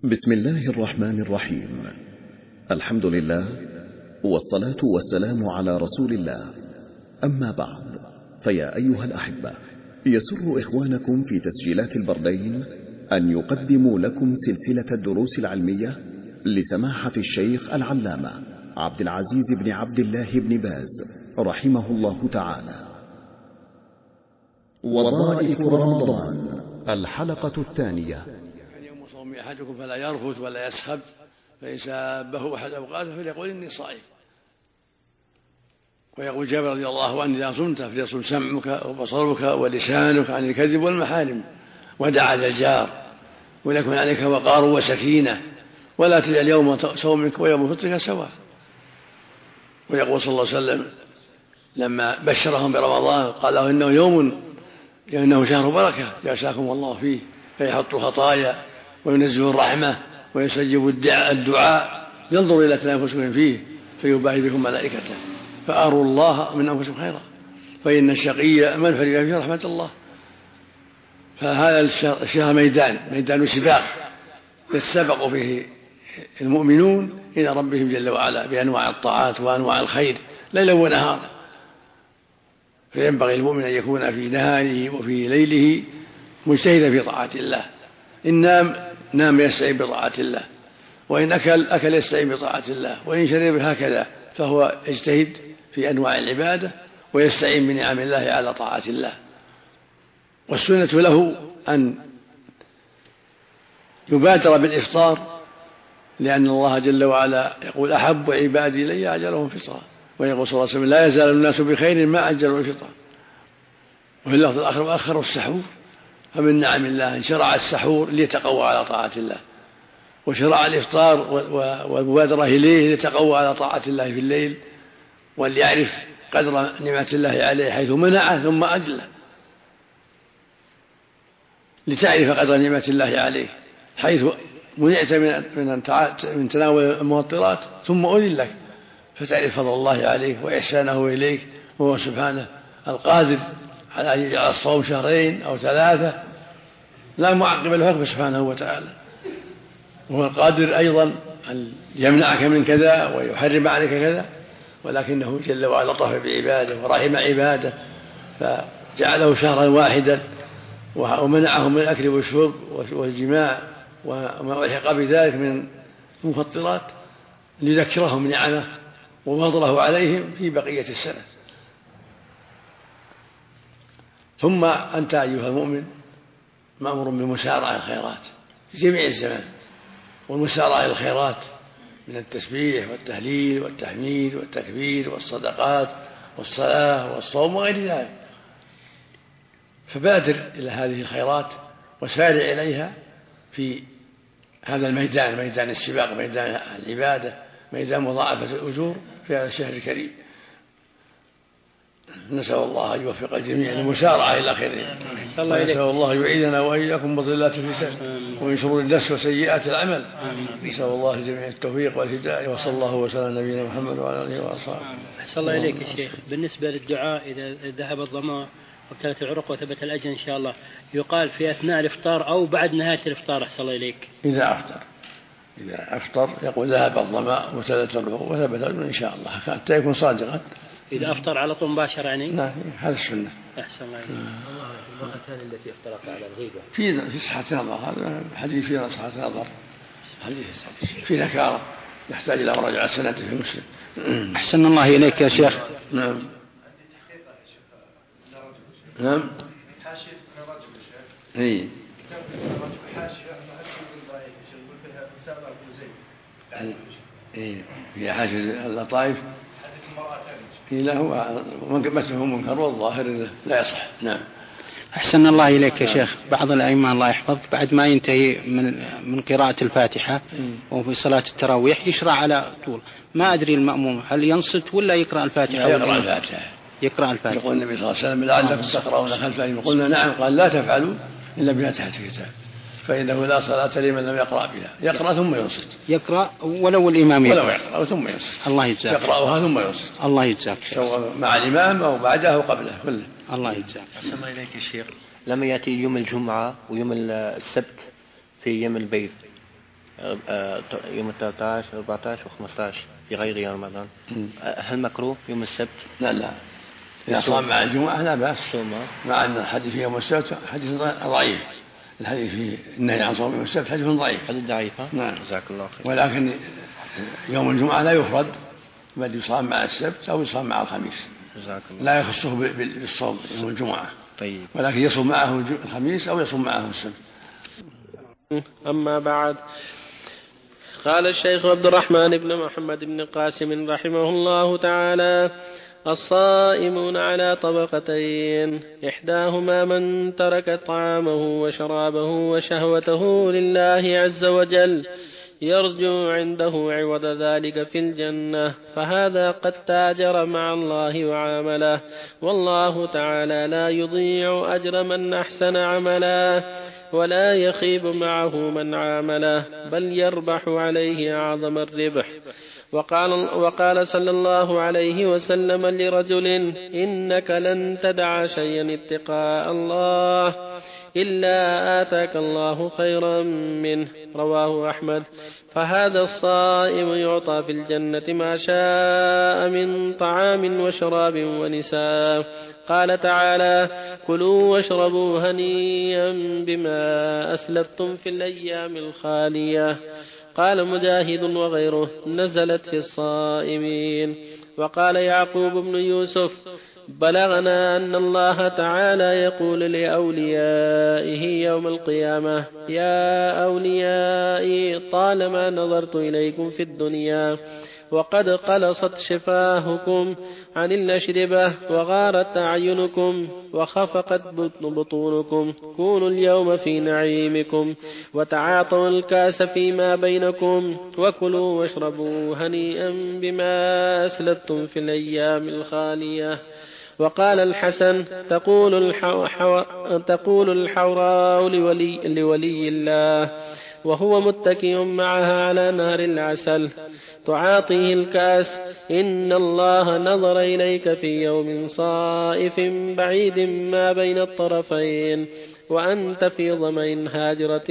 بسم الله الرحمن الرحيم. الحمد لله والصلاة والسلام على رسول الله، أما بعد، فيا أيها الأحبة، يسر إخوانكم في تسجيلات البردين أن يقدموا لكم سلسلة الدروس العلمية لسماحة الشيخ العلامة عبد العزيز بن عبد الله بن باز رحمه الله تعالى. وظائف رمضان، الحلقة الثانية. يوم صوم أحدكم فلا يرفث ولا يسخب، فإن سابه أحد أوقاته فليقول إني صائم. ويقول جابر رضي الله عنه: إذا صمت فليصم سمعك وبصرك ولسانك عن الكذب والمحارم، ودع على الجار، وليكن عليك وقار وسكينة، ولا تجعل يوم صومك ويوم فطرك سواء. ويقول صلى الله عليه وسلم لما بشرهم برمضان قال له: إنه شهر بركة يعساكم الله فيه، فيحط الخطايا وينزل الرحمة ويستجيب الدعاء، ينظر إلى تنافسكم فيه فيباهي بكم ملائكته، فأروا الله من أنفسكم خيرا، فإن الشقي من فرغ فيه رحمة الله. فهذا الشهر ميدان سباق يتسابق فيه المؤمنون إلى ربهم جل وعلا بأنواع الطاعات وأنواع الخير ليلا ونهارا. فينبغي المؤمن أن يكون في نهاره وفي ليله مجتهدا في طاعة الله. إن نام يستعين بطاعة الله، وإن أكل يستعين بطاعة الله، وإن شرب هكذا، فهو يجتهد في أنواع العبادة ويستعين بنعم الله على طاعة الله. والسنة له أن يبادر بالإفطار، لأن الله جل وعلا يقول: أحب عبادي إلي أعجلهم فطرا. ويقول صلى الله عليه وسلم: لا يزال الناس بخير ما عجلوا الفطر. وفي اللفظ الآخر: وأخروا السحور. فمن نعم الله أن شرع السحور ليتقوى على طاعة الله، وشرع الإفطار والمبادرة إليه ليتقوى على طاعة الله في الليل، وليعرف قدر نعمة الله عليه حيث منعه ثم أجله، لتعرف قدر نعمة الله عليه حيث منعت من تناول المفطرات ثم أذن لك، فتعرف فضل الله عليه وإحسانه إليك، وهو سبحانه القادر على أن يجعل الصوم 2 أو 3 لا معقب لحكمه سبحانه وتعالى، وهو القادر أيضا أن يمنعك من كذا ويحرم عليك كذا، ولكنه جل وعلا لطف بعباده ورحم عباده فجعله شهرا واحدا، ومنعهم من الأكل والشرب والجماع وما ألحق بذلك من المفطرات ليذكرهم نعمه وفضله عليهم في بقية السنة. ثم أنت أيها المؤمن مأمور بمسارعة الخيرات في جميع الزمان، والمسارعة الخيرات من التسبيح والتهليل والتحميد والتكبير والصدقات والصلاة والصوم وغير ذلك. فبادر إلى هذه الخيرات وسارع إليها في هذا الميدان، ميدان السباق، ميدان العبادة، ميدان مضاعفة الأجور في هذا الشهر الكريم. نسأل الله أن يوفق الجميع للمسارعة إلى خيره، ونسأل الله يعيذنا وإياكم بضلات الفتن ومن شرور النفس وسيئات العمل. نسأل الله الجميع التوفيق والهداية، وصلى الله وسلم على نبينا محمد وعلى آله وأصحابه. أحسن الله إليك يا شيخ. بالنسبة للدعاء إذا ذهب الظمأ وابتلت العروق وثبت الأجر إن شاء الله، يقال في أثناء الإفطار أو بعد نهاية الإفطار؟ أحسن الله إليك. إذا أفطر يقول: ذهب الظمأ وابتلت العروق وثبت الأجر إن شاء الله، حتى يكون صادقا. إذا أفطر على طول مباشرة يعني؟ نعم، هذا السنة. أحسن الله إليك. المرأتان التي افترقا على الغيبة في صحة نظر، هذا حديث فيه صحة نظر، حديث في نكارة يحتاج إلى مراجعة سنة في مسلم. أحسن الله إليك يا شيخ. نعم. نعم. حاشية من الرجل يا شيخ. إيه. كتاب الرجل حاشية ما أكتب الضعيف يقول فيها أسامة بن زيد. إيه. في حاشية اللطائف. حديث المرأة ثانية. لا، هو مثله منكر والظاهر لا يصح. نعم. أحسن الله إليك يا شيخ. بعض الأئمة الله يحفظ بعد ما ينتهي من قراءة الفاتحة وفي صلاة التراويح يشرع على طول، ما أدري المأموم هل ينصت ولا يقرأ الفاتحة؟ يقرأ الفاتحة. يقرأ الفاتحة. يقول النبي صلى الله عليه وسلم: لعلكم تقرؤون خلفه. قلنا: نعم. قال: لا تفعلوا إلا بفاتحة الكتاب، فإنه لا صلاة لمن لم يقرأ بها. يقرأ ثم ينصت. يقرأ ولو الإمام يقرأ. ولو يقرأ ثم ينصت. الله يجزاك. يقرأها ثم ينصت. الله يجزاك. سواء مع الإمام أو بعده أو قبله كله. الله يجزاك. أحسن الله إليك يا شيخ. لما يأتي يوم الجمعة ويوم السبت في يوم البيض يوم 13 14 و15 في غير رمضان، هل مكروه يوم السبت؟ لا إذا صام مع الجمعة لا بأس، مع أن الحديث في يوم السبت حديث ضعيف، الحديث في النهي عن صوم يوم السبت حديث ضعيف. حديث ضعيف. نعم. جزاك الله خير. ولكن يوم الجمعة لا يفرد، بل يصام مع السبت أو يصام مع الخميس. جزاك الله. لا يخصه بالصوم يوم الجمعة. طيب. ولكن يصوم معه الخميس أو يصوم معه السبت. أما بعد، قال الشيخ عبد الرحمن بن محمد بن قاسم رحمه الله تعالى: الصائمون على طبقتين، إحداهما من ترك طعامه وشرابه وشهوته لله عز وجل يرجو عنده عوض ذلك في الجنة، فهذا قد تاجر مع الله وعامله، والله تعالى لا يضيع أجر من أحسن عملا، ولا يخيب معه من عامله، بل يربح عليه أعظم الربح. وقال صلى الله عليه وسلم لرجل: إنك لن تدع شيئا اتقاء الله إلا آتاك الله خيرا منه، رواه أحمد. فهذا الصائم يعطى في الجنة ما شاء من طعام وشراب ونساء. قال تعالى: كلوا واشربوا هنيئا بما أسلفتم في الأيام الخالية. قال مجاهد وغيره: نزلت في الصائمين. وقال يعقوب بن يوسف: بلغنا أن الله تعالى يقول لأوليائه يوم القيامة: يا أوليائي، طالما نظرت إليكم في الدنيا وقد قلصت شفاهكم عن الأشربة وغارت أعينكم وخفقت بطونكم، كونوا اليوم في نعيمكم وتعاطوا الكاس فيما بينكم، وكلوا واشربوا هنيئا بما أسلفتم في الأيام الخالية. وقال الحسن: تقول الحوراء لولي الله وهو متكئ معها على نهر العسل تعاطيه الكأس: إن الله نظر إليك في يوم صائف بعيد ما بين الطرفين وأنت في ظمأ هاجرة.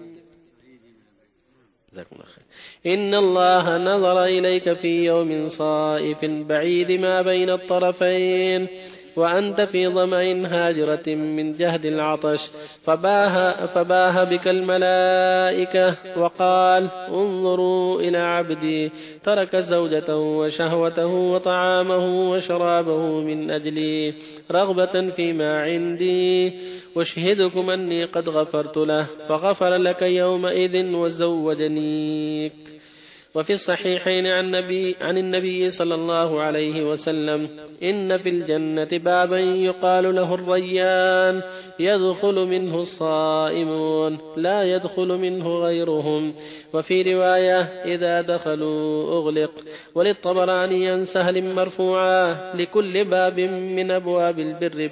إن الله نظر إليك في يوم صائف بعيد ما بين الطرفين وأنت في ظمأ هاجرة من جهد العطش، فباه بك الملائكة وقال: انظروا إلى عبدي ترك زوجته وشهوته وطعامه وشرابه من أجلي رغبة فيما عندي، واشهدكم أني قد غفرت له فغفر لك يومئذ وزوجنيك. وفي الصحيحين عن النبي صلى الله عليه وسلم: إن في الجنة بابا يقال له الريان، يدخل منه الصائمون لا يدخل منه غيرهم. وفي رواية: إذا دخلوا أغلق. وللطبراني عن سهل مرفوعا: لكل باب من أبواب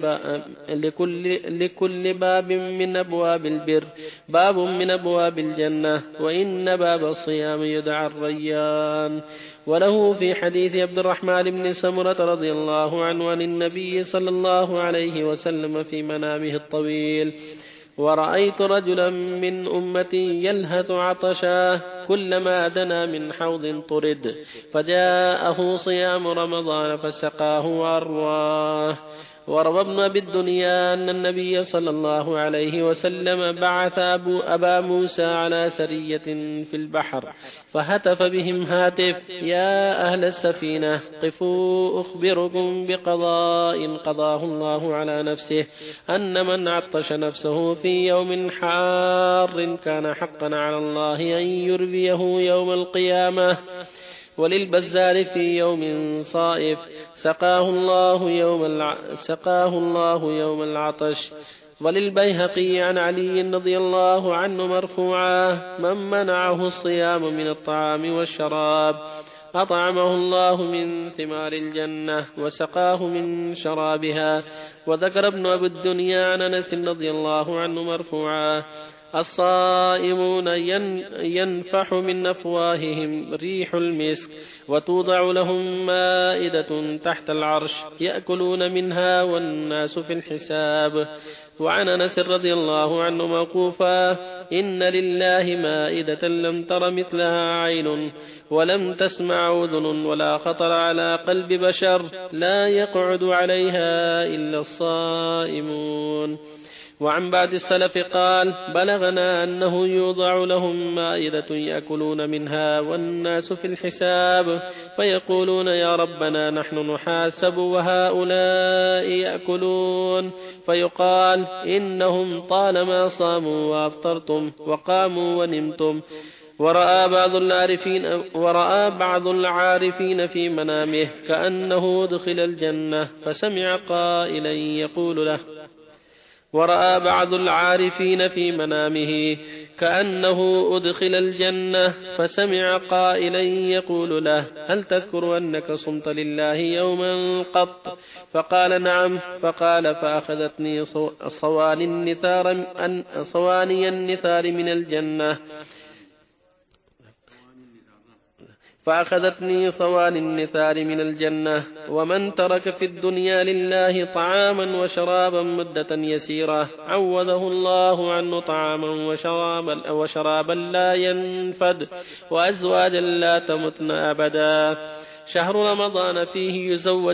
البر باب من أبواب الجنة، وإن باب الصيام يدعى الريان. وله في حديث عبد الرحمن بن سمرة رضي الله عنه عن النبي صلى الله عليه وسلم في منامه الطويل: ورأيت رجلا من أمتي يلهث عطشا كلما دنا من حوض طرد، فجاءه صيام رمضان فسقاه وأرواه. وروى ابن أبي الدنيا أن النبي صلى الله عليه وسلم بعث أبا موسى على سرية في البحر، فهتف بهم هاتف: يا أهل السفينة قفوا أخبركم بقضاء قضاه الله على نفسه، أن من عطش نفسه في يوم حار كان حقا على الله أن يرويه يوم القيامة. وللبزار في يوم صائف سقاه الله يوم العطش. وللبيهقي عن علي رضي الله عنه مرفوعا: من منعه الصيام من الطعام والشراب أطعمه الله من ثمار الجنة وسقاه من شرابها. وذكر ابن أبي الدنيا عن أنس رضي الله عنه مرفوعا: الصائمون ينفح من أفواههم ريح المسك، وتوضع لهم مائدة تحت العرش يأكلون منها والناس في الحساب. وعن أنس رضي الله عنه موقوفا: إن لله مائدة لم تر مثلها عين ولم تسمع أذن ولا خطر على قلب بشر لا يقعد عليها إلا الصائمون. وعن بعض السلف قال: بلغنا أنه يوضع لهم مائدة يأكلون منها والناس في الحساب، فيقولون: يا ربنا نحن نحاسب وهؤلاء يأكلون، فيقال: إنهم طالما صاموا وأفطرتم وقاموا ونمتم. ورأى بعض العارفين في منامه كأنه أدخل الجنة فسمع قائلا يقول له ورأى بعض العارفين في منامه كأنه أدخل الجنة فسمع قائلا يقول له: هل تذكر أنك صمت لله يوما قط؟ فقال: نعم. فقال: فأخذتني صواني النثار من الجنة ومن ترك في الدنيا لله طعاما وشرابا مدة يسيرة عوضه الله عنه طعاما وشرابا لا ينفد وأزواجا لا تمتن أبدا. شهر رمضان فيه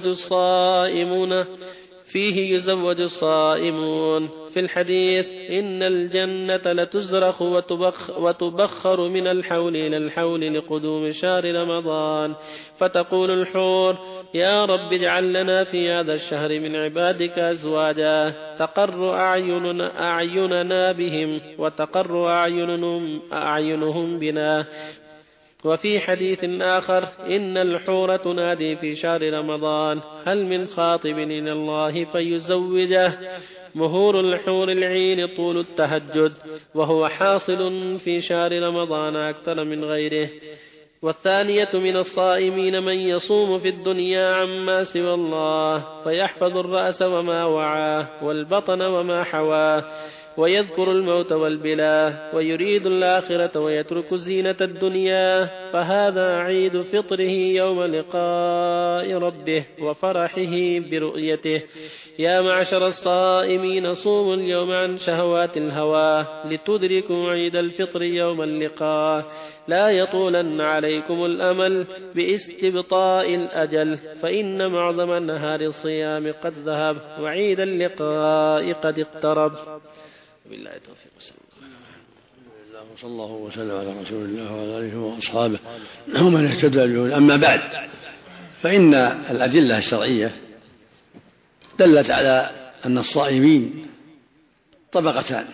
يزوج الصائمون. في الحديث: إن الجنة لتزرخ وتبخر من الحول إلى الحول لقدوم شهر رمضان، فتقول الحور: يا رب اجعل لنا في هذا الشهر من عبادك أزواجا تقر أعيننا بهم وتقر أعينهم بنا. وفي حديث آخر: إن الحور تنادي في شهر رمضان: هل من خاطب إلى الله فيزوجه؟ مهور الحور العين طول التهجد، وهو حاصل في شهر رمضان أكثر من غيره. والثانية من الصائمين من يصوم في الدنيا عما سوى الله فيحفظ الرأس وما وعاه والبطن وما حواه ويذكر الموت والبلى ويريد الآخرة ويترك زينة الدنيا، فهذا عيد فطره يوم لقاء ربه وفرحه برؤيته. يا معشر الصائمين صوموا اليوم عن شهوات الهوى لتدركوا عيد الفطر يوم اللقاء. لا يطولن عليكم الأمل باستبطاء الأجل، فإن معظم نهار الصيام قد ذهب وعيد اللقاء قد اقترب. بالله التوفيق وصلى الله وسلم على رسول الله وعلى آله وأصحابه ومن اهتدى بهداه. أما بعد، فإن الأدلة الشرعية دلت على أن الصائمين طبقتان،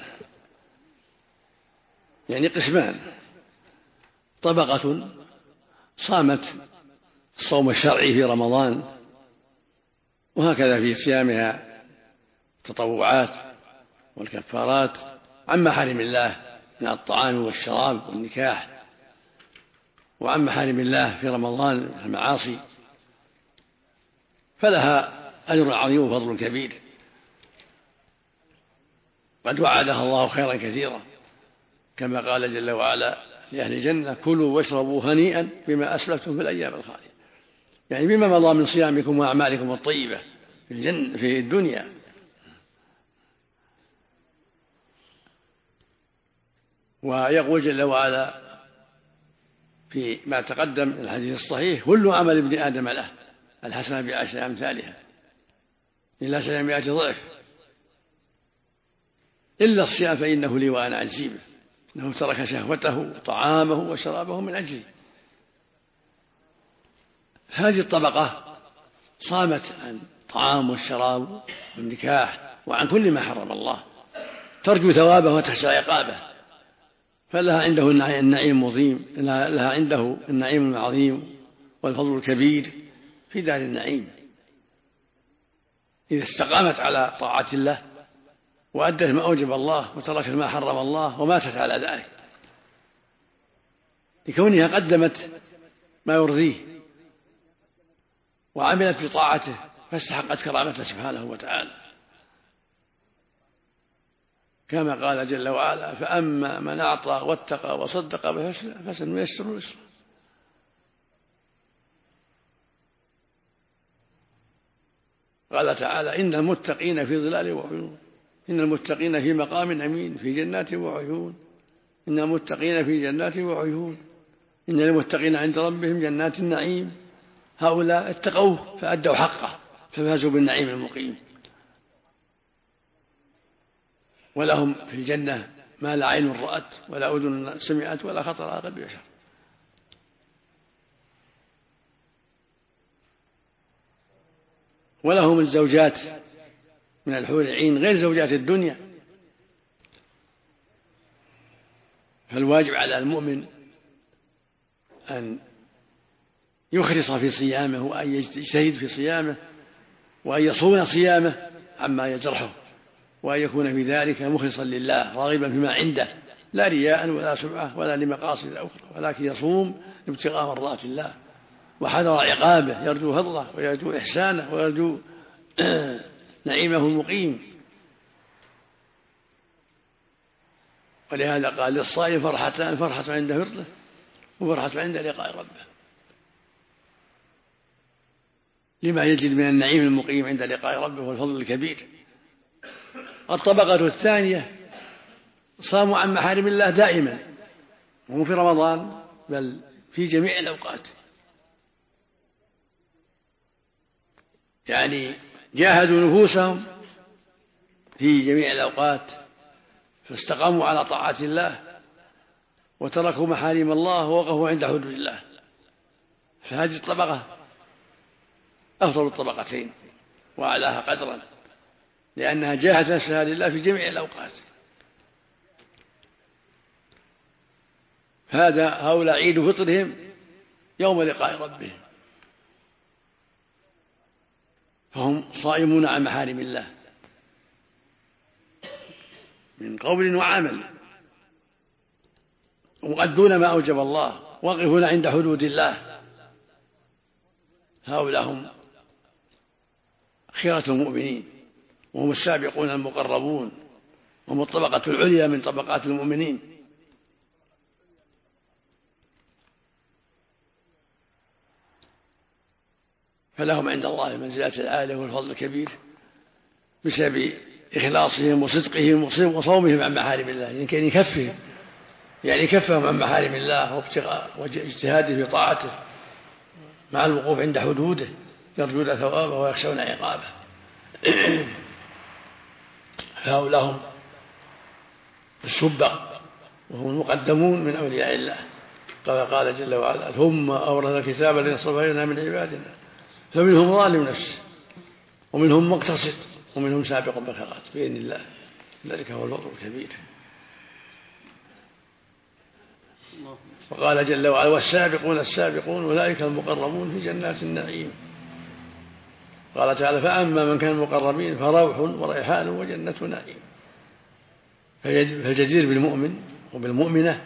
يعني قسمان: طبقة صامت الصوم الشرعي في رمضان وهكذا في صيامها التطوعات والكفارات عن محارم الله من الطعام والشراب والنكاح، وعن محارم الله في رمضان المعاصي، فلها أجر عظيم وفضل كبير، قد وعدها الله خيرا كثيرا، كما قال جل وعلا لأهل الجنة: كلوا واشربوا هنيئا بما أسلفتم في الأيام الخالية، يعني بما مضى من صيامكم وأعمالكم الطيبة في الدنيا. ويقول جل وعلا فيما تقدم من الحديث الصحيح: كل عمل ابن آدم له الحسنة بعشر أمثالها إلا 700 ضعف إلا الصيام فإنه لي وأنا أجزي به، إنه ترك شهوته وطعامه وشرابه من أجلي. هذه الطبقة صامت عن الطعام والشراب والنكاح وعن كل ما حرم الله، ترجو ثوابه وتخشى عقابه، فلها عنده النعيم المظيم، لها عنده النعيم العظيم والفضل الكبير في دار النعيم إذا استقامت على طاعة الله وأدت ما أوجب الله وتركت ما حرم الله وماتت على ذلك، لكونها قدمت ما يرضيه وعملت بطاعته فاستحقت كرامته سبحانه وتعالى، كما قال جل وعلا: فأما من أعطى واتقى وصدق فسنيسره يسرا. قال تعالى: إن المتقين في ظلال وعيون إن المتقين في مقام أمين في جنات وعيون. إن المتقين في جنات وعيون. إن المتقين عند ربهم جنات النعيم. هؤلاء اتقوه فأدوا حقه ففازوا بالنعيم المقيم، ولهم في الجنة ما لا عين رأت ولا أذن سمعت ولا خطر على قلب بشر. ولهم الزوجات من الحور العين غير زوجات الدنيا. فالواجب على المؤمن أن يخلص في صيامه وأن يجتهد في صيامه وأن يصون صيامه عما يجرحه، وأن يكون في ذلك مخلصا لله راغبا فيما عنده لا رياء ولا سمعة ولا لمقاصد أخرى، ولكن يصوم ابتغاء مرضات الله وحذر عقابه، يرجو فضله ويرجو إحسانه ويرجو نعيمه المقيم. ولهذا قال للصائم فرحتان: فرحة عند فطره وفرحة عند لقاء ربه، لما يجد من النعيم المقيم عند لقاء ربه والفضل الكبير. الطبقة الثانية صاموا عن محارم الله دائما، وهم في رمضان بل في جميع الأوقات، يعني جاهدوا نفوسهم في جميع الأوقات فاستقاموا على طاعة الله وتركوا محارم الله ووقفوا عند حدود الله. فهذه الطبقة أفضل الطبقتين وأعلاها قدرا، لأنها جاهدت نفسها لله في جميع الأوقات. هؤلاء عيد فطرهم يوم لقاء ربهم، فهم صائمون عن محارم الله من قول وعمل، ومؤدون ما أوجب الله، واقفون عند حدود الله. هؤلاء هم خيرة المؤمنين، وهم السابقون المقربون، وهم الطبقة العليا من طبقات المؤمنين. فلهم عند الله المنزلات العالية والفضل الكبير بسبب إخلاصهم وصدقهم وصومهم عن محارم الله، يعني كفهم عن محارم الله واجتهاده في طاعته مع الوقوف عند حدوده، يرجون ثوابه ويخشون عقابه. هؤلاء هم السبق وهم المقدمون من أولياء الله، قال جل وعلا: ثم أورثنا الكتاب الذين اصطفينا من عبادنا فمنهم ظالم نفسه ومنهم مقتصد ومنهم سابق بالخيرات بإذن الله، ذلك هو الفضل الكبير. وقال جل وعلا: والسابقون السابقون أولئك المقربون في جنات النعيم. قال تعالى: فأما من كان مقربين فروح وريحان وجنة نعيم. فالجدير بالمؤمن وبالمؤمنة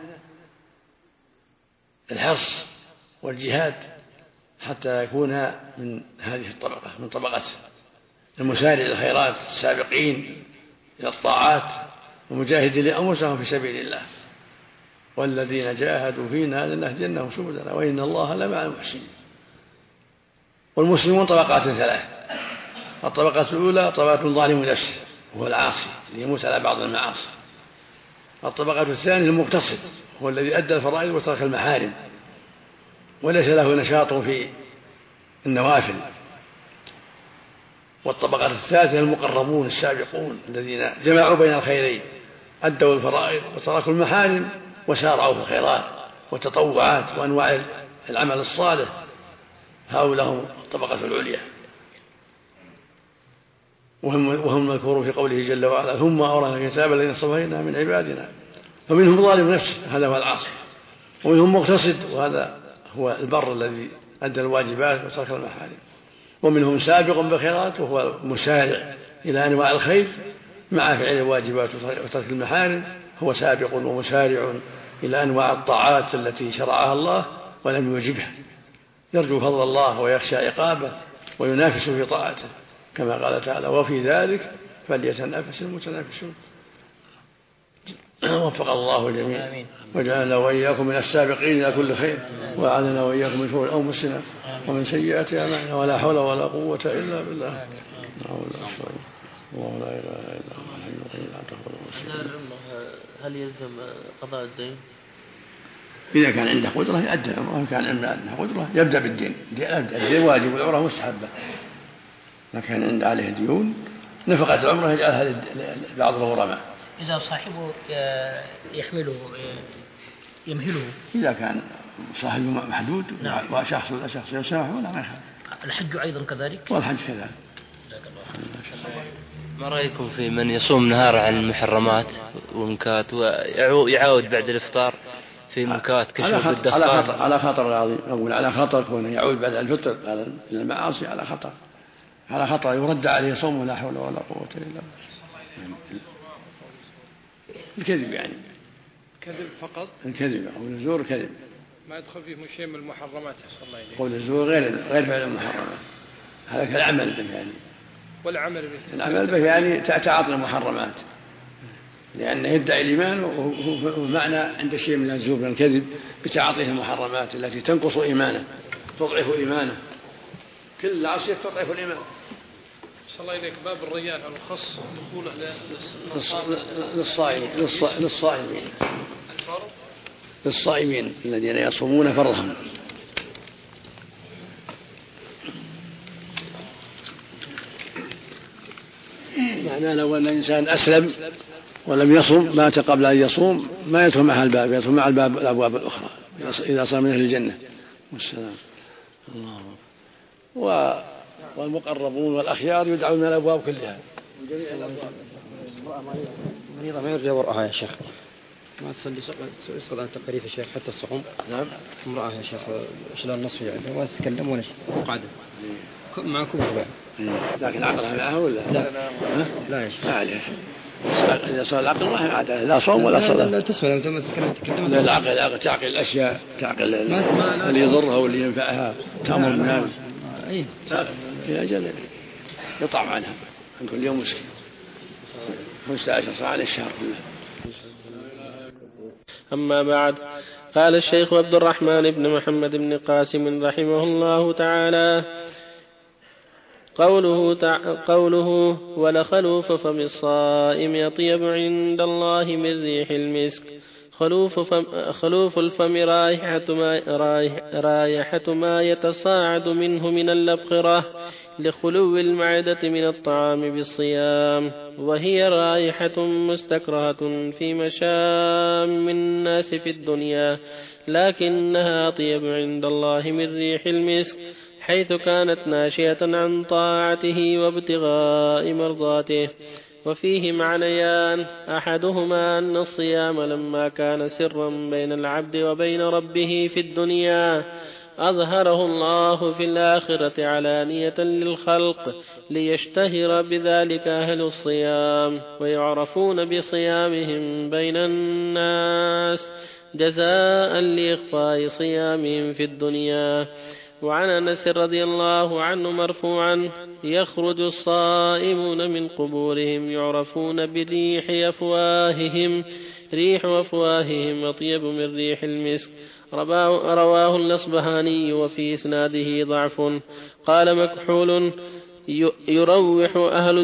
الحرص والجهاد حتى يكون من هذه الطبقة، من طبقة المسارع الخيرات السابقين إلى الطاعات ومجاهدين لأنفسهم في سبيل الله. والذين جاهدوا فينا لنهدينهم سبلنا وإن الله لمع المحسنين. والمسلمون طبقات ثلاث: الطبقة الأولى طبقة ظالم نفسه وهو العاصي اللي يموت على بعض المعاصي. الطبقة الثانية المقتصد هو الذي أدى الفرائض وترك المحارم وليس له نشاط في النوافل. والطبقة الثالثة المقربون السابقون الذين جمعوا بين الخيرين، أدوا الفرائض وتركوا المحارم وسارعوا في الخيرات والتطوعات وأنواع العمل الصالح. هؤلاء هم الطبقة العليا، وهم مذكورون في قوله جل وعلا: ثم أورثنا الكتاب الذين اصطفينا من عبادنا فمنهم ظالم نفسه هذا هو العاصي، ومنهم مقتصد وهذا هو البر الذي أدى الواجبات وترك المحارم، ومنهم سابق بالخيرات وهو مسارع إلى أنواع الخير مع فعل الواجبات وترك المحارم، هو سابق ومسارع إلى أنواع الطاعات التي شرعها الله ولم يوجبها، يرجو فضل الله ويخشى عقابه وينافس في طاعته، كما قال تعالى: وفي ذلك فليتنافس المتنافسون. وفق الله الجميع وجعلنا وإياكم من السابقين إلى كل خير، وأعاذنا وإياكم من شرور أنفسنا ومن سيئات أعمالنا، ولا حول ولا قوة إلا بالله. الله لا إله إلا هو الحي القيوم لا تأخذه سنة. هل يلزم قضاء الدين؟ إذا كان عنده قدرة يؤدي العمرة، إذا كان عنده قدرة يبدأ بالدين. الدين واجب والعمرة مستحبة. ما كان عنده عليه ديون نفقة العمرة يجعلها لبعض الغرماء. إذا صاحبه يحمله يمهله، إذا كان صاحبه محدود وشخص ولا شخص يسامحه ولا ما يخالف. الحج أيضا كذلك، والحج كذلك. ما رأيكم في من يصوم نهار عن المحرمات ومنكات ويعاود بعد الإفطار في منكات كشرب الدخان؟ على خطر عظيم. أقول على خطر كونه يعود بعد الفطر من المعاصي، على خطر يرد عليه صوم لا حول ولا قوة إلا بالله. الكذب يعني كذب فقط، الكذب أو الزور كذب، ما يدخل فيه شيء من المحرمات. أحسن الله إليك. قول الزور غير فعل المحرمات، هذا كالعمل به يعني. والعمل به، العمل به يعني تعاطي المحرمات، لأنه يدعي الإيمان ومعنى عند شيء من الزور من الكذب بتعاطيه المحرمات التي تنقص إيمانه، تضعف إيمانه. كل عصية تضعف الإيمان. أحسن الله إليك. باب الريان الخص دخوله للصائمين الذين يصومون فرضهم. معناه لو أن الإنسان أسلم ولم يصم مات قبل أن يصوم ما يدخل مع الباب، يدخل مع الأبواب الأخرى إذا صار من أهل الجنة. والسلام. الله. والمقربون والأخيار يدعون من الأبواب كلها. مريضة ما يرجى ورقها يا شيخ، ما تصلي صلاة تقريب يا شيخ حتى الصحوم. نعم. امرأة يا شيخ شلال النصف يعني ما تتكلم ولا شيء قاعدة معكم ولا؟ لكن عقلها معها ولا؟ لا يا شيخ. لا عليه. إذا صار العقل ما هي عادة، لا صوم ولا صلاة. لا تسمع لما تتكلم. لا العقل تعقل الأشياء، تعقل اللي يضرها واللي ينفعها، تأمر بها. أي. في أجل يطعم عنها عن كل يوم مسكين 15 صاع الشهر كله. أما بعد، قال الشيخ عبد الرحمن بن محمد بن قاسم رحمه الله تعالى: قوله ولخلوف فم الصائم يطيب عند الله من ريح المسك. خلوف الفم رائحة ما يتصاعد منه من الأبخرة لخلو المعدة من الطعام بالصيام، وهي رائحة مستكرهة في مشام الناس في الدنيا، لكنها أطيب عند الله من ريح المسك، حيث كانت ناشئة عن طاعته وابتغاء مرضاته. وفيه معنيان: أحدهما أن الصيام لما كان سرا بين العبد وبين ربه في الدنيا أظهره الله في الآخرة علانية للخلق ليشتهر بذلك أهل الصيام ويعرفون بصيامهم بين الناس جزاء لإخفاء صيامهم في الدنيا. وعن أنس رضي الله عنه مرفوعا: يخرج الصائمون من قبورهم يعرفون بريح أفواههم، ريح أفواههم أطيب من ريح المسك. رواه الأصبهاني وفي إسناده ضعف. قال مكحول: يروح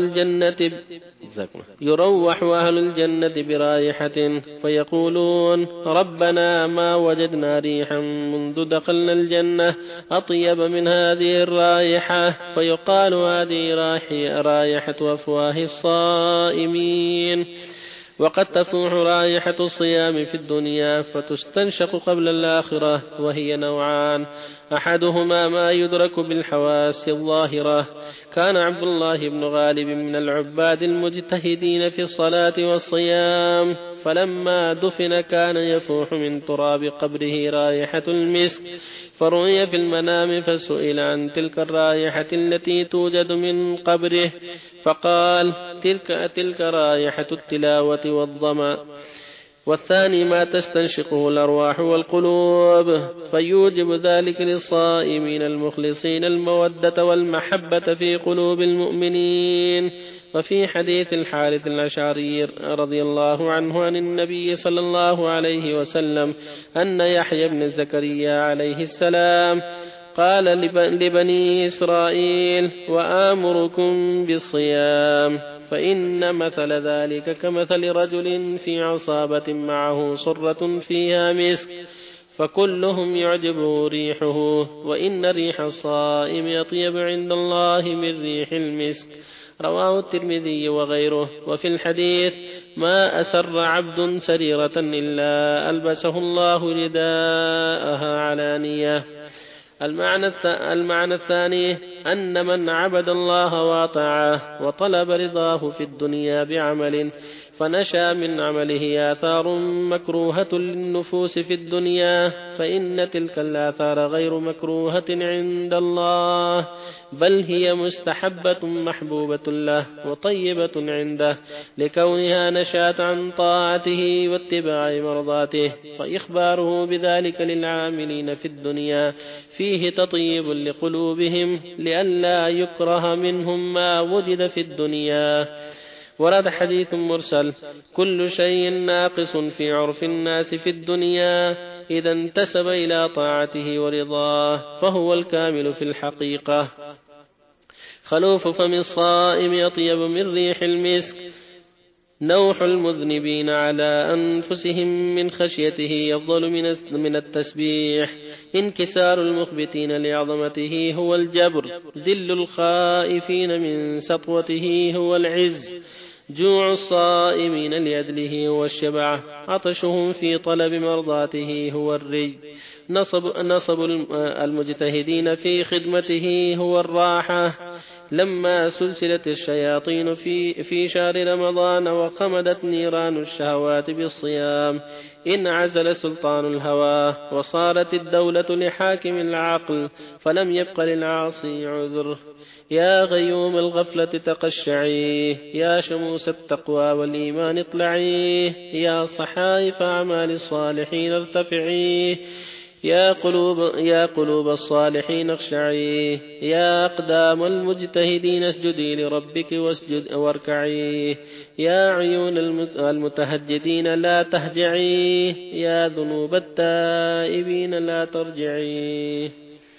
أهل الجنة برائحة فيقولون: ربنا ما وجدنا ريحا منذ دخلنا الجنة أطيب من هذه الرائحة، فيقال: هذه رائحة أفواه الصائمين. وقد تفوح رائحة الصيام في الدنيا فتستنشق قبل الآخرة، وهي نوعان: أحدهما ما يدرك بالحواس الظاهرة. كان عبد الله بن غالب من العباد المجتهدين في الصلاة والصيام، فلما دفن كان يفوح من تراب قبره رائحة المسك، فرؤي في المنام فسئل عن تلك الرائحة التي توجد من قبره، فقال: تلك رائحة التلاوة والظمأ. والثاني ما تستنشقه الأرواح والقلوب، فيوجب ذلك للصائمين المخلصين المودة والمحبة في قلوب المؤمنين. وفي حديث الحارث الأشعري رضي الله عنه عن النبي صلى الله عليه وسلم أن يحيى بن زكريا عليه السلام قال لبني إسرائيل: وآمركم بالصيام فإن مثل ذلك كمثل رجل في عصابة معه صرة فيها مسك، فكلهم يعجبه ريحه، وإن ريح الصائم يطيب عند الله من ريح المسك. رواه الترمذي وغيره. وفي الحديث: ما أسر عبد سريرة إلا ألبسه الله رداءها علانية. المعنى الثاني أن من عبد الله وأطاعه وطلب رضاه في الدنيا بعمل فنشأ من عمله آثار مكروهة للنفوس في الدنيا، فإن تلك الآثار غير مكروهة عند الله، بل هي مستحبة محبوبة له وطيبة عنده، لكونها نشأت عن طاعته واتباع مرضاته. فإخباره بذلك للعاملين في الدنيا فيه تطيب لقلوبهم لئلا يكره منهم ما وجد في الدنيا. ورد حديث مرسل: كل شيء ناقص في عرف الناس في الدنيا إذا انتسب إلى طاعته ورضاه فهو الكامل في الحقيقة. خلوف فم الصائم أطيب من ريح المسك. نوح المذنبين على أنفسهم من خشيته أفضل من التسبيح. انكسار المخبتين لعظمته هو الجبر. ذل الخائفين من سطوته هو العز. جوع الصائمين لأجله هو الشبع. عطشهم في طلب مرضاته هو الري. نصب المجتهدين في خدمته هو الراحة. لما سلسلت الشياطين في شهر رمضان وخمدت نيران الشهوات بالصيام انعزل سلطان الهوى وصارت الدولة لحاكم العقل فلم يبق للعاصي عذر. يا غيوم الغفلة تقشعيه، يا شموس التقوى والإيمان اطلعيه، يا صحائف أعمال الصالحين ارتفعيه، يا قلوب الصالحين اخشعيه، يا أقدام المجتهدين اسجدي لربك واركعيه، يا عيون المتهجدين لا تهجعيه، يا ذنوب التائبين لا ترجعيه.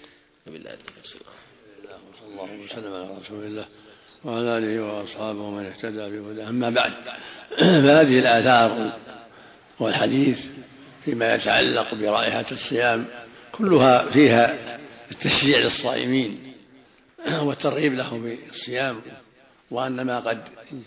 صلى الله وسلم على رسول الله وعلى آله وأصحابه ومن اهتدى بهداه. أما بعد، فهذه الآثار والحديث فيما يتعلق برائحة الصيام كلها فيها التشجيع للصائمين والترغيب لهم بالصيام، وأن ما قد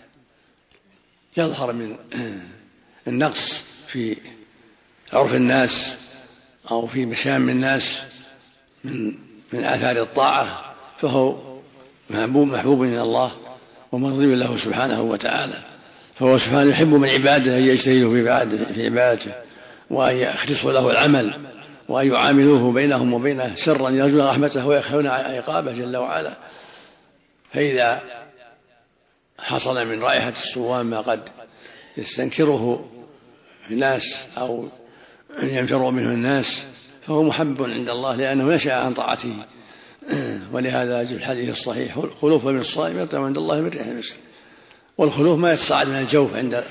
يظهر من النقص في عرف الناس أو في مشام الناس من آثار الطاعة فهو محبوب من الله ومرضي له سبحانه وتعالى. فهو سبحانه يحب من عباده أن يجتهدوا في عبادته وأن يخلصوا له العمل وأن يعاملوه بينهم وبينه سرا يرجون رحمته ويخشون عقابه جل وعلا. فإذا حصل من رائحة الصوام ما قد يستنكره الناس أو ينفر منه الناس فهو محب عند الله لأنه نشأ عن طاعته. ولهذا جاء الحديث الصحيح: خلوف من الصائم يطعم عند الله من ريح المسك. والخلوف ما يتصاعد من الجوف عند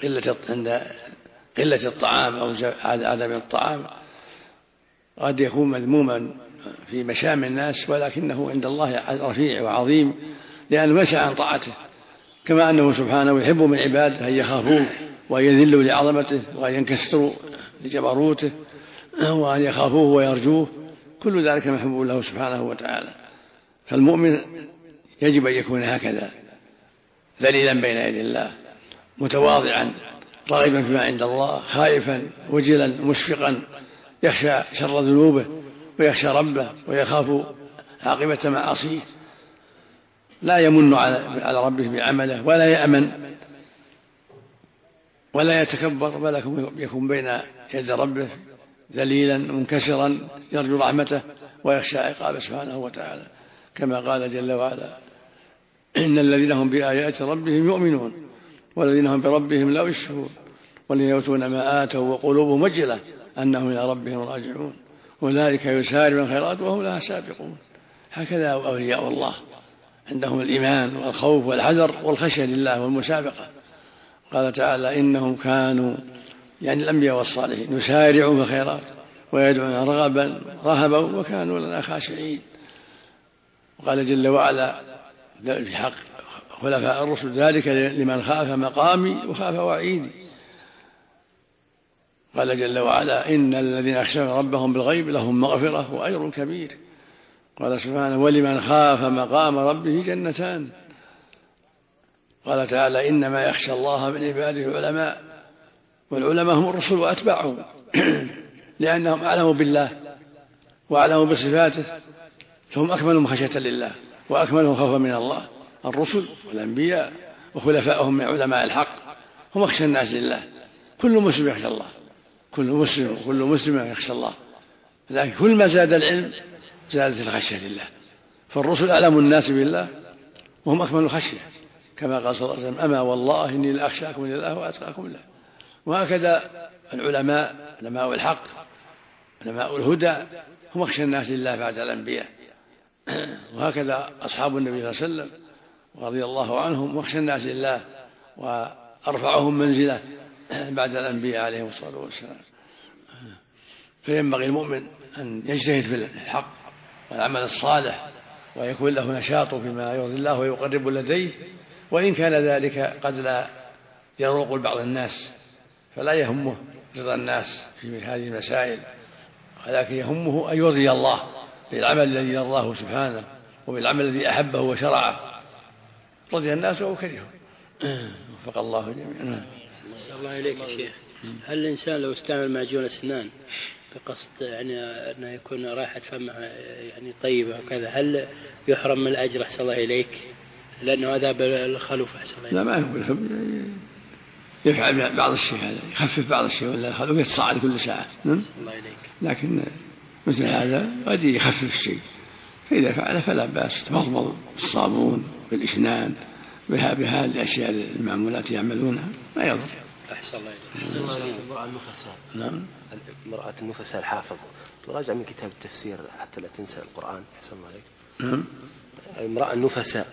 قلة الطعام أو عدم الطعام، قد يكون مذموما في مشام الناس ولكنه عند الله رفيع وعظيم لأنه نشأ عن طاعته، كما أنه سبحانه يحب من عباده أن يخافوه وأن يذلوا لعظمته وأن ينكسروا لجبروته وأن يخافوه ويرجوه، كل ذلك محبوب له سبحانه وتعالى. فالمؤمن يجب أن يكون هكذا ذليلا بين يدي الله متواضعا راغبا فيما عند الله خائفا وجلا مشفقا يخشى شر ذنوبه ويخشى ربه ويخاف عاقبة معاصيه، لا يمن على ربه بعمله ولا يأمن ولا يتكبر بل يكون بين يد ربه ذليلا منكسرا يرجو رحمته ويخشى عقابه سبحانه وتعالى، كما قال جل وعلا: إن الذين هم بآيات ربهم يؤمنون والذين هم بربهم لا يشركون والذين يؤتون ما آتوا وقلوبهم وجلة أنهم إلى ربهم راجعون أولئك يسارعون الخيرات وهم لها سابقون. هكذا أولياء الله عندهم الإيمان والخوف والحذر والخشية لله والمسابقة. قال تعالى: إنهم كانوا يعني الأنبياء والصالحين يسارعون في الخيرات ويدعون رغبا رهبا وكانوا لنا خاشعين. وقال جل وعلا في حق خلفاء الرسل ذلك لمن خاف مقامي وخاف وعيدي. قال جل وعلا إن الذين يخشون ربهم بالغيب لهم مغفرة وأجر كبير. قال سبحانه ولمن خاف مقام ربه جنتان. قال تعالى إنما يخشى الله من عباده العلماء، والعلماء هم الرسل وأتباعهم لأنهم أعلموا بالله وأعلموا بصفاته، فهم أكملهم خشية لله وأكملهم خوفا من الله. الرسل والأنبياء وخلفائهم من علماء الحق هم أخشى الناس لله. كل مسلم يخشى الله، كل مسلم يخشى الله، لكن كل ما زاد العلم زادت الخشية لله. فالرسل أعلم الناس بالله وهم أكمل الخشية، كما قال صلى الله عليه وسلم أما والله إني لأخشاكم لله وأتقاكم له. وهكذا العلماء، علماء الحق، علماء الهدى، هم أخشى الناس لله بعد الأنبياء. وهكذا أصحاب النبي صلى الله عليه وسلم رضي الله عنهم أخشى الناس لله وأرفعهم منزلة بعد الأنبياء عليهم الصلاة والسلام. فينبغي المؤمن أن يجتهد في الحق والعمل الصالح ويكون له نشاط فيما يرضي الله ويقرب لديه، وإن كان ذلك قد لا يروق لبعض الناس فلا يهمه رضا الناس في هذه المسائل، ولكن يهمه أن يرضي الله بالعمل الذي يرضاه سبحانه وبالعمل الذي أحبه وشرعه، رضي الناس وكرهه. وفق الله جميعا. أسأل الله إليك يا شيخ، هل الإنسان لو استعمل معجون أسنان بقصد يعني أنه يكون راحة فمه يعني طيبة وكذا، هل يحرم من الأجر أحسن الله إليك لأنه هذا بالخلوف أحسن الله إليك؟ لا، ما يقول يفعل بعض الشيء هذا، يخفف بعض الشيء ولا الخلوف يتصاعد كل ساعة. الله إليك. لكن مثل هذا قد يخفف الشيء، فإذا فعل فلا بأس، تمضمض بالصابون بالإسنان بهذه الأشياء المعمولات يعملونها ما يضر. أحسن الله إليك. المرأة النفساء. نعم. المرأة النفساء الحافظ تراجع من كتاب التفسير حتى لا تنسى القرآن. أحسن الله عليك. نعم. المرأة النفساء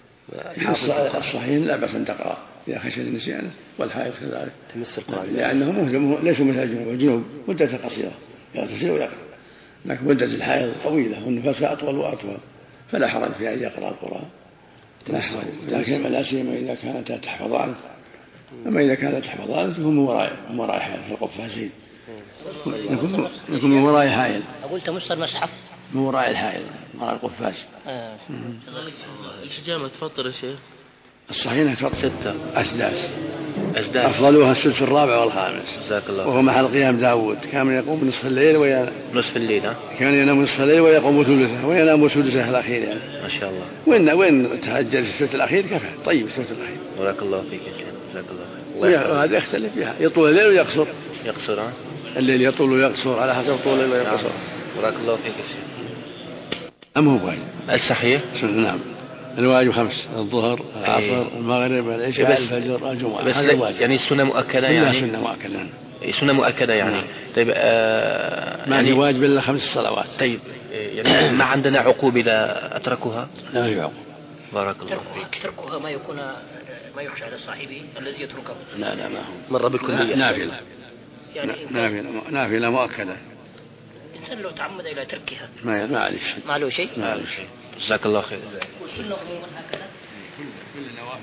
الصحيح لا بأس أن تقرأ إذا خشي النسيان، والحائض كذلك تمس القرآن لأنهم ليسوا مثل الجنوب، والجنوب مدة قصيرة يغتسل ويقرأ، لكن مدة الحائض طويلة والنفساء أطول وأطول، فلا حرج في أن يقرأ القرآن، لكن لا سيما إذا كانت تحفظان. أما إذا كانت تحفظان فهم من وراء حائل في القفازين، يكون من وراء حائل. أقول تمس المصحف من وراء الحائل، وراء القفاز. الحجامة تفطر يا شيخ؟ الصحيح أنها تفطر 6 أسداس، أفضلها السدس الرابع والخامس، جزاك الله. وهو محل قيام داود، كان يقوم نصف الليل نصف الليل. كان ينام نصف الليل ويقوم ثلثه وينام سدسه الأخير يعني. ما شاء الله. وين تهجر الثلث الأخير كفى طيب الثلث الأخير. بارك الله فيك يا شيخ، جزاك الله خير. وهذا يختلف فيها، يطول الليل ويقصر. يقصر الليل يطول ويقصر على حسب طول الليل ويقصر. بارك الله فيك يا شيخ. أم هو واجب؟ الصحيح نعم، الواجب 5: الظهر، العصر، المغرب، العشاء، الفجر، الجمعة. هذا الواجب. يعني السنة مؤكدة يعني. سنة مؤكدة. سنة مؤكدة يعني. طيب ما يعني واجب إلا 5 صلوات. طيب يعني ما عندنا عقوب إذا أتركوها؟ لا في عقوب. بارك الله فيك. تركها ما يكون ما يخشى على صاحبه الذي يتركه. لا ما هو مرة بالكلية. نافلة يعني نافلة مؤكدة. الإنسان لو تعمد إلى تركها ما عليه شيء. ما له شيء. جزاك الله خير. والسنة عموما هكذا. كل النوافل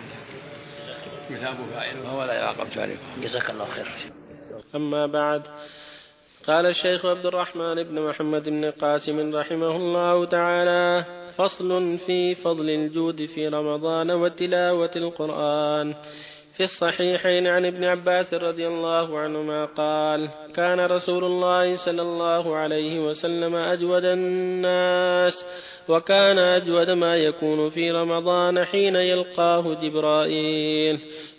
يثاب فاعلها ولا يعاقب تاركها. جزاك الله خير. أما بعد، قال الشيخ عبد الرحمن بن محمد بن قاسم رحمه الله تعالى: فصل في فضل الجود في رمضان وتلاوة القرآن. في الصحيحين عن ابن عباس رضي الله عنهما قال: كان رسول الله صلى الله عليه وسلم أجود الناس، وكان أجود ما يكون في رمضان حين يلقاه جبرائيل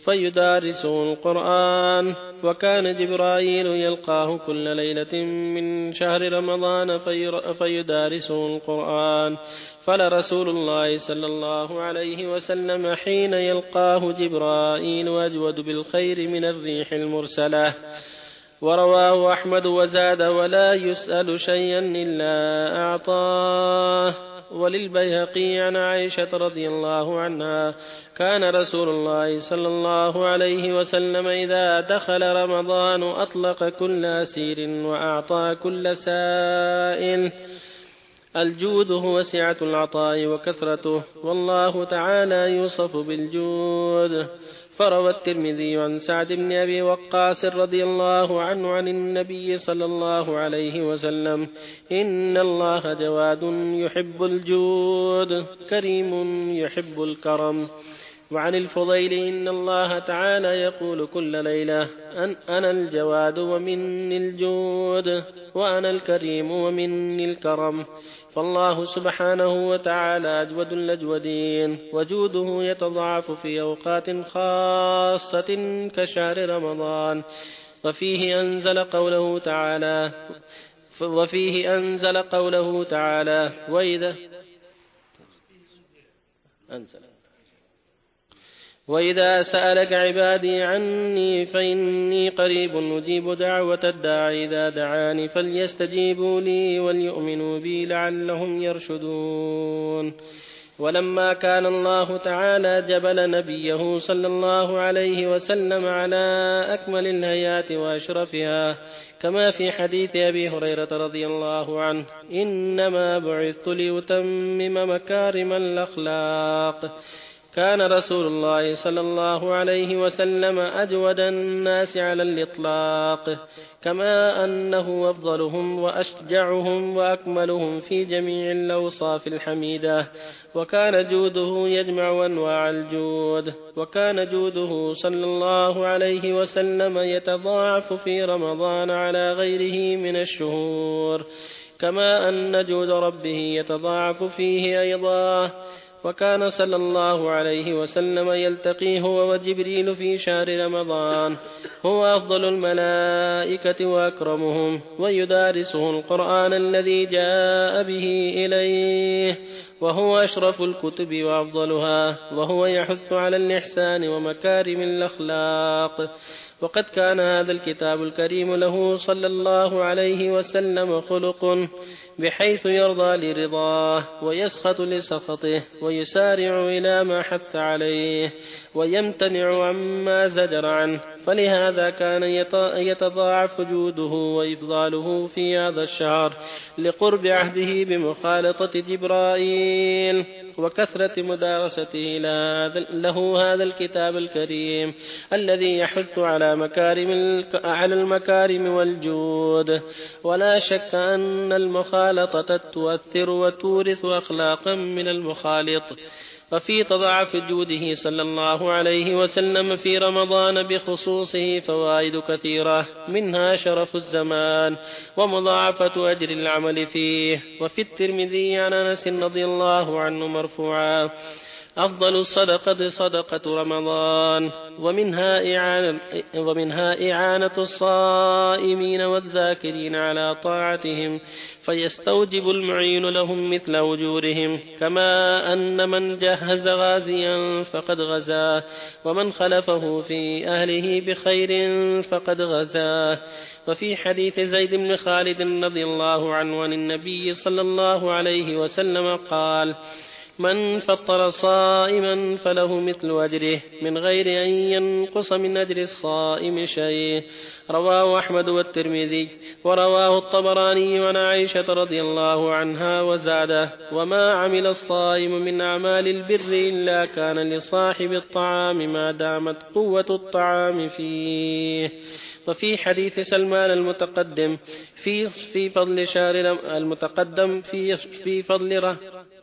فيدارسه القرآن، وكان جبرائيل يلقاه كل ليلة من شهر رمضان فيدارسه القرآن، فلرسول الله صلى الله عليه وسلم حين يلقاه جبرائيل أجود بالخير من الريح المرسلة. ورواه أحمد وزاد: ولا يسأل شيئا إلا أعطاه. وللبيهقي عن عائشة رضي الله عنها: كان رسول الله صلى الله عليه وسلم إذا دخل رمضان أطلق كل أسير وأعطى كل سائل. الجود هو سعة العطاء وكثرته، والله تعالى يوصف بالجود. فروى الترمذي عن سعد بن أبي وقاص رضي الله عنه عن النبي صلى الله عليه وسلم: إن الله جواد يحب الجود كريم يحب الكرم. وعن الفضيل: إن الله تعالى يقول كل ليلة: أنا الجواد ومني الجود، وأنا الكريم ومني الكرم. فالله سبحانه وتعالى أجود الأجودين، وجوده يتضاعف في أوقات خاصة كشهر رمضان. وفيه أنزل قوله تعالى وإذا سألك عبادي عني فإني قريب أجيب دعوة الداعي إذا دعاني فليستجيبوا لي وليؤمنوا بي لعلهم يرشدون. ولما كان الله تعالى جبل نبيه صلى الله عليه وسلم على أكمل الهيات وأشرفها، كما في حديث أبي هريرة رضي الله عنه: إنما بعثت لأتمم مكارم الأخلاق. كان رسول الله صلى الله عليه وسلم أجود الناس على الإطلاق، كما أنه أفضلهم وأشجعهم وأكملهم في جميع الأوصاف الحميدة. وكان جوده يجمع أنواع الجود، وكان جوده صلى الله عليه وسلم يتضاعف في رمضان على غيره من الشهور، كما أن جود ربه يتضاعف فيه أيضا. وكان صلى الله عليه وسلم يلتقي هو وجبريل في شهر رمضان، هو أفضل الملائكة وأكرمهم، ويدارسه القرآن الذي جاء به إليه، وهو أشرف الكتب وأفضلها، وهو يحث على الإحسان ومكارم الأخلاق. وقد كان هذا الكتاب الكريم له صلى الله عليه وسلم خلق، بحيث يرضى لرضاه ويسخط لسخطه، ويسارع إلى ما حث عليه ويمتنع عما زجر عنه. فلهذا كان يتضاعف جوده وإفضاله في هذا الشهر لقرب عهده بمخالطة جبرائيل وكثرة مدارسته له هذا الكتاب الكريم الذي يحث على المكارم والجود. ولا شك أن المخالطة تؤثر وتورث أخلاقا من المخالط. وفي تضاعف جوده صلى الله عليه وسلم في رمضان بخصوصه فوائد كثيرة، منها شرف الزمان ومضاعفة أجر العمل فيه. وفي الترمذي عن أنس رضي الله عنه مرفوعا: أفضل الصدقة صدقة رمضان، ومنها إعانة الصائمين والذاكرين على طاعتهم، فيستوجب المعين لهم مثل أجورهم، كما أن من جهز غازيا فقد غزاه، ومن خلفه في أهله بخير فقد غزاه. وفي حديث زيد بن خالد رضي الله عنه عن النبي صلى الله عليه وسلم قال: من فطر صائما فله مثل أجره من غير أن ينقص من أجر الصائم شيء. رواه أحمد والترمذي، ورواه الطبراني عن عائشة رضي الله عنها وزاده: وما عمل الصائم من أعمال البر إلا كان لصاحب الطعام ما دامت قوة الطعام فيه. وفي حديث سلمان المتقدم في فضل شهر المتقدم في فضل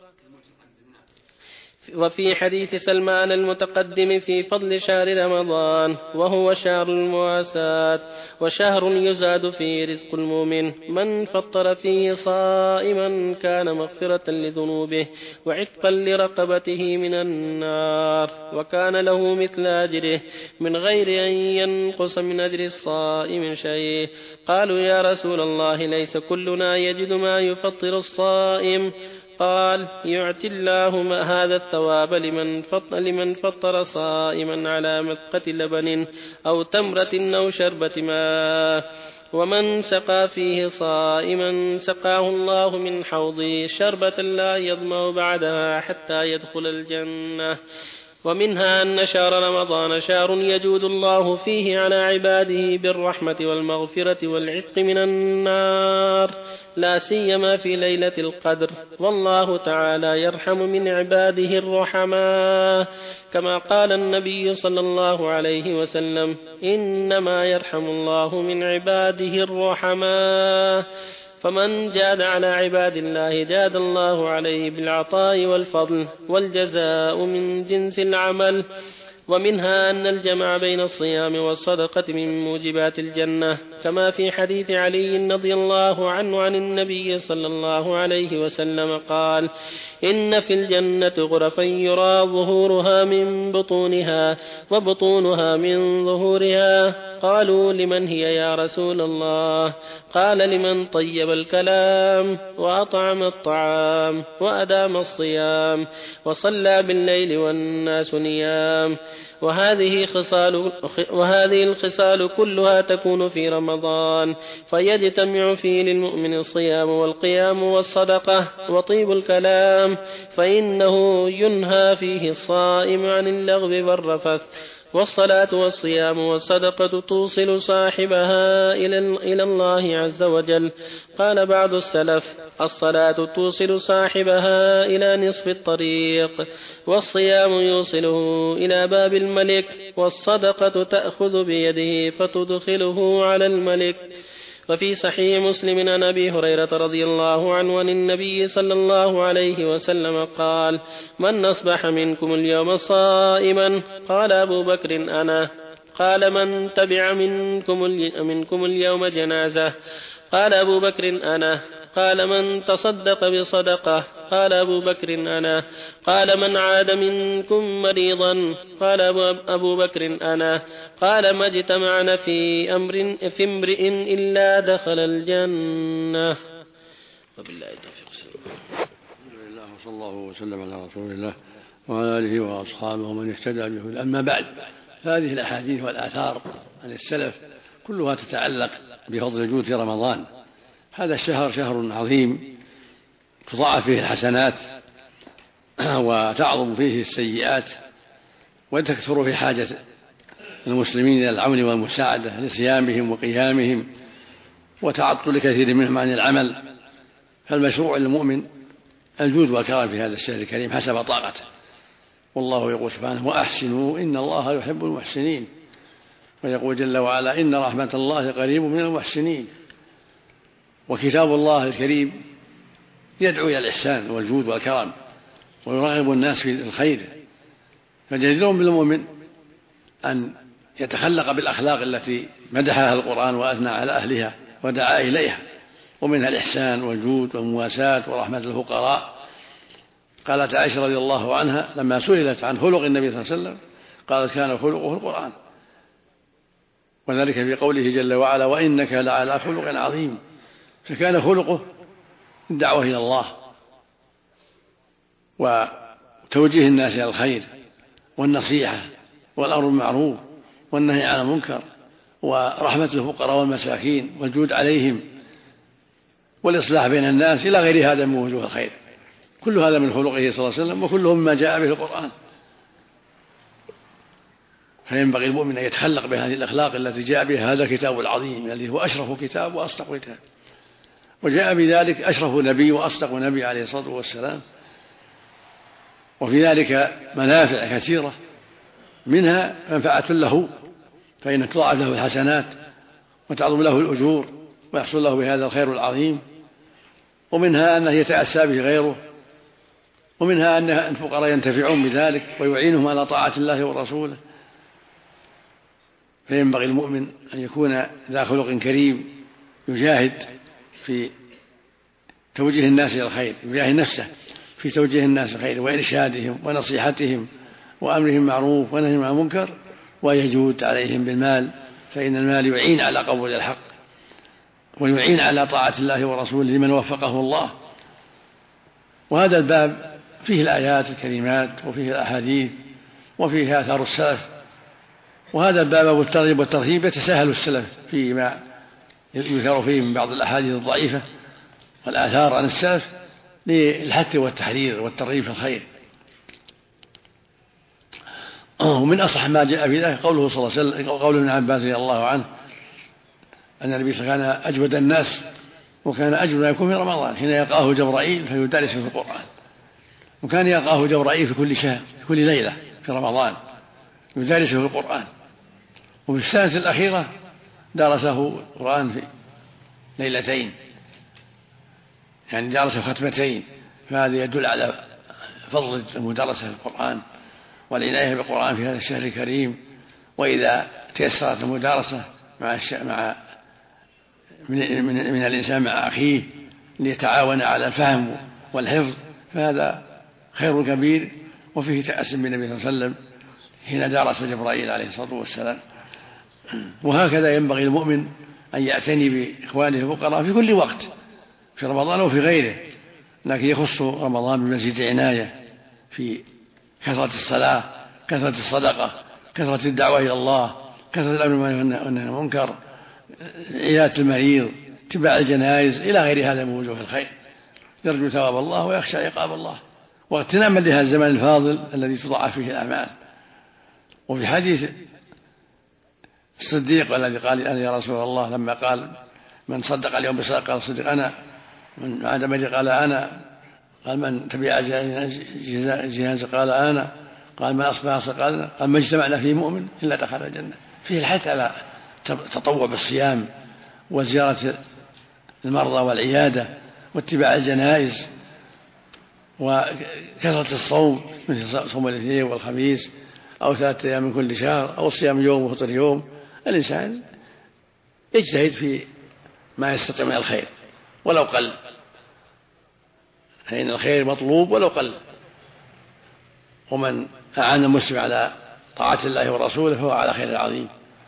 وفي حديث سلمان المتقدم في فضل شهر رمضان: وهو شهر المواساة، وشهر يزاد فيه رزق المؤمن، من فطر فيه صائما كان مغفرة لذنوبه وعتقا لرقبته من النار، وكان له مثل أجره من غير أن ينقص من أجر الصائم شيء. قالوا: يا رسول الله، ليس كلنا يجد ما يفطر الصائم؟ قال: يعطي الله هذا الثواب لمن فطر صائما على مذقة لبن أو تمرة أو شربة ماء، ومن سقى فيه صائما سقاه الله من حوضه شربة لا يظمأ بعدها حتى يدخل الجنة. ومنها أن شهر رمضان شهر يجود الله فيه على عباده بالرحمة والمغفرة والعتق من النار، لا سيما في ليلة القدر، والله تعالى يرحم من عباده الرحماء، كما قال النبي صلى الله عليه وسلم: إنما يرحم الله من عباده الرحماء. فمن جاد على عباد الله جاد الله عليه بالعطاء والفضل، والجزاء من جنس العمل. ومنها أن الجمع بين الصيام والصدقة من موجبات الجنة، كما في حديث علي رضي الله عنه عن النبي صلى الله عليه وسلم قال: إن في الجنة غرفا يرى ظهورها من بطونها وبطونها من ظهورها. قالوا: لمن هي يا رسول الله؟ قال: لمن طيب الكلام وأطعم الطعام وأدام الصيام وصلى بالليل والناس نيام. وهذه الخصال كلها تكون في رمضان، فيجتمع فيه للمؤمن الصيام والقيام والصدقة وطيب الكلام، فإنه ينهى فيه الصائم عن اللغو والرفث. والصلاة والصيام والصدقة توصل صاحبها إلى الله عز وجل. قال بعض السلف: الصلاة توصل صاحبها إلى نصف الطريق، والصيام يوصله إلى باب الملك، والصدقة تأخذ بيده فتدخله على الملك. وفي صحيح مسلم عن أبي هريرة رضي الله عنه عن النبي صلى الله عليه وسلم قال: من أصبح منكم اليوم صائما؟ قال أبو بكر: أنا. قال: من تبع منكم اليوم جنازة؟ قال أبو بكر: أنا. قال: من تصدق بصدقة؟ قال أبو بكر: أنا. قال: من عاد منكم مريضا؟ قال أبو بكر: أنا. قال: ما اجتمعنا في امرئ إلا دخل الجنة. وبالله التوفيق. الحمد لله وصلى الله وسلم على رسول الله وعلى آله وأصحابه ومن اهتدى به. أما بعد، هذه الأحاديث والآثار عن السلف كلها تتعلق بفضل الجود في رمضان. هذا الشهر شهر عظيم تضاعف فيه الحسنات وتعظم فيه السيئات، وتكثر في حاجة المسلمين إلى العون والمساعدة لصيامهم وقيامهم وتعطل كثير منهم عن العمل. فالمشروع للمؤمن الجود والكرم في هذا الشهر الكريم حسب طاقته، والله يقول سبحانه: وأحسنوا إن الله يحب المحسنين. ويقول جل وعلا: إن رحمة الله قريب من المحسنين. وكتاب الله الكريم يدعو إلى الإحسان والجود والكرم ويرغب الناس في الخير، فجدير بالمؤمن أن يتخلق بالأخلاق التي مدحها القرآن وأثنى على أهلها ودعا إليها، ومنها الإحسان والجود والمواساة ورحمة الفقراء. قالت عائشة رضي الله عنها لما سئلت عن خلق النبي صلى الله عليه وسلم قالت: كان خلقه القرآن. وذلك في قوله جل وعلا: وإنك لعلى خلق عظيم. فكان خلقه الدعوة إلى الله وتوجيه الناس إلى الخير والنصيحة والأمر بالمعروف والنهي عن المنكر ورحمة الفقراء والمساكين والجود عليهم والإصلاح بين الناس إلى غير هذا من وجوه الخير. كل هذا من خلقه صلى الله عليه وسلم، وكله مما جاء به القرآن. فينبغي المؤمن أن يتخلق بهذه الأخلاق التي جاء بها هذا الكتاب العظيم الذي هو أشرف كتاب وأصدق كتاب، وجاء بذلك أشرف نبي وأصدق نبي عليه الصلاة والسلام. وفي ذلك منافع كثيرة، منها منفعة له فإن تضاعف له الحسنات وتعظم له الأجور ويحصل له بهذا الخير العظيم، ومنها أنه يتأسى به غيره، ومنها أن الفقراء ينتفعون بذلك ويعينهم على طاعة الله ورسوله. فينبغي المؤمن أن يكون ذا خلق كريم، يجاهد في توجيه الناس إلى الخير، يجاهد نفسه في توجيه الناس الخير وإرشادهم ونصيحتهم وأمرهم معروف ونهيهم عن المنكر، ويجود عليهم بالمال، فإن المال يعين على قبول الحق ويعين على طاعة الله ورسوله لمن وفقه الله. وهذا الباب فيه الآيات الكريمات وفيه الأحاديث وفيه آثار السلف، وهذا الباب والترغيب والترهيب يتساهل السلف فيما يذكر فيه من بعض الأحاديث الضعيفة والآثار عن السلف للحث والتحرير والترغيب في الخير. ومن أصح ما جاء في ذلك قوله صلى الله عليه وسلم، قول ابن عباس رضي الله عنه أن النبي صلى الله عليه وسلم كان أجود الناس، وكان أجود ما يكون في رمضان حين يلقاه جبرائيل فيدرسه في القرآن، وكان يلقاه جبرائيل في كل شهر في كل ليلة في رمضان يدرسه في القرآن. وفي السنة الأخيرة درسه القرآن في ليلتين، يعني درسه ختمتين، فهذا يدل على فضل المدرسة في القرآن والعناية بالقرآن في هذا الشهر الكريم. وإذا تيسرت المدارسة من الإنسان مع أخيه ليتعاون على الفهم والحفظ فهذا خير كبير، وفيه تأسي بالنبي صلى الله عليه وسلم حين درس جبرائيل عليه الصلاة والسلام. وهكذا ينبغي المؤمن أن يعتني بإخوانه الفقراء في كل وقت، في رمضان وفي غيره، لكن يخص رمضان بمزيد عناية في كثرة الصلاة، كثرة الصدقة، كثرة الدعوة إلى الله، كثرة الأمر بالمعروف والنهي عن المنكر، عيادة المريض، اتباع الجنائز، إلى غير هذا من وجوه الخير، يرجو ثواب الله ويخشى عقاب الله، واغتناما لهذا الزمان الفاضل الذي تضاعف فيه الأعمال. وفي حديث الصديق الذي قال أنا يا رسول الله، لما قال من صدق اليوم بصدقة قال الصديق أنا، من عاد مريض قال أنا، قال من تبع جهاز قال أنا، قال من أصبح قال ما اجتمعنا فيه مؤمن إلا دخل الجنة. فيه الحث على التطوع بالصيام وزيارة المرضى والعيادة واتباع الجنائز وكثرة الصوم مثل صوم الاثنين والخميس أو 3 أيام من كل شهر أو صيام يوم وفطر يوم. الإنسان يجتهد في ما يستطيع من الخير ولو قل، فإن الخير مطلوب ولو قل. ومن أعان المسلم على طاعة الله ورسوله فهو على خير عظيم،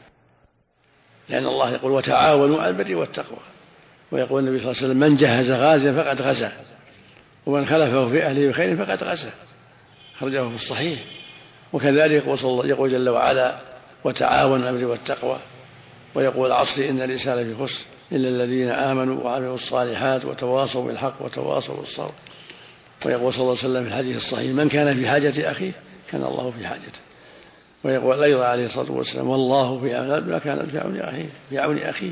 لأن الله يقول وتعاونوا على البر والتقوى، ويقول النبي صلى الله عليه وسلم من جهز غازيا فقد غزا، ومن خلفه في أهله بخير فقد غزا، خرجه في الصحيح. وكذلك يقول جل وعلا وتعاونوا على البر والتقوى، ويقول العصر إن الإنسان لفي خسر إلا الذين آمنوا وعملوا الصالحات وتواصوا بالحق وتواصوا بالصبر. ويقول صلى الله عليه وسلم في الحديث الصحيح من كان في حاجة أخيه كان الله في حاجته. ويقول أيضا عليه الصلاة والسلام والله في عون العبد ما كان في عون أخيه.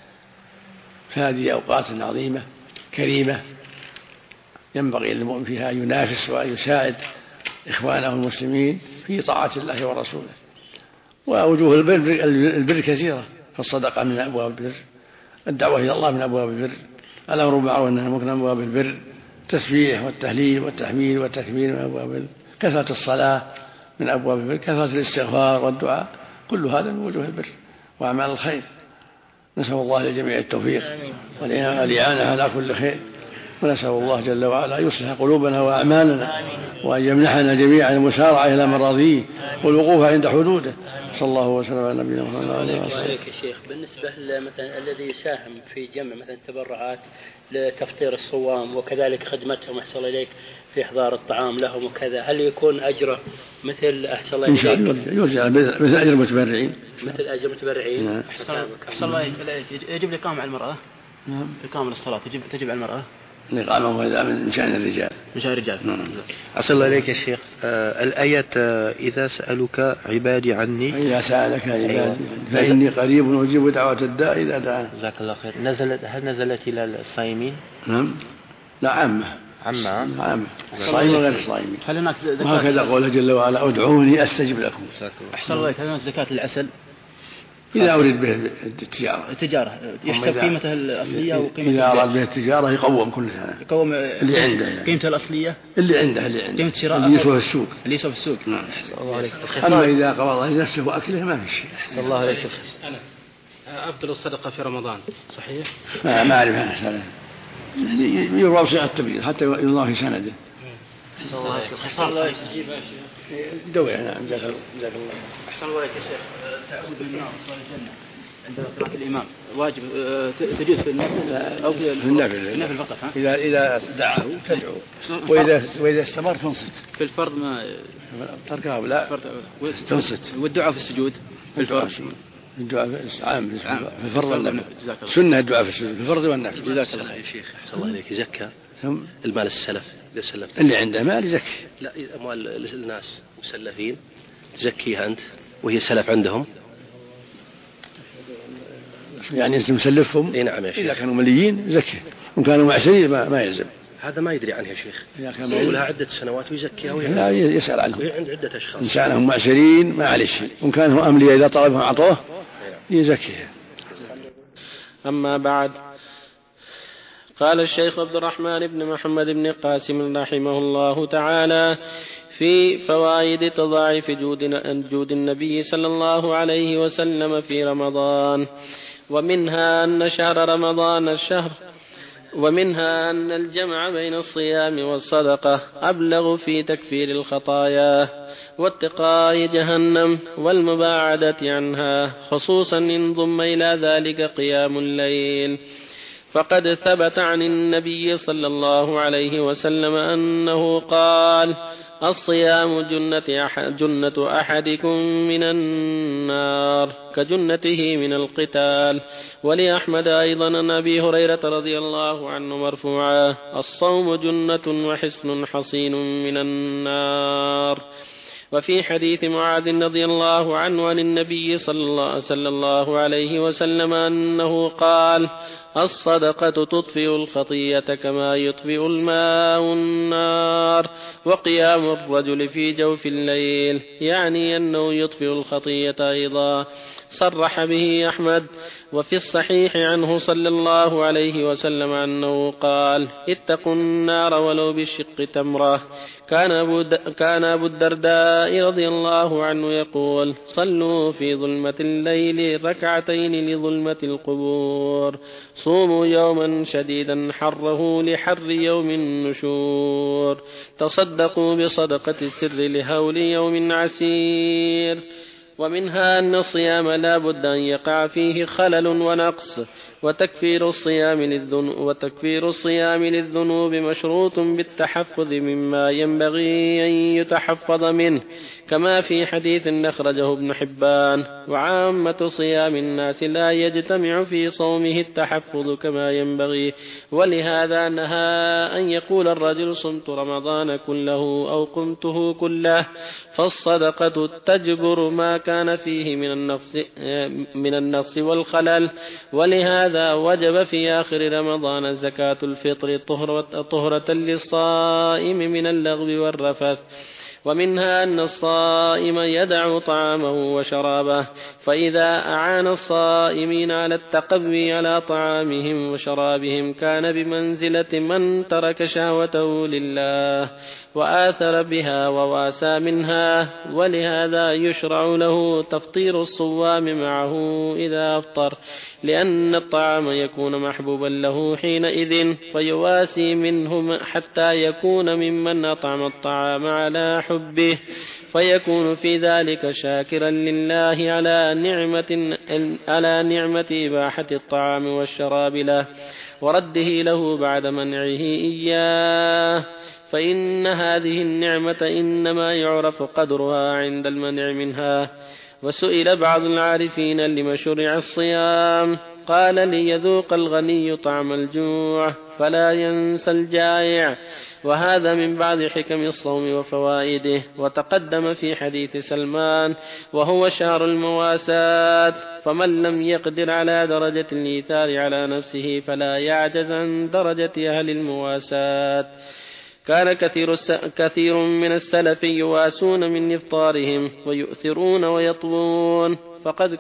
فهذه أوقات عظيمة كريمة ينبغي للمؤمن فيها أن ينافس وأن يساعد إخوانه المسلمين في طاعة الله ورسوله. ووجوه البر كثيرة، فالصدقة من أبواب البر، الدعوة إلى الله من أبواب البر، الأمر بالمعروف والنهي عن المنكر من أبواب البر، التسبيح والتهليل والتحميد والتكبير من أبواب البر، كثرة الصلاة من أبواب البر، كثرة الاستغفار والدعاء، كل هذا من وجوه البر وأعمال الخير. نسأل الله للجميع التوفيق والإعانة على كل خير، ونسأل الله جل وعلا أن يصلح قلوبنا وأعمالنا، وأن يمنحنا جميعا المسارعة إلى مراضيه والوقوف عند حدوده. صلى الله وسلم على نبينا محمد وعلى اله وصحبه. يا شيخ بالنسبه مثلا الذي يساهم في جمع مثلا التبرعات لتفطير الصوام وكذلك خدمتهم احسن الله اليك في احضار الطعام لهم وكذا، هل يكون اجره مثل احسن الله اليك؟ يرجع مثل اجر المتبرعين. مثل اجر المتبرعين. احسن الله يجب الاقامه على المراه. نعم. اقامه الصلاه تجب على المراه. الإقامة وهذا من شأن الرجال. من شأن الرجال. أحسن الله إليك يا شيخ. الآية إذا سألك عبادي عني، إذا سألك عبادي فإني قريب أجيب دعوة الداء إذا دعان. جزاك الله خير. هل نزلت إلى الصائمين؟ نعم. لا عامة. الصائمين وغير الصائمين. هل هناك زكاة؟ وهكذا قوله جل وعلا ادعوني أستجب لكم. أحسن الله إليك. هل هناك زكاة العسل؟ إذا أريد به التجارة يحسب قيمته الأصلية وقيمته. إذا أراد به التجارة يقوم كل سنة. يقوم اللي عنده قيمته الأصلية. اللي عنده قيمة شراء اللي يسوى في السوق. نعم. أما إذا قبض لنفسه وأكله ما في شيء. أحسن الله عليك. أنا أبطل الصدقة في رمضان صحيح؟ ما أعرف أنا يروى بصيغة التبرير حتى يضاف في سنده. أحسن الله يستجيب دوري. نعم جزاك الله. أحسن الله عليك يا شيخ. تعود بالنار وصول الجنة عند قراءة الإمام واجب تجوز في النفل أو في النفل فقط. إذا دعاه تدعو، وإذا استمر تنصت. في الفرض ما تركها لا تنصت. والدعاء في السجود في الفرض. الدعاء عام في الفرض والنفل. سنة الدعاء في السجود في الفرض والنفل. جزاك الله خير شيخ. أحسن الله عليك. زكى المال السلف إذا سلفت اللي عنده مال يزكي. لا أموال الناس مسلفين تزكيها أنت وهي سلف عندهم؟ يعني أنت مسلفهم؟ إيه نعم يا شيخ. إذا كانوا مليين زكي، وإن كانوا معسرين ما يلزم. هذا ما يدري عنها يا شيخ، إذا كان لها عدة سنوات ويزكيها لا يسأل عنهم، وهي عند عدة أشخاص. إن كانهم معسرين ما عليه شيء، وإن كانوا أملياء إذا طلبهم عطوه يزكيها. أما بعد، قال الشيخ عبد الرحمن بن محمد بن قاسم رحمه الله تعالى في فوائد تضاعف جود النبي صلى الله عليه وسلم في رمضان: ومنها أن شهر رمضان ومنها أن الجمع بين الصيام والصدقة أبلغ في تكفير الخطايا واتقاء جهنم والمباعدة عنها، خصوصا إن ضم إلى ذلك قيام الليل، فقد ثبت عن النبي صلى الله عليه وسلم أنه قال: الصيام جنة أحدكم من النار كجنته من القتال. ولأحمد أيضا عن أبي هريرة رضي الله عنه مرفوعا: الصوم جنة وحصن حصين من النار. وفي حديث معاذ رضي الله عنه عن النبي صلى الله عليه وسلم أنه قال: الصدقة تطفئ الخطيئة كما يطفئ الماء النار. وقيام الرجل في جوف الليل يعني أنه يطفئ الخطيئة أيضا، صرح به أحمد. وفي الصحيح عنه صلى الله عليه وسلم أنه قال: اتقوا النار ولو بالشق تمرة. كان أبو الدرداء رضي الله عنه يقول: صلوا في ظلمة الليل ركعتين لظلمة القبور، صوموا يوما شديدا حره لحر يوم النشور، تصدقوا بصدقة السر لهول يوم عسير. ومنها أن الصيام لا بد أن يقع فيه خلل ونقص، وتكفير الصيام للذنوب مشروط بالتحفظ مما ينبغي أن يتحفظ منه، كما في حديث أخرجه ابن حبان: وعامة صيام الناس لا يجتمع في صومه التحفظ كما ينبغي، ولهذا نهى أن يقول الرجل: صمت رمضان كله أو قمته كله، فالصدقة تجبر ما كان فيه من النقص والخلل. ولهذا وجب في آخر رمضان زكاة الفطر طهرة للصائم من اللغو والرفث. ومنها أن الصائم يدع طعامه وشرابه، فإذا أعان الصائمين على التقوي على طعامهم وشرابهم كان بمنزلة من ترك شهوته لله وآثر بها وواسى منها. ولهذا يشرع له تفطير الصوام معه إذا أفطر، لأن الطعام يكون محبوبا له حينئذ فيواسي منه حتى يكون ممن أطعم الطعام على حبه، فيكون في ذلك شاكرا لله على نعمة إباحة الطعام والشراب له ورده له بعد منعه إياه، فإن هذه النعمة إنما يعرف قدرها عند المنع منها. وسئل بعض العارفين لما شرع الصيام، قال: ليذوق الغني طعم الجوع فلا ينسى الجائع. وهذا من بعض حكم الصوم وفوائده. وتقدم في حديث سلمان: وهو شهر المواساة، فمن لم يقدر على درجة الإيثار على نفسه فلا يعجز عن درجة أهل المواساة. كان كثير من السلف يواسون من إفطارهم ويؤثرون ويطوون، فقد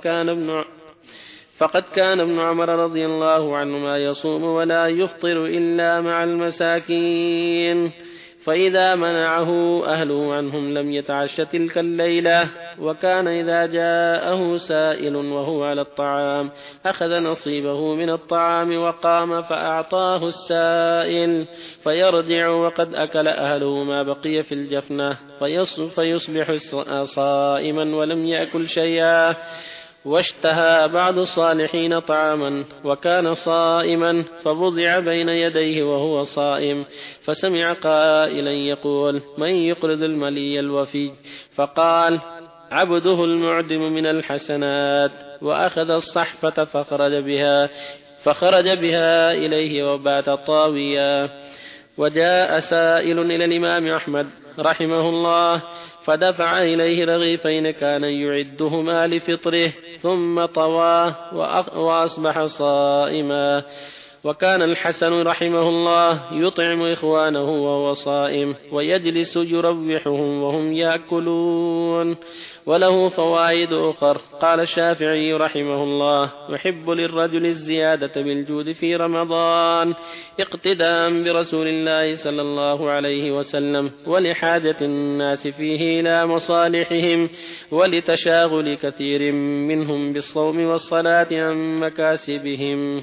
كان ابن عمر رضي الله عنهما يصوم ولا يفطر إلا مع المساكين، فإذا منعه أهله عنهم لم يتعش تلك الليلة. وكان إذا جاءه سائل وهو على الطعام أخذ نصيبه من الطعام وقام فأعطاه السائل، فيرجع وقد أكل أهله ما بقي في الجفنة، فيصبح صائما ولم يأكل شيئا. واشتهى بعض الصالحين طعاما وكان صائما، فوضع بين يديه وهو صائم، فسمع قائلا يقول: من يقرض الملي الوفي؟ فقال: عبده المعدم من الحسنات. وأخذ الصحفة فخرج بها إليه وبات طاويا. وجاء سائل إلى الإمام أحمد رحمه الله فدفع إليه رغيفين كان يعدهما لفطره ثم طواه وأصبح صائما. وكان الحسن رحمه الله يطعم إخوانه وهو صائم ويجلس يروحهم وهم يأكلون. وله فوائد أخر. قال الشافعي رحمه الله يحب للرجل الزيادة بالجود في رمضان اقتداء برسول الله صلى الله عليه وسلم ولحاجة الناس فيه إلى مصالحهم ولتشاغل كثير منهم بالصوم والصلاة عن مكاسبهم.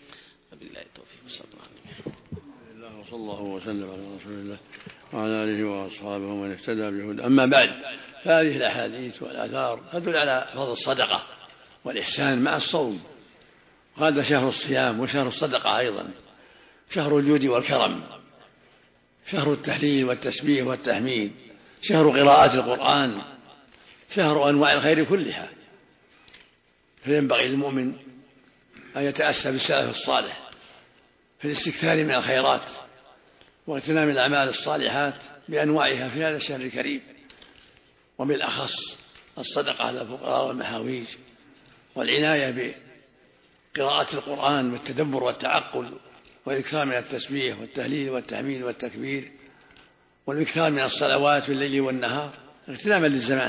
وصلى الله وسلم على رسول الله وعلى آله وأصحابه ومن اهتدى بهداه. أما بعد، فهذه الأحاديث والآثار تدل على فضل الصدقة والإحسان مع الصوم. هذا شهر الصيام وشهر الصدقة أيضا، شهر الجود والكرم، شهر التهليل والتسبيح والتحميد، شهر قراءة القرآن، شهر أنواع الخير كلها. فينبغي للمؤمن أن يتأسى بالسلف الصالح في الاستكثار من الخيرات واغتنام الأعمال الصالحات بأنواعها في هذا الشهر الكريم، وبالأخص الصدقة على الفقراء والمحاويج، والعناية بقراءة القرآن والتدبر والتعقل، والإكثار من التسبيح والتهليل والتحميد والتكبير، والإكثار من الصلوات في الليل والنهار اغتناما للزمان.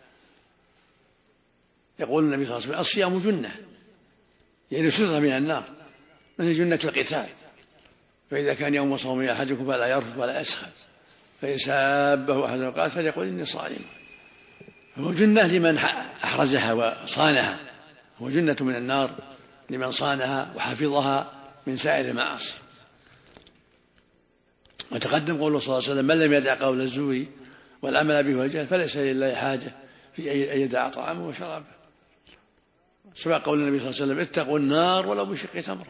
يقول النبي صلى الله عليه وسلم الصيام جنة، يعني سترة من النار، من جنة القتال. فإذا كان يوم صوم أحدكم فلا يرفث ولا يسخط، فإن سابه أحد قال فليقل إني صائم. هو جنة لمن أحرزها وصانها، هو جنة من النار لمن صانها وحفظها من سائر المعاصي. وتقدم قوله صلى الله عليه وسلم من لم يدع قول الزور والعمل به والجهل فليس لله حاجة في أن يدع طعامه وشرابه. سبق قول النبي صلى الله عليه وسلم اتقوا النار ولو بشق تمرة.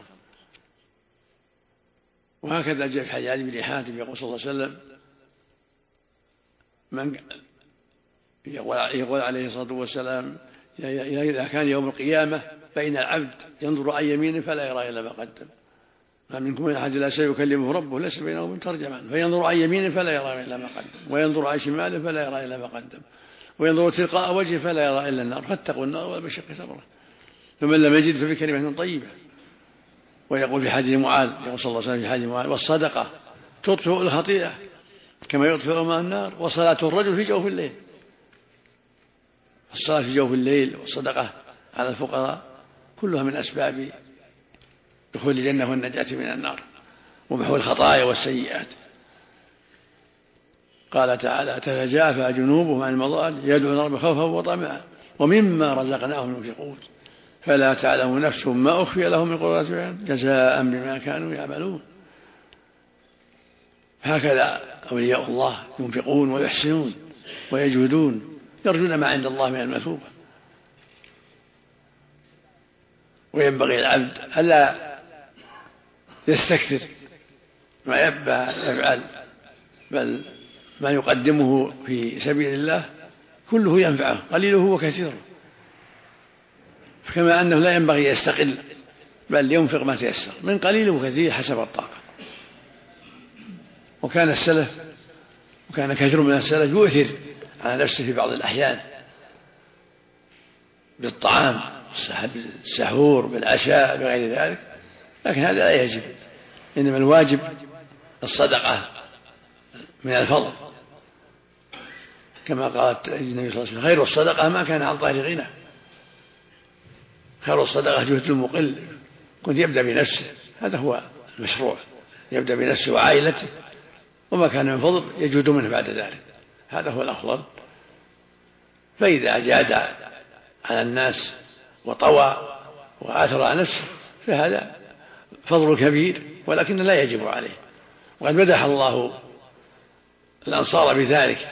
وهكذا جاء في حديث ابن حاتم يقول صلى الله عليه وسلم من يقول عليه الصلاة والسلام إذا كان يوم القيامة فإن العبد ينظر عن يمينه فلا يرى إلا ما قدم، ما منكم من أحد لا سيكلمه ربه ليس بينه وبين ترجمان، فينظر عن يمينه فلا يرى إلا ما قدم، وينظر عن شماله فلا يرى إلا ما قدم، وينظر تلقاء وجهه فلا يرى إلا النار. فاتقوا النار ولو بشق تمرة. فمن لم يجد فبكلمة طيبة. ويقول في حديث معاذ يقول صلى الله عليه وسلم في حديث معاذ والصدقة تطفئ الخطيئة كما يطفئ الماء النار، وصلاة الرجل في جوف الليل. الصلاة في جوف الليل والصدقة على الفقراء كلها من أسباب دخول الجنة والنجاة من النار ومحو الخطايا والسيئات. قال تعالى تتجافى جنوبهم عن المضاجع يدعون ربهم خوفا وطمعا ومما رزقناهم ينفقون فلا تعلم نفس ما أخفي لهم من قرة أعين جزاء بما كانوا يعملون. هكذا أولياء الله ينفقون ويحسنون ويجهدون يرجون ما عند الله من المثوبة. وينبغي العبد ألا يستكثر ما يفعل، بل ما يقدمه في سبيل الله كله ينفعه قليله وكثيره. كما أنه لا ينبغي يستقل بل ينفق ما تيسر من قليل وكثير حسب الطاقة. وكان كثير من السلف يؤثر على نفسه في بعض الأحيان بالطعام بالسحور بالعشاء بغير ذلك، لكن هذا لا يجب. إنما الواجب الصدقة من الفضل، كما قالت النبي صلى الله عليه وسلم خير الصدقة ما كان عن ظاهر غنى. خير الصدقة جهد المقل، كنت يبدأ بنفسه، هذا هو المشروع، يبدأ بنفسه وعائلته، وما كان من فضل يجود منه بعد ذلك، هذا هو الأفضل. فإذا جاد على الناس وطوى وآثر على نفسه فهذا فضل كبير، ولكن لا يجب عليه. وقد مدح الله الأنصار بذلك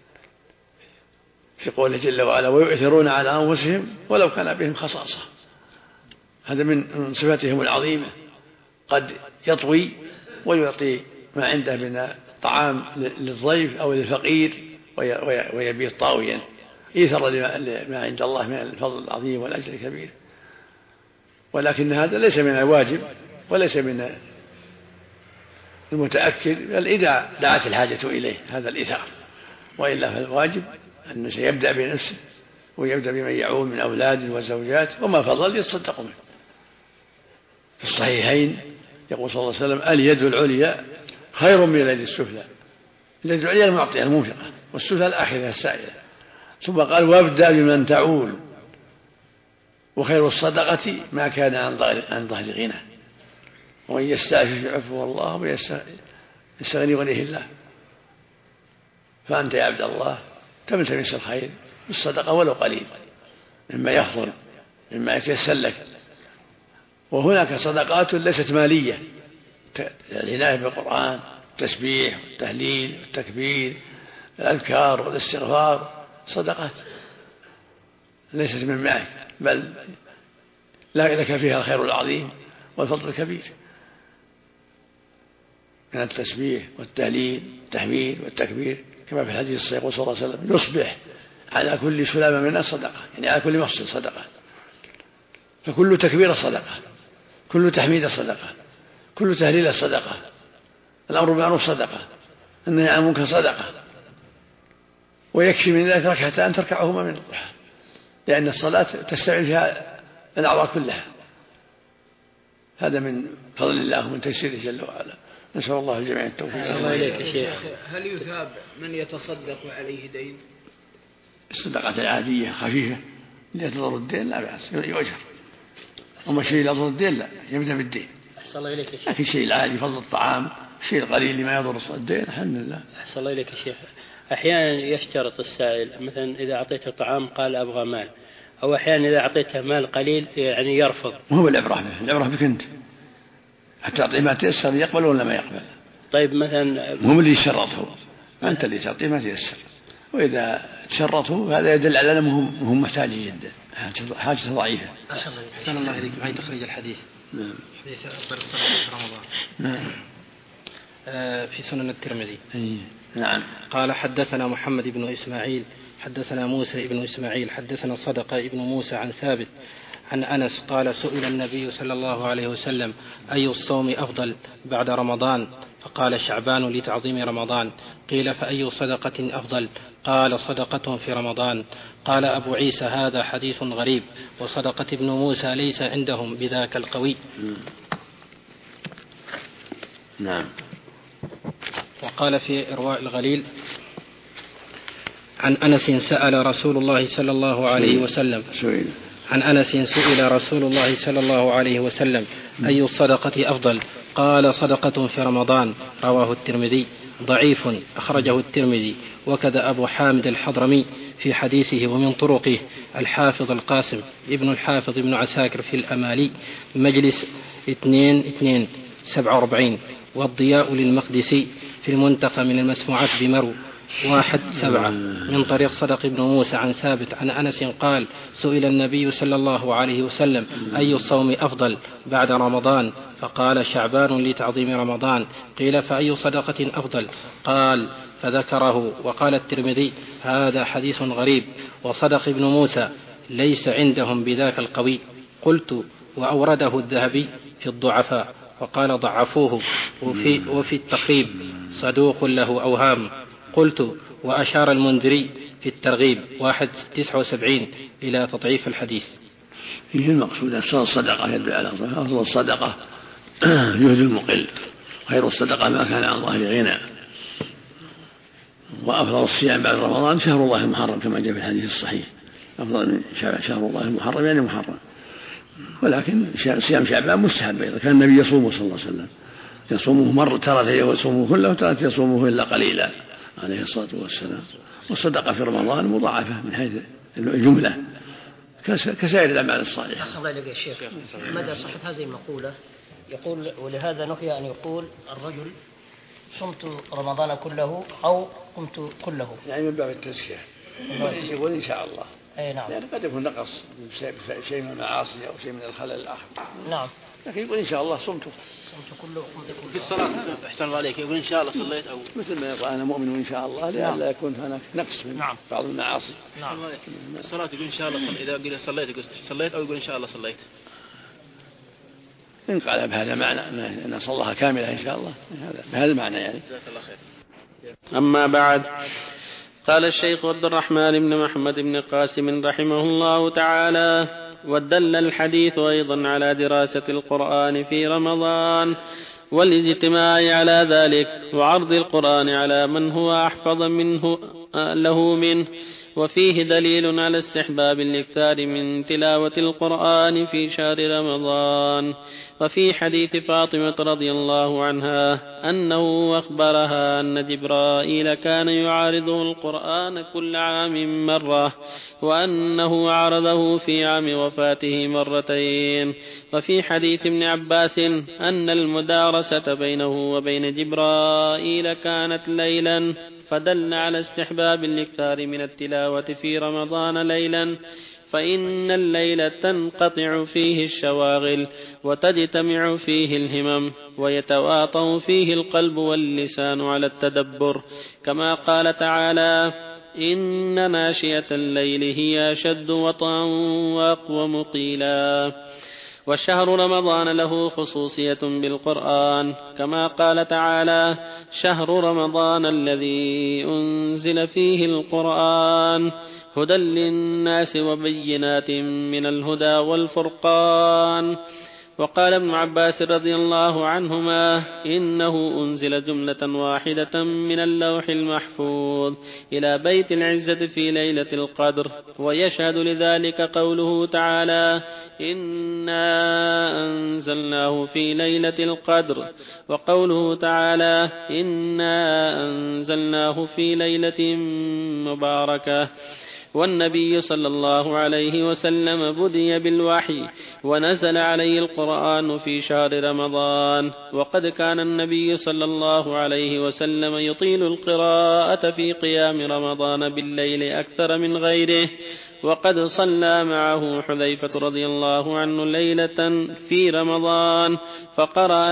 في قوله جل وعلا ويؤثرون على أنفسهم ولو كان بهم خصاصة. هذا من صفاتهم العظيمة، قد يطوي ويعطي ما عنده من طعام للضيف أو للفقير ويبيت طاويا إيثر لما عند الله من الفضل العظيم والأجر الكبير. ولكن هذا ليس من الواجب وليس من المتأكد بل إذا دعت الحاجة إليه هذا الإيثار، وإلا فالواجب أن يبدأ بنفسه ويبدأ بمن يعول من أولاد وزوجات، وما فضل يتصدق منه. في الصحيحين يقول صلى الله عليه وسلم: اليد العليا خير من اليد السفلى. اليد العليا المعطية المنفقة، والسفلى الآخرة السائلة. ثم قال: وابدأ بمن تعول، وخير الصدقة ما كان عن ظهر غنى، ومن يستعفف يعفه الله ويستغني غنيه الله. فأنت يا عبد الله تلتمس الخير بالصدقة ولو قليل مما يحضر مما يتيسر لك. وهناك صدقات ليست مالية، العناية بالقرآن، التسبيح والتهليل والتكبير، الأذكار والاستغفار، صدقات ليست من معك، بل لك فيها الخير العظيم والفضل الكبير من التسبيح والتهليل والتحميد والتكبير، كما في الحديث الصحيح يقول صلى الله عليه وسلم: يصبح على كل سلامة من الناس صدقة، يعني على كل مفصل صدقة. فكل تكبير صدقة، كل تحميد صدقة، كل تهليل صدقة، الأمر بالمعروف صدقة، النهي عن المنكر صدقة. ويكفي من ذلك ركعتان تركعهما من الضحى، لأن الصلاة تستعمل فيها الأعضاء كلها. هذا من فضل الله ومن تيسيره جل وعلا. نسأل الله الجميع التوفيق. الله إليك يا شيخ، هل يثاب من يتصدق عليه دين؟ الصدقات العادية خفيفة اللي تضر الدين لا بأس، يؤجر. أما الشيء لا يضر الدين لا، يبدأ بالدين. أحسن الله إليك يا شيخ. لكن الشيء العادي فضل الطعام، الشيء القليل لما يضر الدين الحمد لله. أحسن الله إليك يا شيخ. أحيانا يشترط السائل مثلا إذا أعطيته طعام قال أبغى مال، أو أحيانا إذا أعطيته مال قليل يعني يرفض. وهو العبرة بك أنت، حتى تعطيه ما تيسر يقبل ولا ما يقبل. طيب مثلا هم اللي يشرطه، أنت اللي تعطيه ما تيسر، وإذا تشرطه هذا يدل على أنهم محتاجين جدا، حاجة ضعيفة. أحسن الله إليك. معي تخريج الحديث. نعم. حديث أفضل الصلاة في رمضان. نعم. في سنن الترمذي. نعم. قال: حدثنا محمد بن إسماعيل حدثنا موسى بن إسماعيل حدثنا صدقة ابن موسى عن ثابت عن أنس قال: سئل النبي صلى الله عليه وسلم: أي الصوم أفضل بعد رمضان؟ فقال: شعبان لتعظيم رمضان. قيل: فأي صدقة أفضل؟ قال: صدقة في رمضان. قال أبو عيسى: هذا حديث غريب، وصدقة ابن موسى ليس عندهم بذاك القوي. نعم. وقال في إرواء الغليل عن أنس سأل رسول الله صلى الله عليه وسلم عن أنس سئل رسول الله صلى الله عليه وسلم: أي الصدقة أفضل؟ قال: صدقة في رمضان. رواه الترمذي. ضعيف، أخرجه الترمذي، وكذا أبو حامد الحضرمي في حديثه ومن طرقه الحافظ القاسم ابن الحافظ ابن عساكر في الأمالي مجلس 2/2/47، والضياء للمقدسي في المنتقى من المسموعات بمرو 1/7 من طريق صدق بن موسى عن ثابت عن أنس قال: سئل النبي صلى الله عليه وسلم: أي الصوم أفضل بعد رمضان؟ فقال: شعبان لتعظيم رمضان. قيل: فأي صدقة أفضل؟ قال فذكره. وقال الترمذي: هذا حديث غريب، وصدق ابن موسى ليس عندهم بذاك القوي. قلت: وأورده الذهبي في الضعفاء، وقال: ضعفوه. وفي التقريب صدوق له أوهام. قلت: وأشار المنذري في الترغيب 1/79 إلى تضعيف الحديث. فيه المقصود أفضل الصدقة يدل على أفضل الصدقة يهدي المقل، خير الصدقة ما كان عن ظهر غنى، وأفضل الصيام بعد رمضان شهر الله المحرم كما جاء في الحديث الصحيح. أفضل من شهر الله المحرم يعني محرم، ولكن صيام شعبان مستحب أيضا، كان النبي يصومه صلى الله عليه وسلم، يصومه مرة تارة يصومه كله وتارة يصومه إلا قليلا عليه الصلاة والسلام. والصدقة في رمضان مضاعفة من حيث الجملة كسائر الأعمال الصالحة. أحسن الله إليك يا شيخ. ماذا صحة هذه المقولة؟ يقول: ولهذا نهي أن يقول الرجل صمت رمضان كله أو قمت كله، يعني من باب التزكية يقول إن شاء الله. أي نعم. يعني قد يكون نقص شيء من المعاصي أو شيء من الخلل الآخر. نعم. لكن يقول إن شاء الله صمت كله وقمت كله. في الصلاة أحسن الله عليك يقول إن شاء الله صليت، أو مثل ما يقول أنا مؤمن إن شاء الله، لئلا يكون هناك نقص من بعض المعاصي. نعم. الصلاة يقول إن شاء الله إذا قيل صليت يقول صليت، أو يقول إن شاء الله صليت. إن قال بهذا معنى أن صلاها كاملة إن شاء الله بهذا المعنى يعني. أما بعد، قال الشيخ عبد الرحمن بن محمد بن قاسم رحمه الله تعالى: ودل الحديث أيضا على دراسة القرآن في رمضان والاجتماع على ذلك وعرض القرآن على من هو أحفظ له منه، وفيه دليل على استحباب الإكثار من تلاوة القرآن في شهر رمضان. وفي حديث فاطمة رضي الله عنها أنه أخبرها أن جبرائيل كان يعارضه القرآن كل عام مرة، وأنه عارضه في عام وفاته مرتين. وفي حديث ابن عباس أن المدارسة بينه وبين جبرائيل كانت ليلا، فدل على استحباب الإكثار من التلاوة في رمضان ليلا، فإن الليل تنقطع فيه الشواغل وتجتمع فيه الهمم ويتواطأ فيه القلب واللسان على التدبر، كما قال تعالى: إن ناشئة الليل هي أشد وطئا وأقوم قيلا. والشهر رمضان له خصوصية بالقرآن، كما قال تعالى: شهر رمضان الذي أنزل فيه القرآن هدى للناس وبينات من الهدى والفرقان. وقال ابن عباس رضي الله عنهما: إنه أنزل جملة واحدة من اللوح المحفوظ إلى بيت العزة في ليلة القدر. ويشهد لذلك قوله تعالى: إنا أنزلناه في ليلة القدر، وقوله تعالى: إنا أنزلناه في ليلة مباركة. والنبي صلى الله عليه وسلم بدي بالوحي ونزل عليه القرآن في شهر رمضان، وقد كان النبي صلى الله عليه وسلم يطيل القراءة في قيام رمضان بالليل أكثر من غيره. وقد صلى معه حذيفة رضي الله عنه ليلة في رمضان فقرأ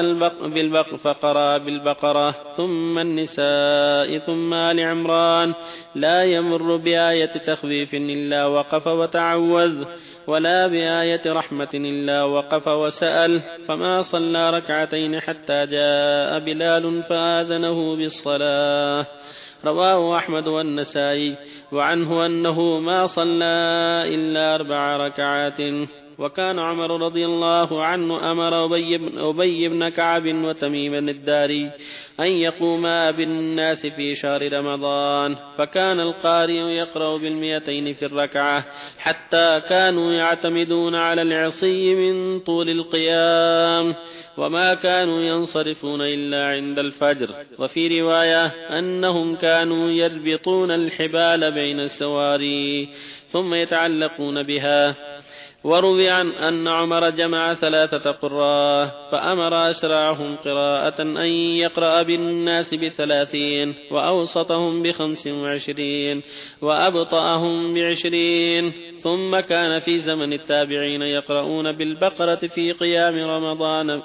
بالبقرة ثم النساء ثم آل عمران، لا يمر بآية تخفيف إلا وقف وتعوذ، ولا بآية رحمة إلا وقف وسأل، فما صلى ركعتين حتى جاء بلال فآذنه بالصلاة. رواه أحمد والنسائي، وعنه أنه ما صلى إلا 4 ركعات. وكان عمر رضي الله عنه أمر أبي بن كعب وتميم الداري أن يقوما بالناس في شهر رمضان، فكان القارئ يقرأ 200 في الركعة، حتى كانوا يعتمدون على العصي من طول القيام، وما كانوا ينصرفون إلا عند الفجر. وفي رواية أنهم كانوا يربطون الحبال بين السواري ثم يتعلقون بها. وروي عن أن عمر جمع 3 قراء، فأمر أسرعهم قراءة أن يقرأ بالناس ب30، وأوسطهم ب25، وأبطأهم ب20. ثم كان في زمن التابعين يقرؤون بالبقرة في قيام رمضان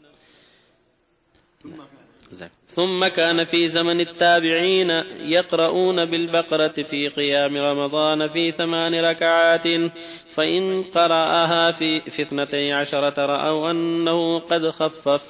ثم كان في زمن التابعين يقرؤون بالبقرة في قيام رمضان في 8 ركعات، فإن قرأها في 12 رأوا أنه قد خفف.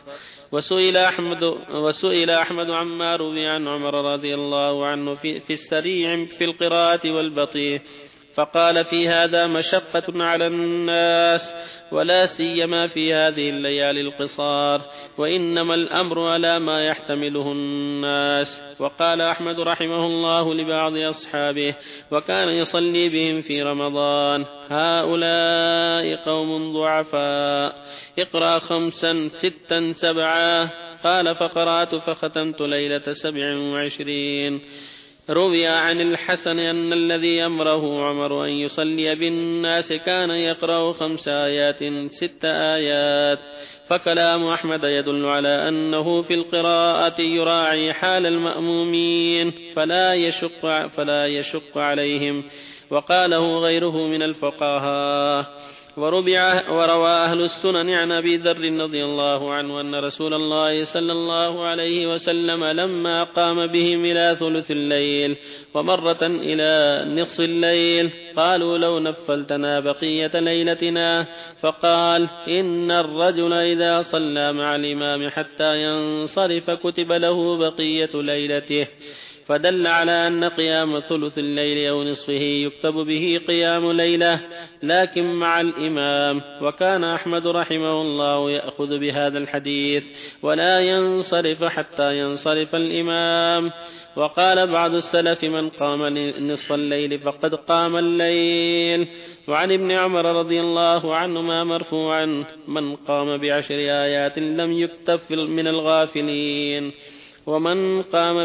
وسئل أحمد عما روي عن عمر رضي الله عنه في السريع في القراءة والبطيء، فقال: في هذا مشقة على الناس، ولا سيما في هذه الليالي القصار، وإنما الأمر على ما يحتمله الناس. وقال أحمد رحمه الله لبعض أصحابه وكان يصلي بهم في رمضان: هؤلاء قوم ضعفاء، اقرأ 5 6 7. قال: فقرأت فختمت ليلة 27. روي عن الحسن أن الذي أمره عمر أن يصلي بالناس كان يقرأ 5 آيات 6 آيات. فكلام أحمد يدل على أنه في القراءة يراعي حال المأمومين فلا يشق عليهم، وقاله غيره من الفقهاء. وروى أهل السنن عن أبي ذر رضي الله عنه أن رسول الله صلى الله عليه وسلم لما قام بهم إلى ثلث الليل ومرة إلى نصف الليل قالوا لو نفلتنا بقية ليلتنا، فقال إن الرجل إذا صلى مع الإمام حتى ينصرف كتب له بقية ليلته، فدل على أن قيام ثلث الليل أو نصفه يكتب به قيام ليلة لكن مع الإمام. وكان أحمد رحمه الله يأخذ بهذا الحديث ولا ينصرف حتى ينصرف الإمام. وقال بعض السلف من قام نصف الليل فقد قام الليل. وعن ابن عمر رضي الله عنهما مرفوعا من قام ب10 آيات لم يكتب من الغافلين، ومن قام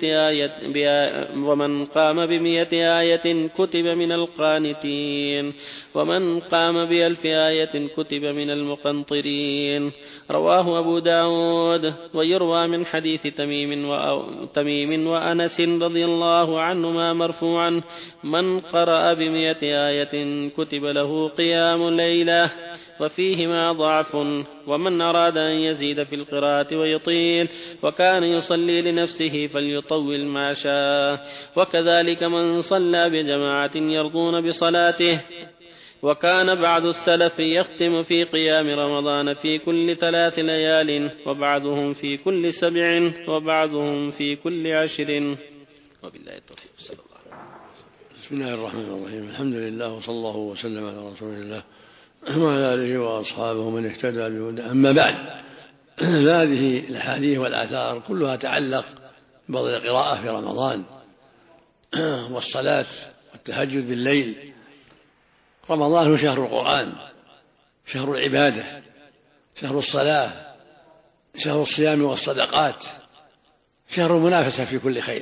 ب100 آية كتب من القانتين، ومن قام ب1000 آية كتب من المقنطرين. رواه أبو داود. ويروى من حديث تميم وأنس رضي الله عنهما مرفوعا من قرأ ب100 آية كتب له قيام ليلة، وفيهما ضعف. ومن أراد أن يزيد في القراءة ويطيل وكان يصلي لنفسه فليطول ما شاء. وكذلك من صلى بجماعة يرضون بصلاته. وكان بعض السلف يختم في قيام رمضان في كل 3 ليال، وبعضهم في كل 7، وبعضهم في كل 10. وبالله التوفيق. صلى الله عليه وسلم. بسم الله الرحمن الرحيم. الحمد لله وصلى الله وسلم على رسول الله وعلى آله وأصحابه من اهتدى بهداه. أما بعد، هذه الأحاديث والآثار كلها تعلق بفضل القراءة في رمضان والصلاة والتهجد بالليل. رمضان هو شهر القرآن، شهر العبادة، شهر الصلاة، شهر الصيام والصدقات، شهر المنافسة في كل خير.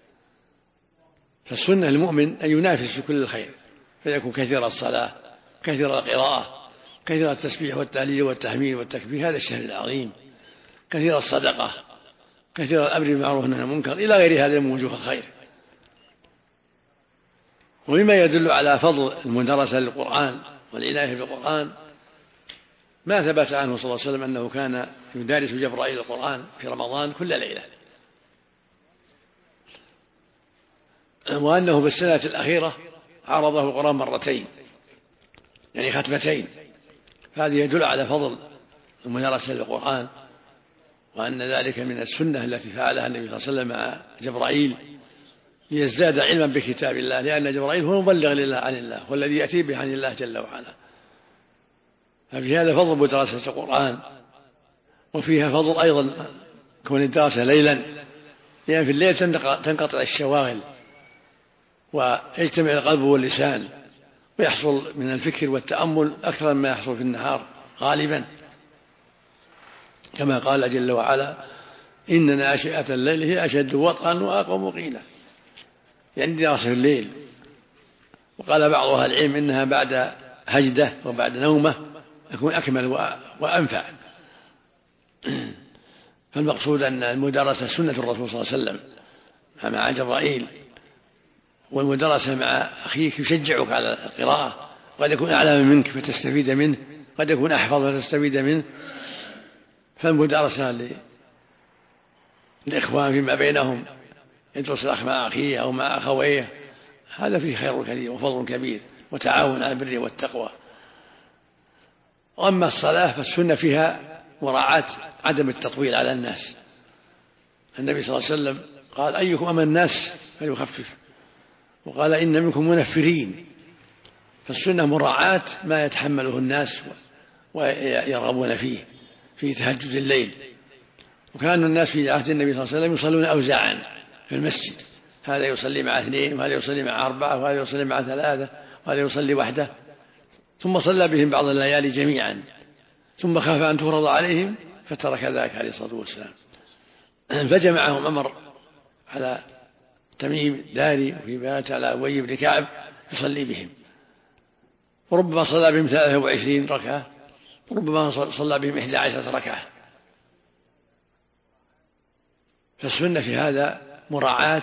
فالسنة للمؤمن أن ينافس في كل الخير، فيكون كثير الصلاة، كثير القراءة، كثير التسبيح والتهليل والتحميد والتكبير هذا الشهر العظيم، كثير الصدقة، كثير الأمر بالمعروف والنهي عن المنكر، إلى غير هذا من وجوه الخير. ومما يدل على فضل المدارسة للقرآن والعناية بالقرآن ما ثبت عنه صلى الله عليه وسلم أنه كان يدارس جبرائيل القرآن في رمضان كل ليلة، وأنه بالسنة الأخيرة عرضه القرآن مرتين، يعني ختمتين. هذه يدل على فضل المدارسة للقرآن، وأن ذلك من السنة التي فعلها النبي صلى الله عليه وسلم مع جبرائيل ليزداد علما بكتاب الله، لأن جبرائيل هو مبلغ لله عن الله والذي يأتي به عن الله جل وعلا. ففي هذا فضل مدرسة القرآن، وفيها فضل أيضا كون الدراسة ليلا، لأن في الليل تنقطع الشواغل ويجتمع القلب واللسان، ويحصل من الفكر والتأمل أكثر مما يحصل في النهار غالبا، كما قال جل وعلا إن ناشئة الليل هي أشد وطئا وأقوم قيلا، يعني دراسة في الليل. وقال بعض أهل العلم إنها بعد هجدة وبعد نومة يكون أكمل وأنفع. فالمقصود أن المدارسة سنة الرسول صلى الله عليه وسلم مع جبرائيل، والمدرسة مع أخيك يشجعك على القراءة، قد يكون أعلم منك فتستفيد منه، قد يكون أحفظ فتستفيد منه. فالمدرسة للإخوان فيما بينهم، يدرس الأخ مع أخيه أو مع أخويه، هذا فيه خير كثير وفضل كبير وتعاون على البر والتقوى. وأما الصلاة فالسنة فيها مراعاة عدم التطويل على الناس. النبي صلى الله عليه وسلم قال أيكم أما الناس فليخفف، وقال إن منكم منفرين. فالسنة مراعاة ما يتحمله الناس ويرغبون فيه في تهجد الليل. وكان الناس في عهد النبي صلى الله عليه وسلم يصلون أوزاعا في المسجد، هذا يصلي مع 2، وهذا يصلي مع 4، وهذا يصلي مع 3، وهذا يصلي وحده. ثم صلى بهم بعض الليالي جميعا، ثم خاف أن تفرض عليهم فترك ذلك عليه الصلاة والسلام. فجمعهم عمر على تميم داري، وفي بيت على أبي بن كعب يصلي بهم، وربما صلى بهم 23 ركعة، وربما صلى بهم 11 ركعة. فالسنة في هذا مراعاة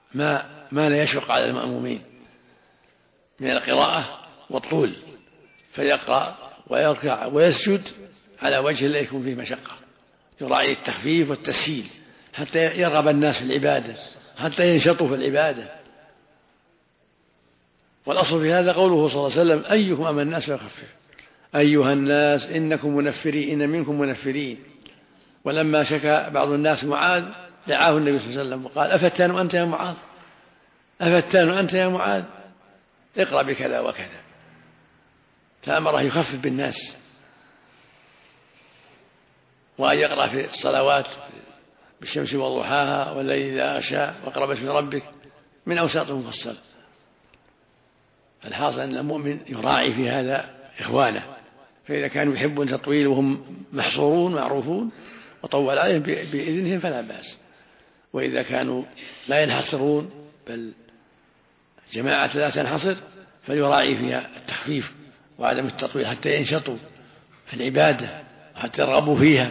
ما لا يشق على المأمومين من القراءة والطول، فيقرأ ويركع ويسجد على وجه لا يكون فيه مشقة، يراعي التخفيف والتسهيل حتى يرغب الناس في العبادة، حتى ينشطوا في العبادة. والأصل في هذا قوله صلى الله عليه وسلم: أيكم أمن الناس فيخفف، أيها الناس إنكم منفرين، إن منكم منفرين. ولما شكى بعض الناس معاذ دعاه النبي صلى الله عليه وسلم وقال: أفتان أنت يا معاذ، أفتان أنت يا معاذ، اقرأ بكذا وكذا. فأمره يخفف بالناس، وأن يقرأ في الصلوات بالشمس وضحاها والليل إذا غشى واقرأ باسم ربك من أوساط مفصل. الحاصل أن المؤمن يراعي في هذا إخوانه، فإذا كانوا يحبون التطويل وهم محصورون معروفون وطول عليهم بإذنهم فلا بأس، وإذا كانوا لا ينحصرون بل جماعة لا تنحصر فيراعي فيها التخفيف وعدم التطويل حتى ينشطوا في العبادة وحتى يرغبوا فيها.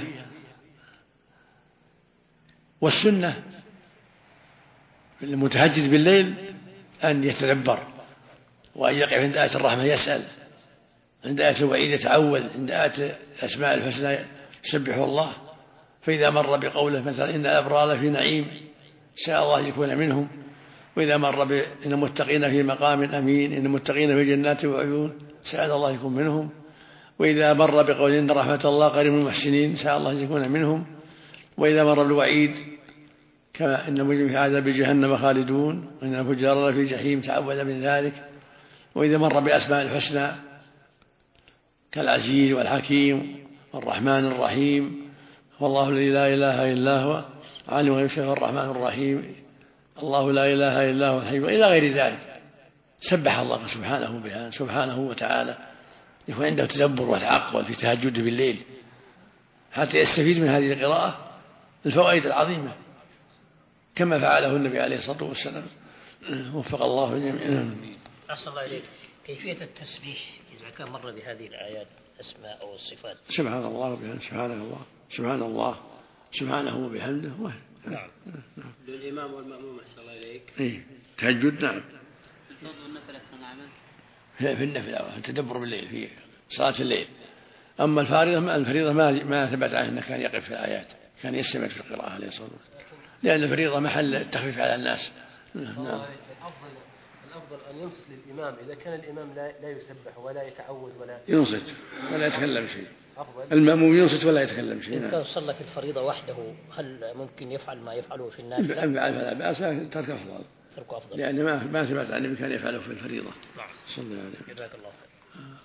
والسنة في المتهجد بالليل أن يتدبر، وأن يقف عند آية الرحمة يسأل، عند آية الوعيد يتعوذ، عند آية الأسماء الحسنى يسبح الله. فإذا مر بقوله مثلا: إن الأبرار في نعيم، شاء الله يكون منهم. وإذا مر إن المتقين في مقام أمين، إن المتقين في جنات وعيون، سأل الله يكون منهم. وإذا مر بقول: إن رحمة الله قريب من المحسنين، سأل الله يكون منهم. وإذا مر الوعيد كما إن المجرمين في عذاب جهنم خالدون، وإن الفجار لفي جحيم، تعوذ من ذلك. وإذا مر بأسماء الحسنى كالعزيز والحكيم والرحمن الرحيم، والله الذي لا إله إلا هو عالم الغيب والشهادة الرحمن الرحيم، الله لا إله إلا هو الحي، إلى غير ذلك، سبح الله سبحانه وتعالى. يكون عنده تدبر وتعقل في تهجده بالليل حتى يستفيد من هذه القراءة الفوائد العظيمة كما فعله النبي عليه الصلاة والسلام. وفق الله جميعا. أحسن الله إليك. كيفية التسبيح إذا كان مر بهذه الآيات الأسماء أو الصفات؟ سبحان الله وبحمده، سبحان الله، سبحان الله، سبحانه وبحمده. نعم. للإمام والمأموم أحسن الله إليك. تهجد. نعم. النفل أحسن عمل. في النفل التدبر بالليل في صلاة الليل. أما الفريضة ما ثبت عنه أنه كان يقف في الآيات، كان يستمر في القراءة عليه الصلاة والسلام، لأن الفريضة محل التخفيف على الناس. نعم. الأفضل أن ينصت للإمام إذا كان الإمام لا يسبح ولا يتعوذ ولا ينصت ولا يتكلم شيء. المأموم ينصت ولا يتكلم شيء. إن كان صلى في الفريضة وحده هل ممكن يفعل ما يفعله في النافلة؟ فلا بأس، ترك أفضل، لأن ما ثبت عن النبي كان يفعله في الفريضة. صلى الله عليه وسلم. جزاك الله خير.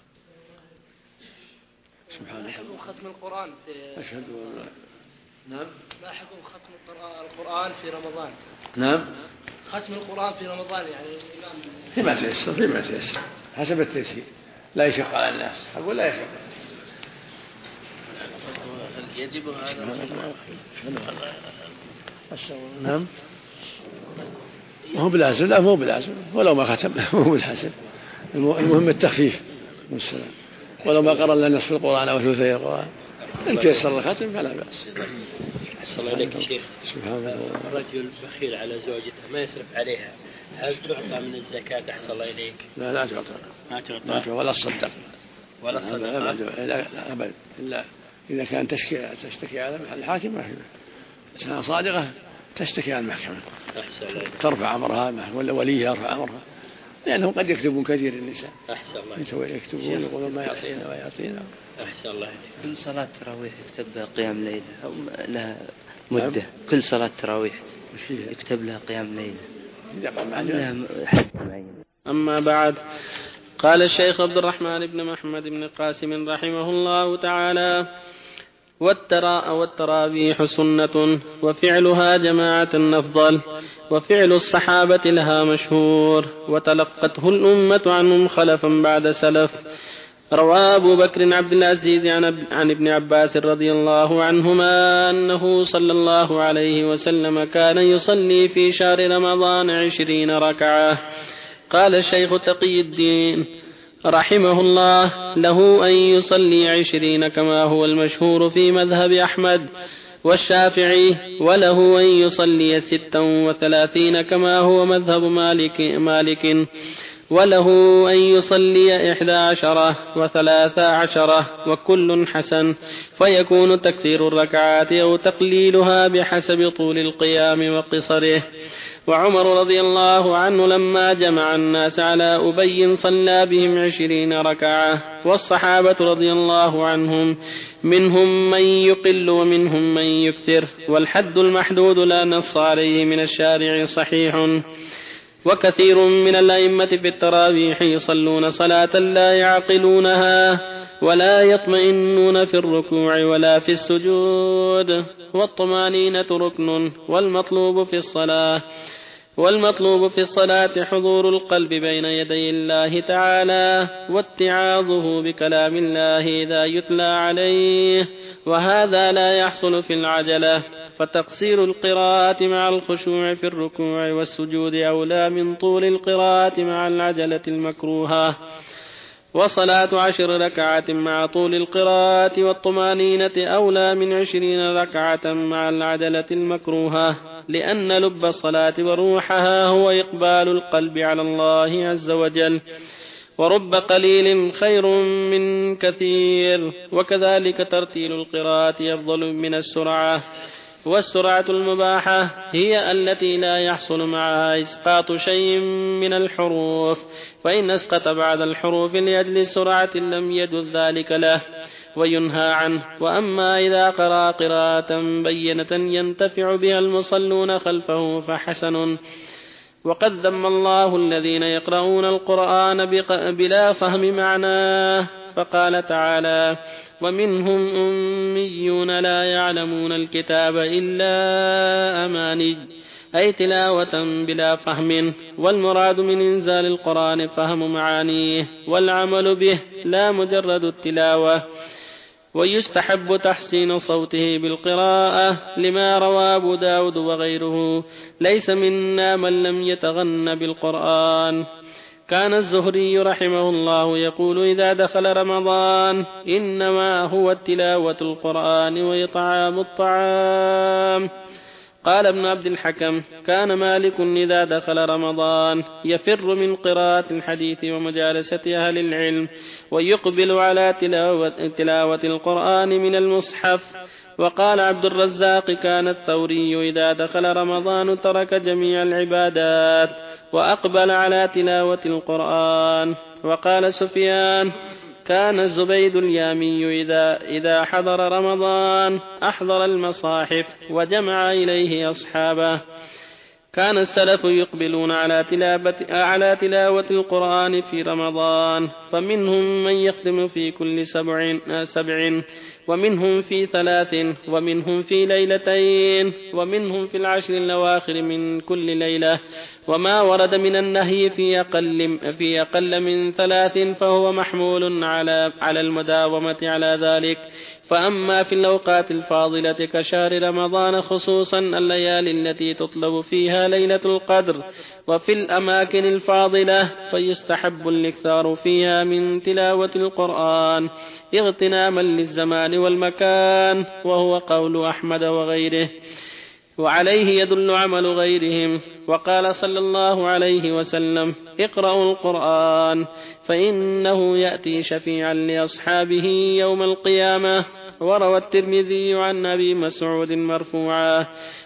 سبحانك. ما حكم ختم القرآن في أشهد أن لا. نعم. ما حكم ختم القرآن في رمضان؟ نعم. ختم القرآن في رمضان يعني الإمام فيما تيسر حسب التيسير، لا يشق على الناس. أقول لا يشق. يجب هذا. نعم. هو بلازم، لا مو بلازم، ولو ما ختم مو بالحسن، المهم التخفيف والسلام. ولو ما قرأ إلا نصف القرآن أو ثلثي القرآن إن تيسر الختم فلا بأس. أحسن الله إليك يا شيخ. سبحان الله. الرجل بخيل على زوجته ما يصرف عليها، هل تعطى من الزكاة أحسن الله إليك؟ لا تعطى. ما تعطى ولا الصدق. ولا الصدقة. لا أبدا، إلا إذا كان تشتكي على الحاكم ما في. إنسانة صادقة تشتكي على المحكمة، ترفع أمرها ولا وليها يرفع أمرها، لأنهم قد يكتبون كثير النساء. أحسن الله. يكتبون يقولون ما يعطينا ويعطينا. أحسن الله. كل صلاة تراويح يكتب قيام ليلة أو لها مدة؟ كل صلاة تراويح يكتب لها قيام ليلة. أما بعد، قال الشيخ عبد الرحمن بن محمد بن قاسم رحمه الله تعالى: والتراويح سنة وفعلها جماعة أفضل، وفعل الصحابة لها مشهور، وتلقته الأمة عنهم خلفا بعد سلف. روى أبو بكر عبد العزيز عن ابن عباس رضي الله عنهما أنه صلى الله عليه وسلم كان يصلي في شهر رمضان 20 ركعة. قال الشيخ تقي الدين رحمه الله: له أن يصلي 20 كما هو المشهور في مذهب أحمد والشافعي، وله أن يصلي 36 كما هو مذهب مالك، وله أن يصلي 11 و13 وكل حسن، فيكون تكثير الركعات أو تقليلها بحسب طول القيام وقصره. وعمر رضي الله عنه لما جمع الناس على أبي صلى بهم 20 ركعة، والصحابة رضي الله عنهم منهم من يقل ومنهم من يكثر، والحد المحدود لا نص عليه من الشارع صحيح. وكثير من الأئمة في التراويح يصلون صلاة لا يعقلونها ولا يطمئنون في الركوع ولا في السجود. والطمانينة ركن، والمطلوب في الصلاة حضور القلب بين يدي الله تعالى واتعاظه بكلام الله إذا يتلى عليه، وهذا لا يحصل في العجلة، فتقصير القراءة مع الخشوع في الركوع والسجود أولى من طول القراءة مع العجلة المكروهة. وصلاة 10 ركعة مع طول القراءة والطمانينة أولى من 20 ركعة مع العجلة المكروهة، لأن لب الصلاة وروحها هو إقبال القلب على الله عز وجل، ورب قليل خير من كثير. وكذلك ترتيل القراءة أفضل من السرعة، والسرعة المباحة هي التي لا يحصل معها إسقاط شيء من الحروف، فإن أسقط بعد الحروف لأجل السرعة لم يجوز ذلك له وينهى عنه. وأما إذا قرأ قراءة بينة ينتفع بها المصلون خلفه فحسن. وقد ذم الله الذين يقرؤون القرآن بلا فهم معناه، فقال تعالى: ومنهم أميون لا يعلمون الكتاب إلا أماني، أي تلاوة بلا فهم. والمراد من إنزال القرآن فهم معانيه والعمل به لا مجرد التلاوة. ويستحب تحسين صوته بالقراءة، لما روى أبو داود وغيره: ليس منا من لم يتغن بالقرآن. كان الزهري رحمه الله يقول إذا دخل رمضان: إنما هو التلاوة القرآن وإطعام الطعام. قال ابن عبد الحكم: كان مالك إذا دخل رمضان يفر من قراءة الحديث ومجالسة أهل العلم، ويقبل على تلاوة القرآن من المصحف. وقال عبد الرزاق: كان الثوري إذا دخل رمضان ترك جميع العبادات وأقبل على تلاوة القرآن. وقال سفيان: كان الزبيد اليامي إذا حضر رمضان أحضر المصاحف وجمع إليه أصحابه. كان السلف يقبلون على تلاوة القرآن في رمضان، فمنهم من يختم في كل 7، ومنهم في 3، ومنهم في 2 ليلة، ومنهم في 10 الأواخر من كل ليلة. وما ورد من النهي في أقل من 3 فهو محمول على المداومة على ذلك. فأما في الأوقات الفاضلة كشهر رمضان خصوصا الليالي التي تطلب فيها ليلة القدر، وفي الأماكن الفاضلة فيستحب الإكثار فيها من تلاوة القرآن اغتناما للزمان والمكان، وهو قول أحمد وغيره، وعليه يدل عمل غيرهم. وقال صلى الله عليه وسلم: اقرأوا القرآن فإنه يأتي شفيعا لأصحابه يوم القيامة. وروى الترمذي عن أبي مسعود مرفوعا: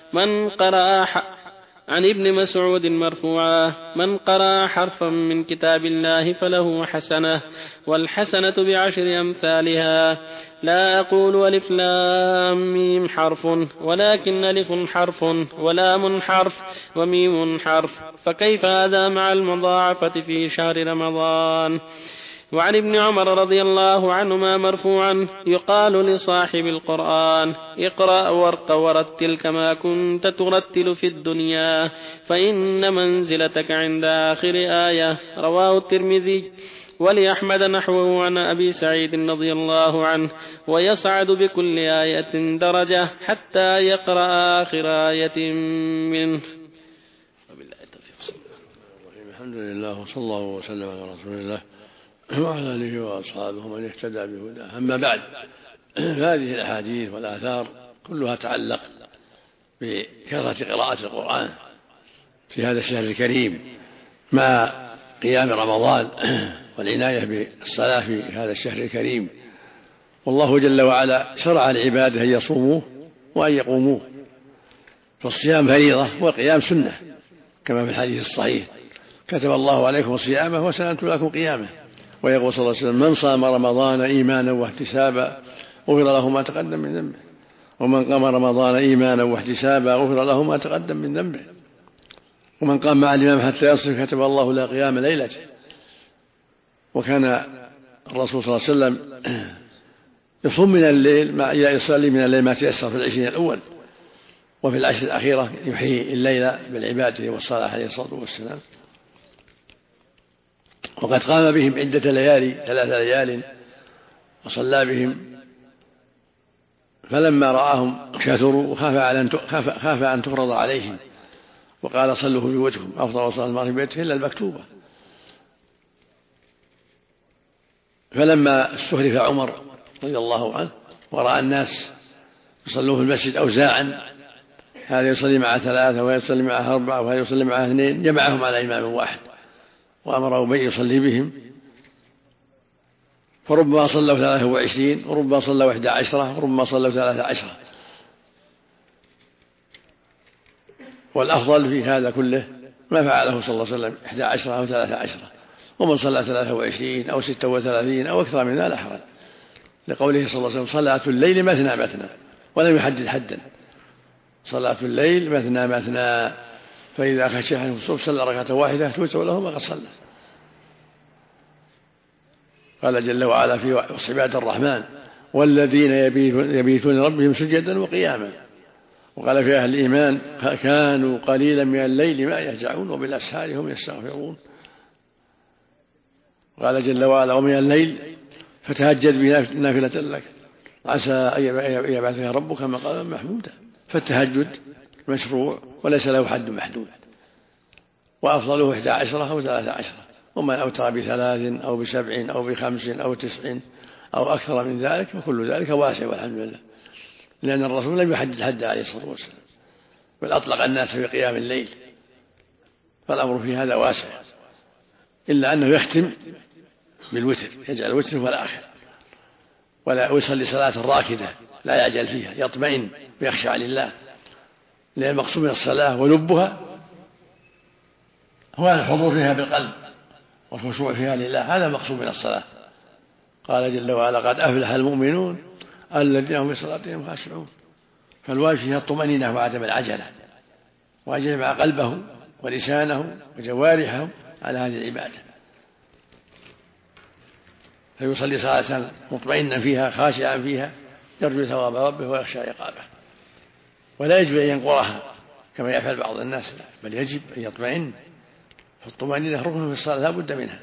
عن ابن مسعود مرفوعا: من قرأ حرفا من كتاب الله فله حسنة، والحسنة ب10 أمثالها. لا أقول ألف لام ميم حرف، ولكن ألف حرف ولام حرف وميم حرف، فكيف هذا مع المضاعفة في شهر رمضان؟ وعن ابن عمر رضي الله عنهما مرفوعا: يقال لصاحب القرآن: اقرأ وارق ورتل كما كنت ترتل في الدنيا، فإن منزلتك عند آخر آية. رواه الترمذي. ولأحمد نحوه عن أبي سعيد رضي الله عنه: ويصعد بكل آية درجة حتى يقرأ آخر آية منه. الحمد لله وصلى الله وسلم على رسول الله وعلى آله وأصحابه من اهتدى بهداه. أما بعد، هذه الأحاديث والآثار كلها تعلق بكثرة قراءة القرآن في هذا الشهر الكريم، مع قيام رمضان والعناية بالصلاة في هذا الشهر الكريم. والله جل وعلا شرع لعباده أن يصوموه وأن يقوموه، فالصيام فريضة والقيام سنة كما في الحديث الصحيح: كتب الله عليكم صيامه وسننت لكم قيامه. ويقول صلى الله عليه وسلم: من صام رمضان إيمانا واحتسابا غفر له ما تقدم من ذنبه، ومن قام رمضان إيمانا واحتسابا غفر له ما تقدم من ذنبه، ومن قام مع الإمام حتى يصل كتب الله له قيام ليلته. وكان الرسول صلى الله عليه وسلم يصوم من الليل يصلي من الليل ما تيسر في العشرين الأول، وفي العشر الأخيرة يحيي الليل بالعبادة والصلاة عليه الصلاة والسلام. وقد قام بهم عدة ليالي 3 ليال وصلى بهم، فلما رآهم كثروا خاف أن تفرض عليهم، وقال: صلوا في بيوتكم، أفضل صلاة المرء في بيته إلا المكتوبة. فلما استخلف عمر رضي الله عنه ورأى الناس يصلون في المسجد أوزاعا، هذا يصلي مع 3 وهذا يصلي معه 4 وهذا يصلي معه 2، جمعهم على إمام واحد وأمر أبي يصلي بهم، فربما صلوا 23 وربما صلوا 11 وربما صلوا 13. والأفضل في هذا كله ما فعله صلى الله عليه وسلم 11 أو 13، ومن صلى 23 أو 36 أو أكثر من ذلك لا حرج، لقوله صلى الله عليه وسلم: صلاة الليل مثنى مثنى، ولم يحدد حدا. صلاة الليل مثنى مثنى، فإذا خشي أحدكم الصبح صلى ركعة واحدة توتر له ما قد صلى. قال جل وعلا في وصف عباد الرحمن: والذين يبيتون ربهم سجدا وقياما. وقال في أهل الإيمان: كانوا قليلا من الليل ما يهجعون وبالأسحار هم يستغفرون. قال جل وعلا: ومن الليل فتهجد به نافلة لك عسى أن يبعثك ربك مقاما محمودا. فالتهجد مشروع وليس له حد محدود، وأفضله 11 أو 13، ومن أوتر ب3 أو ب7 أو ب5 أو 9 أو أكثر من ذلك فكل ذلك واسع والحمد لله، لأن الرسول لم يحدد حد عليه الصلاة والسلام، بل أطلق الناس في قيام الليل، فالأمر في هذا واسع، إلا أنه يختم بالوتر، يجعل الوتر هو الآخر، ولا يصلي صلاة راكدة لا يعجل فيها، يطمئن ويخشع لله، لأن المقصود من الصلاة ولبها هو الحضور فيها بالقلب والخشوع فيها لله، هذا المقصود من الصلاة. قال جل وعلا: قد أفلح المؤمنون الذين هم في صلاتهم خاشعون. فالواجب فيها الطمأنينة وعدم العجلة، وأن يجمع قلبه ولسانه وجوارحه على هذه العبادة، فيصلي صلاة مطمئنا فيها خاشعا فيها يرجو ثواب ربه ويخشى عقابه، ولا يجب أن ينقرها كما يفعل بعض الناس، بل يجب أن يطمئن، فالطمأنينة ركن في الصلاة لا بد منها.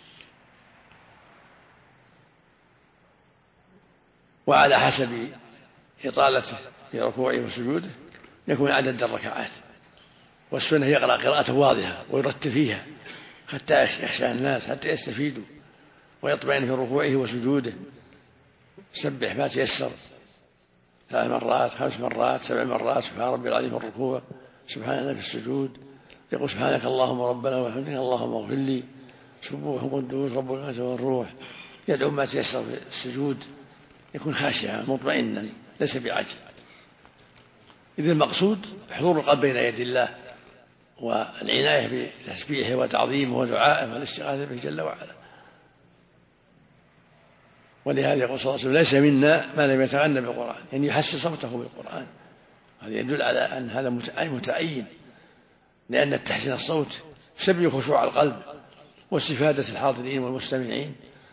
وعلى حسب إطالته في ركوعه وسجوده يكون عدد الركعات، والسنة يقرأ قراءة واضحة ويرتل فيها حتى يخشى الناس حتى يستفيدوا، ويطمئن في ركوعه وسجوده، سبح ما تيسر 3 مرات 5 مرات 7 مرات، سبحان ربي العظيم في الركوع، سبحان الله في السجود، يقول سبحانك اللهم ربنا وبحمدك اللهم اغفر لي، سبوح قدوس رب العزة والروح، يدعو ما تيسر في السجود، يكون خاشعا مطمئنا ليس بعجل. إذن المقصود حضور القلب بين يدي الله والعناية بتسبيحه وتعظيمه ودعائه والاستغاثة به جل وعلا. ولهذا يقول صلى الله عليه وسلم: ليس منا ما لم يتغنى بالقرآن، يعني يحسن صوته بالقرآن. هذا يدل على أن هذا متعين، لأن التحسين الصوت سبب خشوع القلب واستفادة الحاضرين والمستمعين.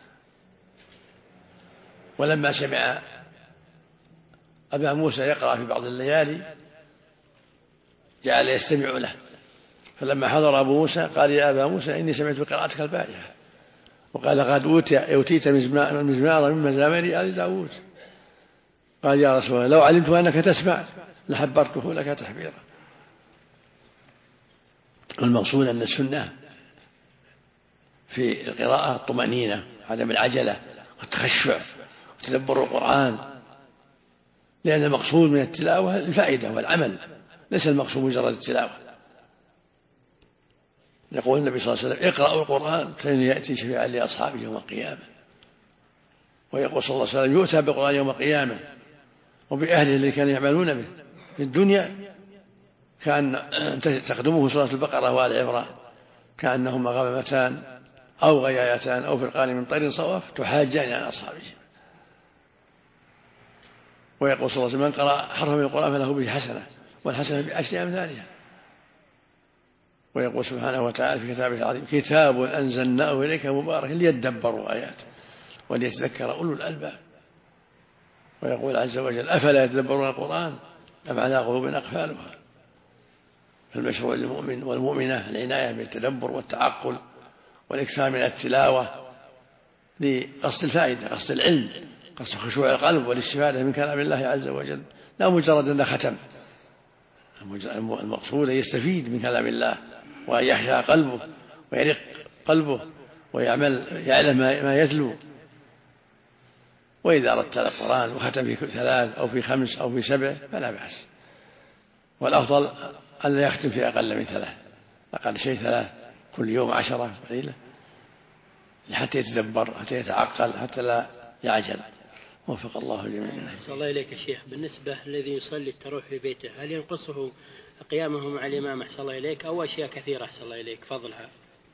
ولما سمع أبا موسى يقرأ في بعض الليالي جعل يستمع له، فلما حضر أبو موسى قال: يا أبا موسى إني سمعت بقراءتك البارحة. وقال: قد أوتيت مزمارا من مزامير آل داود. قال: يا رسول الله لو علمت أنك تسمع لحبرته لك تحبيرا. والمقصود أن السنة في القراءة الطمأنينة، عدم العجلة والتخشع وتدبر القرآن، لأن المقصود من التلاوة الفائدة والعمل، ليس المقصود مجرد التلاوة. يقول النبي صلى الله عليه وسلم اقرأوا القرآن فإن يأتي شفيعا لأصحابه يوم القيامة. ويقول صلى الله عليه وسلم يؤتى بالقرآن يوم القيامة وبأهله الذين كانوا يعملون به في الدنيا كان تخدمه سورة البقرة وآل عمران كأنهما غمامتان أو غيايتان أو فرقان من طير صواف تحاجان عن أصحابه. ويقول صلى الله عليه وسلم من قرأ حرفا من القرآن فله به حسنة والحسنة بعشر أمثالها. ويقول سبحانه وتعالى في كتابه العظيم كتاب أنزلناه إليك مبارك ليدبروا آياته وليتذكر أولو الألباب. ويقول عز وجل أفلا يتدبرون القرآن أم على قلوب أقفالها. فالمشروع للمؤمن والمؤمنة العناية بالتدبر والتعقل والإكثار من التلاوة لقصد الفائدة قصد العلم قصد خشوع القلب والاستفادة من كلام الله عز وجل لا مجرد أنه ختم. المقصود أن يستفيد من كلام الله وأن يحيا قلبه ويرق قلبه يعلم ما يتلو. وإذا أردت القرآن وختم في 3 أو في 5 أو في 7 فلا بأس. والأفضل ألا يختم في أقل من 3 أقل شيء 3 كل يوم 10 قليلة حتى يتدبر حتى يتعقل حتى لا يعجل. وفق الله جميعا. أحسن الله إليك يا شيخ. بالنسبة الذي يصلي التراويح في بيته هل ينقصه قيامه مع الإمام أحسن الله إليك أو أشياء كثيرة أحسن الله إليك فضلها؟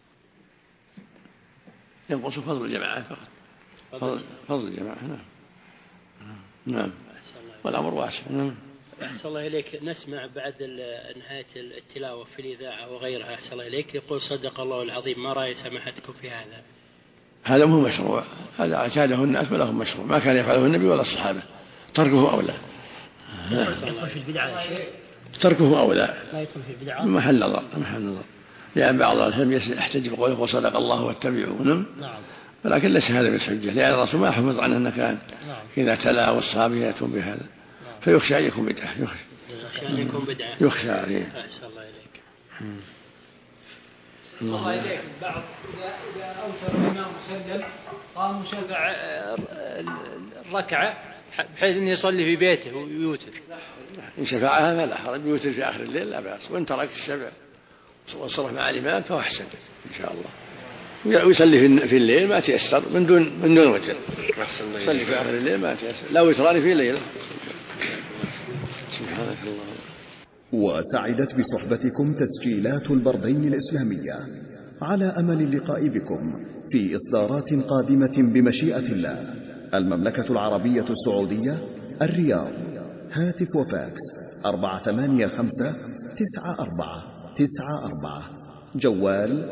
ينقص فضل الجماعة فقط. فضل الجماعة. نعم. والأمر واسع. أحسن الله إليك. نسمع بعد نهاية التلاوة في الإذاعة وغيرها أحسن الله إليك يقول صدق الله العظيم. ما رأي سماحتكم في هذا؟ هذا مو مشروع. هذا اعتاده الناس ولهم مشروع ما كان يفعله النبي ولا الصحابة. تركه أولى. يدخل في البدعة. تركه أولى. لا يدخل في البدعة. محل نظر. لأن بعض العلماء يحتج بقوله وصدق الله واتبعوا. نعم. ولكن ليس هذا بالحجة لأن الرسول ما حفظ عنه أنه كان إذا تلا والصحابة يأتون بهذا فيخشى أن يكون بدعة. يخشى عليه. أحسن الله إليك. الله إليك. بعض إذا أوتر الإمام مسجل قام مشفع الركعة بحيث أن يصلي في بيته ويوتر. إن شفعها فلا حرج يوتر في آخر الليل لا بأس. وإن ترك الشفع وصرف مع الإمام فهو أحسن إن شاء الله. ويصلي في الليل ما تيسر من دون وتر. يصلي في آخر الليل ما تيسر لا وتران في الليل. سبحانك الله. وسعدت بصحبتكم تسجيلات البردين الإسلامية على أمل اللقاء بكم في إصدارات قادمة بمشيئة الله. المملكة العربية السعودية الرياض. هاتف وفاكس 485-94-94. جوال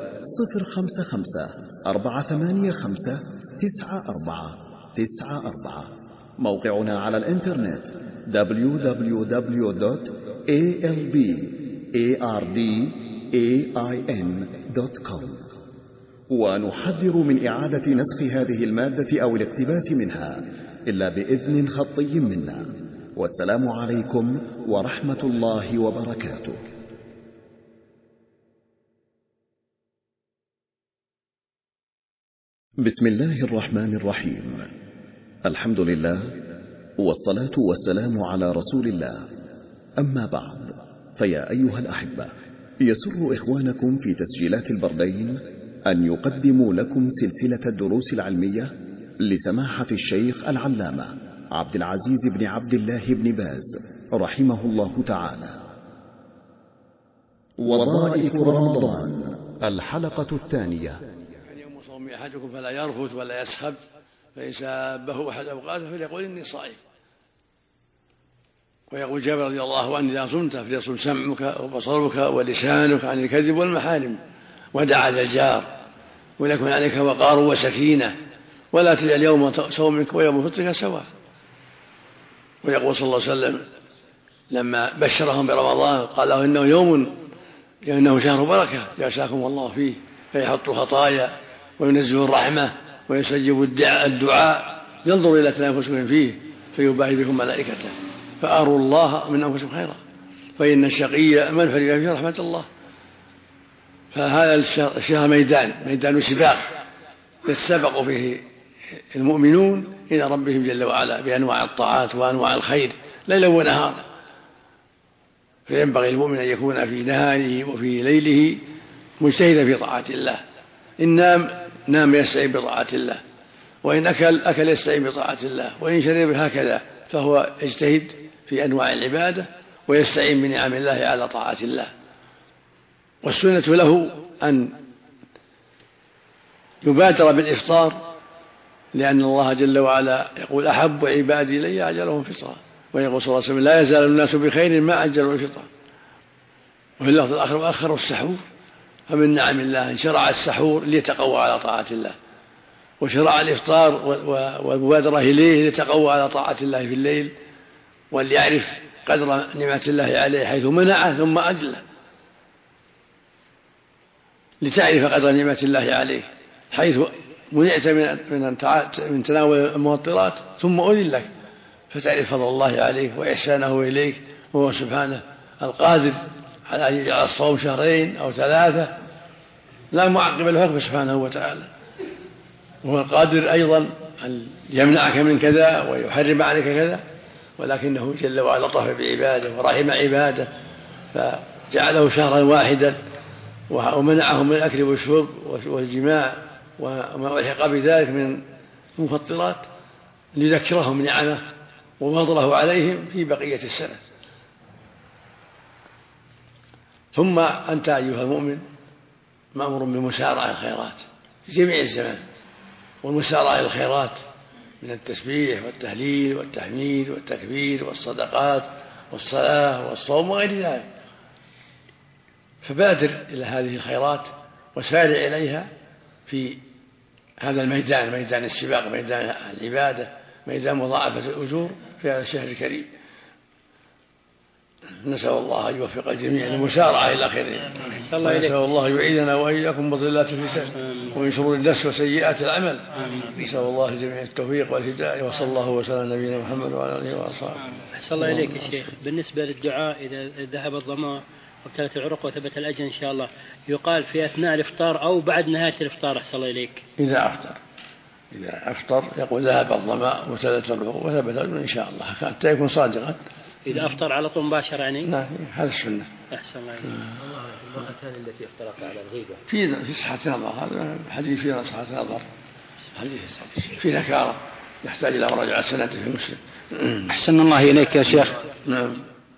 055-485-94-94. موقعنا على الإنترنت www.albardin.com. ونحذر من إعادة نسخ هذه المادة أو الاقتباس منها إلا بإذن خطي منا. والسلام عليكم ورحمة الله وبركاته. بسم الله الرحمن الرحيم. الحمد لله والصلاة والسلام على رسول الله. أما بعد فيا أيها الأحبة يسر إخوانكم في تسجيلات البردين أن يقدموا لكم سلسلة الدروس العلمية لسماحة الشيخ العلامة عبد العزيز بن عبد الله بن باز رحمه الله تعالى. وظائف رمضان الحلقة الثانية. يوم صوم أحدكم فلا يرفث ولا يسخب فإن سابه أحد أوقاته فليقول إني صائم. ويقول جابر رضي الله عنه إذا صمت فليصم سمعك وبصرك ولسانك عن الكذب والمحارم ودع ذا الجار وليكن عليك وقار وسكينة ولا تجعل يوم صومك ويوم فطرك سواء. ويقول صلى الله عليه وسلم لما بشرهم برمضان قال له إنه شهر بركة يعساكم الله فيه فيحط الخطايا وينزل الرحمة ويستجيب الدعاء ينظر إلى تنافسكم فيه فيباهي بكم ملائكته فأروا الله من أنفسكم خيرا فإن الشقي من فرغ فيه رحمة الله. فهذا الشهر ميدان سباق يتسابق فيه المؤمنون إلى ربهم جل وعلا بأنواع الطاعات وأنواع الخير ليلا ونهارا. فينبغي المؤمن أن يكون في نهاره وفي ليله مجتهدا في طاعة الله. إن نام يستعين بطاعة الله، وإن أكل يستعين بطاعة الله، وإن شرب هكذا، فهو يجتهد في أنواع العبادة ويستعين بنعم الله على طاعة الله. والسنة له أن يبادر بالإفطار، لأن الله جل وعلا يقول أحب عبادي إلي أجلهم فطرا، ويقول صلى الله عليه وسلم لا يزال الناس بخير ما أجلوا الفطر. وفي اللفظ الآخر وأخروا السحور. فمن نعم الله أن شرع السحور ليتقوى على طاعة الله، وشرع الإفطار والمبادرة إليه ليتقوى على طاعة الله في الليل، وليعرف قدر نعمة الله عليه حيث منعه ثم أجله، لتعرف قدر نعمة الله عليه حيث منعت من تناول المفطرات ثم أذن لك، فتعرف فضل الله عليه وإحسانه إليك، وهو سبحانه القادر على أن يجعل الصوم 2 أو 3 لا معقب الحكم سبحانه وتعالى، وهو القادر أيضا أن يمنعك من كذا ويحرم عليك كذا، ولكنه جل وعلا لطف بعباده ورحم عباده فجعله شهرا واحدا، ومنعهم من الأكل والشرب والجماع وما ألحق بذلك من المفطرات ليذكرهم نعمه وفضله عليهم في بقية السنة. ثم أنت أيها المؤمن مأمور بمسارعة الخيرات في جميع الزمان، والمسارعة الخيرات من التسبيح والتهليل والتحميد والتكبير والصدقات والصلاة والصوم وغير ذلك. فبادر إلى هذه الخيرات وسارع إليها في هذا الميدان، ميدان السباق، ميدان العبادة، ميدان مضاعفة الأجور في هذا الشهر الكريم. نسأل الله أن يوفق الجميع للمسارعة إلى خيره، ونسأل الله يعيذنا وإياكم بضلات الفتن ومن شرور النفس وسيئات العمل. نسأل الله لجميع التوفيق والهداية، وصلى الله وسلم على نبينا محمد وعلى آله وأصحابه. أحسن الله إليك يا شيخ. بالنسبة للدعاء إذا ذهب الظمأ وابتلت العروق وثبت الأجر إن شاء الله، يقال في أثناء الإفطار أو بعد نهاية الإفطار؟ أحسن الله إليك. إذا أفطر يقول ذهب الظمأ وابتلت العروق وثبت الأجر إن شاء الله، حتى يكون صادقا. إذا أفطر على طول مباشرة يعني؟ نعم، هذا السنة. أحسن الله إليك. المرأة الثانية التي افترقت على الغيبة في صحة نظر، هذا حديث فيه صحة نظر، حديث في نكارة يحتاج إلى مراجعة سنة في مسلم. أحسن الله إليك يا شيخ. نعم.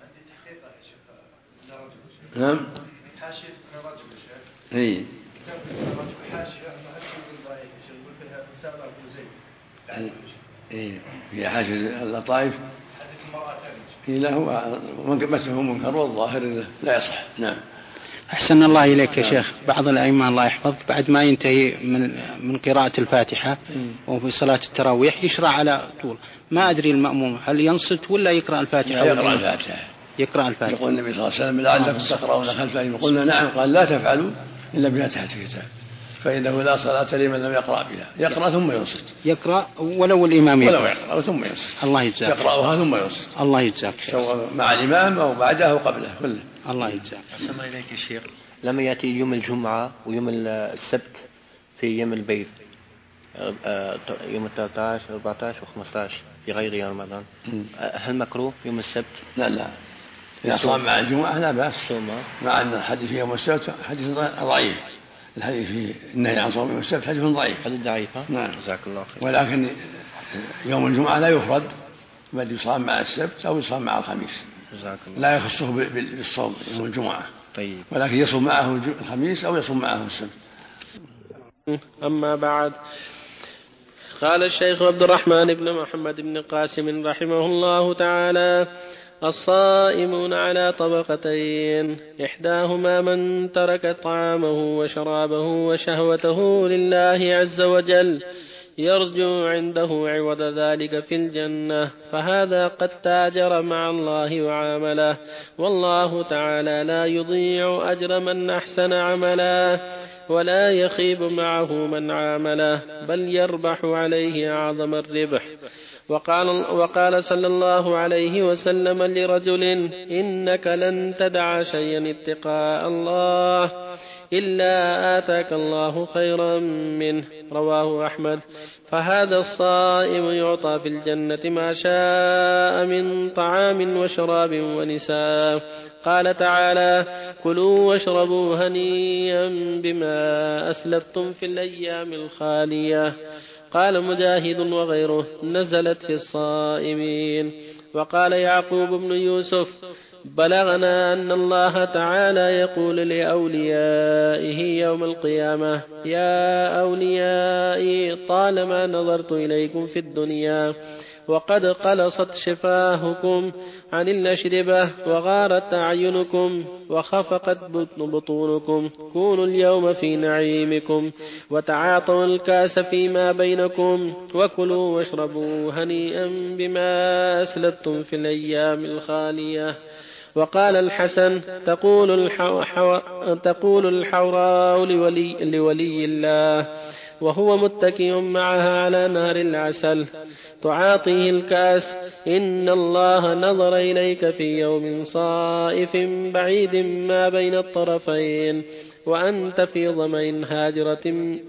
نعم. حاشية ابن رجب يا شيخ. إي. كتاب ابن رجب حاشية ما أكتب ضعيف يا شيخ، يقول فيها أسامة بن زيد. إي. في حاشية اللطائف. حديث المرأة ثانية. إي لا هو مثله منكر والظاهر إنه لا يصح. نعم. أحسن الله إليك يا شيخ. بعض الأئمة الله يحفظ بعد ما ينتهي من قراءة الفاتحة وفي صلاة التراويح يشرع على طول، ما أدري المأموم هل ينصت ولا يقرأ الفاتحة؟ يقرأ الفاتحة. يقرأ الفاتحة. يقول النبي صلى الله عليه وسلم لعلكم تقرؤون خلفه، قلنا نعم، قال لا تفعلوا إلا بفاتحة الكتاب فإنه لا صلاة لمن لم يقرأ بها. يقرأ ثم ينصت. يقرأ ولو الإمام يقرأ. ولو يقرأ ثم ينصت. الله يجزاك. يقرأها ثم ينصت. الله يجزاك. سواء مع الإمام أو بعده أو قبله كله. الله يجزاك. أحسن إليك يا شيخ. لما يأتي يوم الجمعة ويوم السبت في يوم البيض، يوم 13 14 و15 في غير رمضان، هل مكروه يوم السبت؟ لا إذا صام مع الجمعة لا بأس، مع أن الحديث في يوم السبت حديث ضعيف. الحديث في النهي عن صوم يوم السبت حديث ضعيف. حديث ضعيف. نعم. جزاك الله خير. ولكن يوم الجمعة لا يفرد، بل يصام مع السبت أو يصام مع الخميس. جزاك الله. لا يخصه بالصوم يوم الجمعة. طيب. ولكن يصوم معه الخميس أو يصوم معه السبت. أما بعد، قال الشيخ عبد الرحمن بن محمد بن قاسم رحمه الله تعالى: الصائمون على طبقتين، إحداهما من ترك طعامه وشرابه وشهوته لله عز وجل يرجو عنده عوض ذلك في الجنة، فهذا قد تاجر مع الله وعامله، والله تعالى لا يضيع أجر من أحسن عملا، ولا يخيب معه من عامله، بل يربح عليه أعظم الربح. وقال صلى الله عليه وسلم لرجل: إنك لن تدع شيئا اتقاء الله إلا آتاك الله خيرا منه. رواه أحمد. فهذا الصائم يعطى في الجنة ما شاء من طعام وشراب ونساء. قال تعالى: كلوا واشربوا هنيئا بما أسلفتم في الأيام الخالية. قال مجاهد وغيره: نزلت في الصائمين. وقال يعقوب بن يوسف: بلغنا أن الله تعالى يقول لأوليائه يوم القيامة: يا أوليائي، طالما نظرت إليكم في الدنيا وقد قلصت شفاهكم عن الأشربة وغارت أعينكم وخفقت بطونكم، كونوا اليوم في نعيمكم وتعاطوا الكاس فيما بينكم وكلوا واشربوا هنيئا بما أسلفتم في الأيام الخالية. وقال الحسن: تقول الحوراء لولي الله وهو متكئ معها على نهر العسل تعاطيه الكأس: إن الله نظر إليك في يوم صائف بعيد ما بين الطرفين وأنت في ظمأ هاجرة.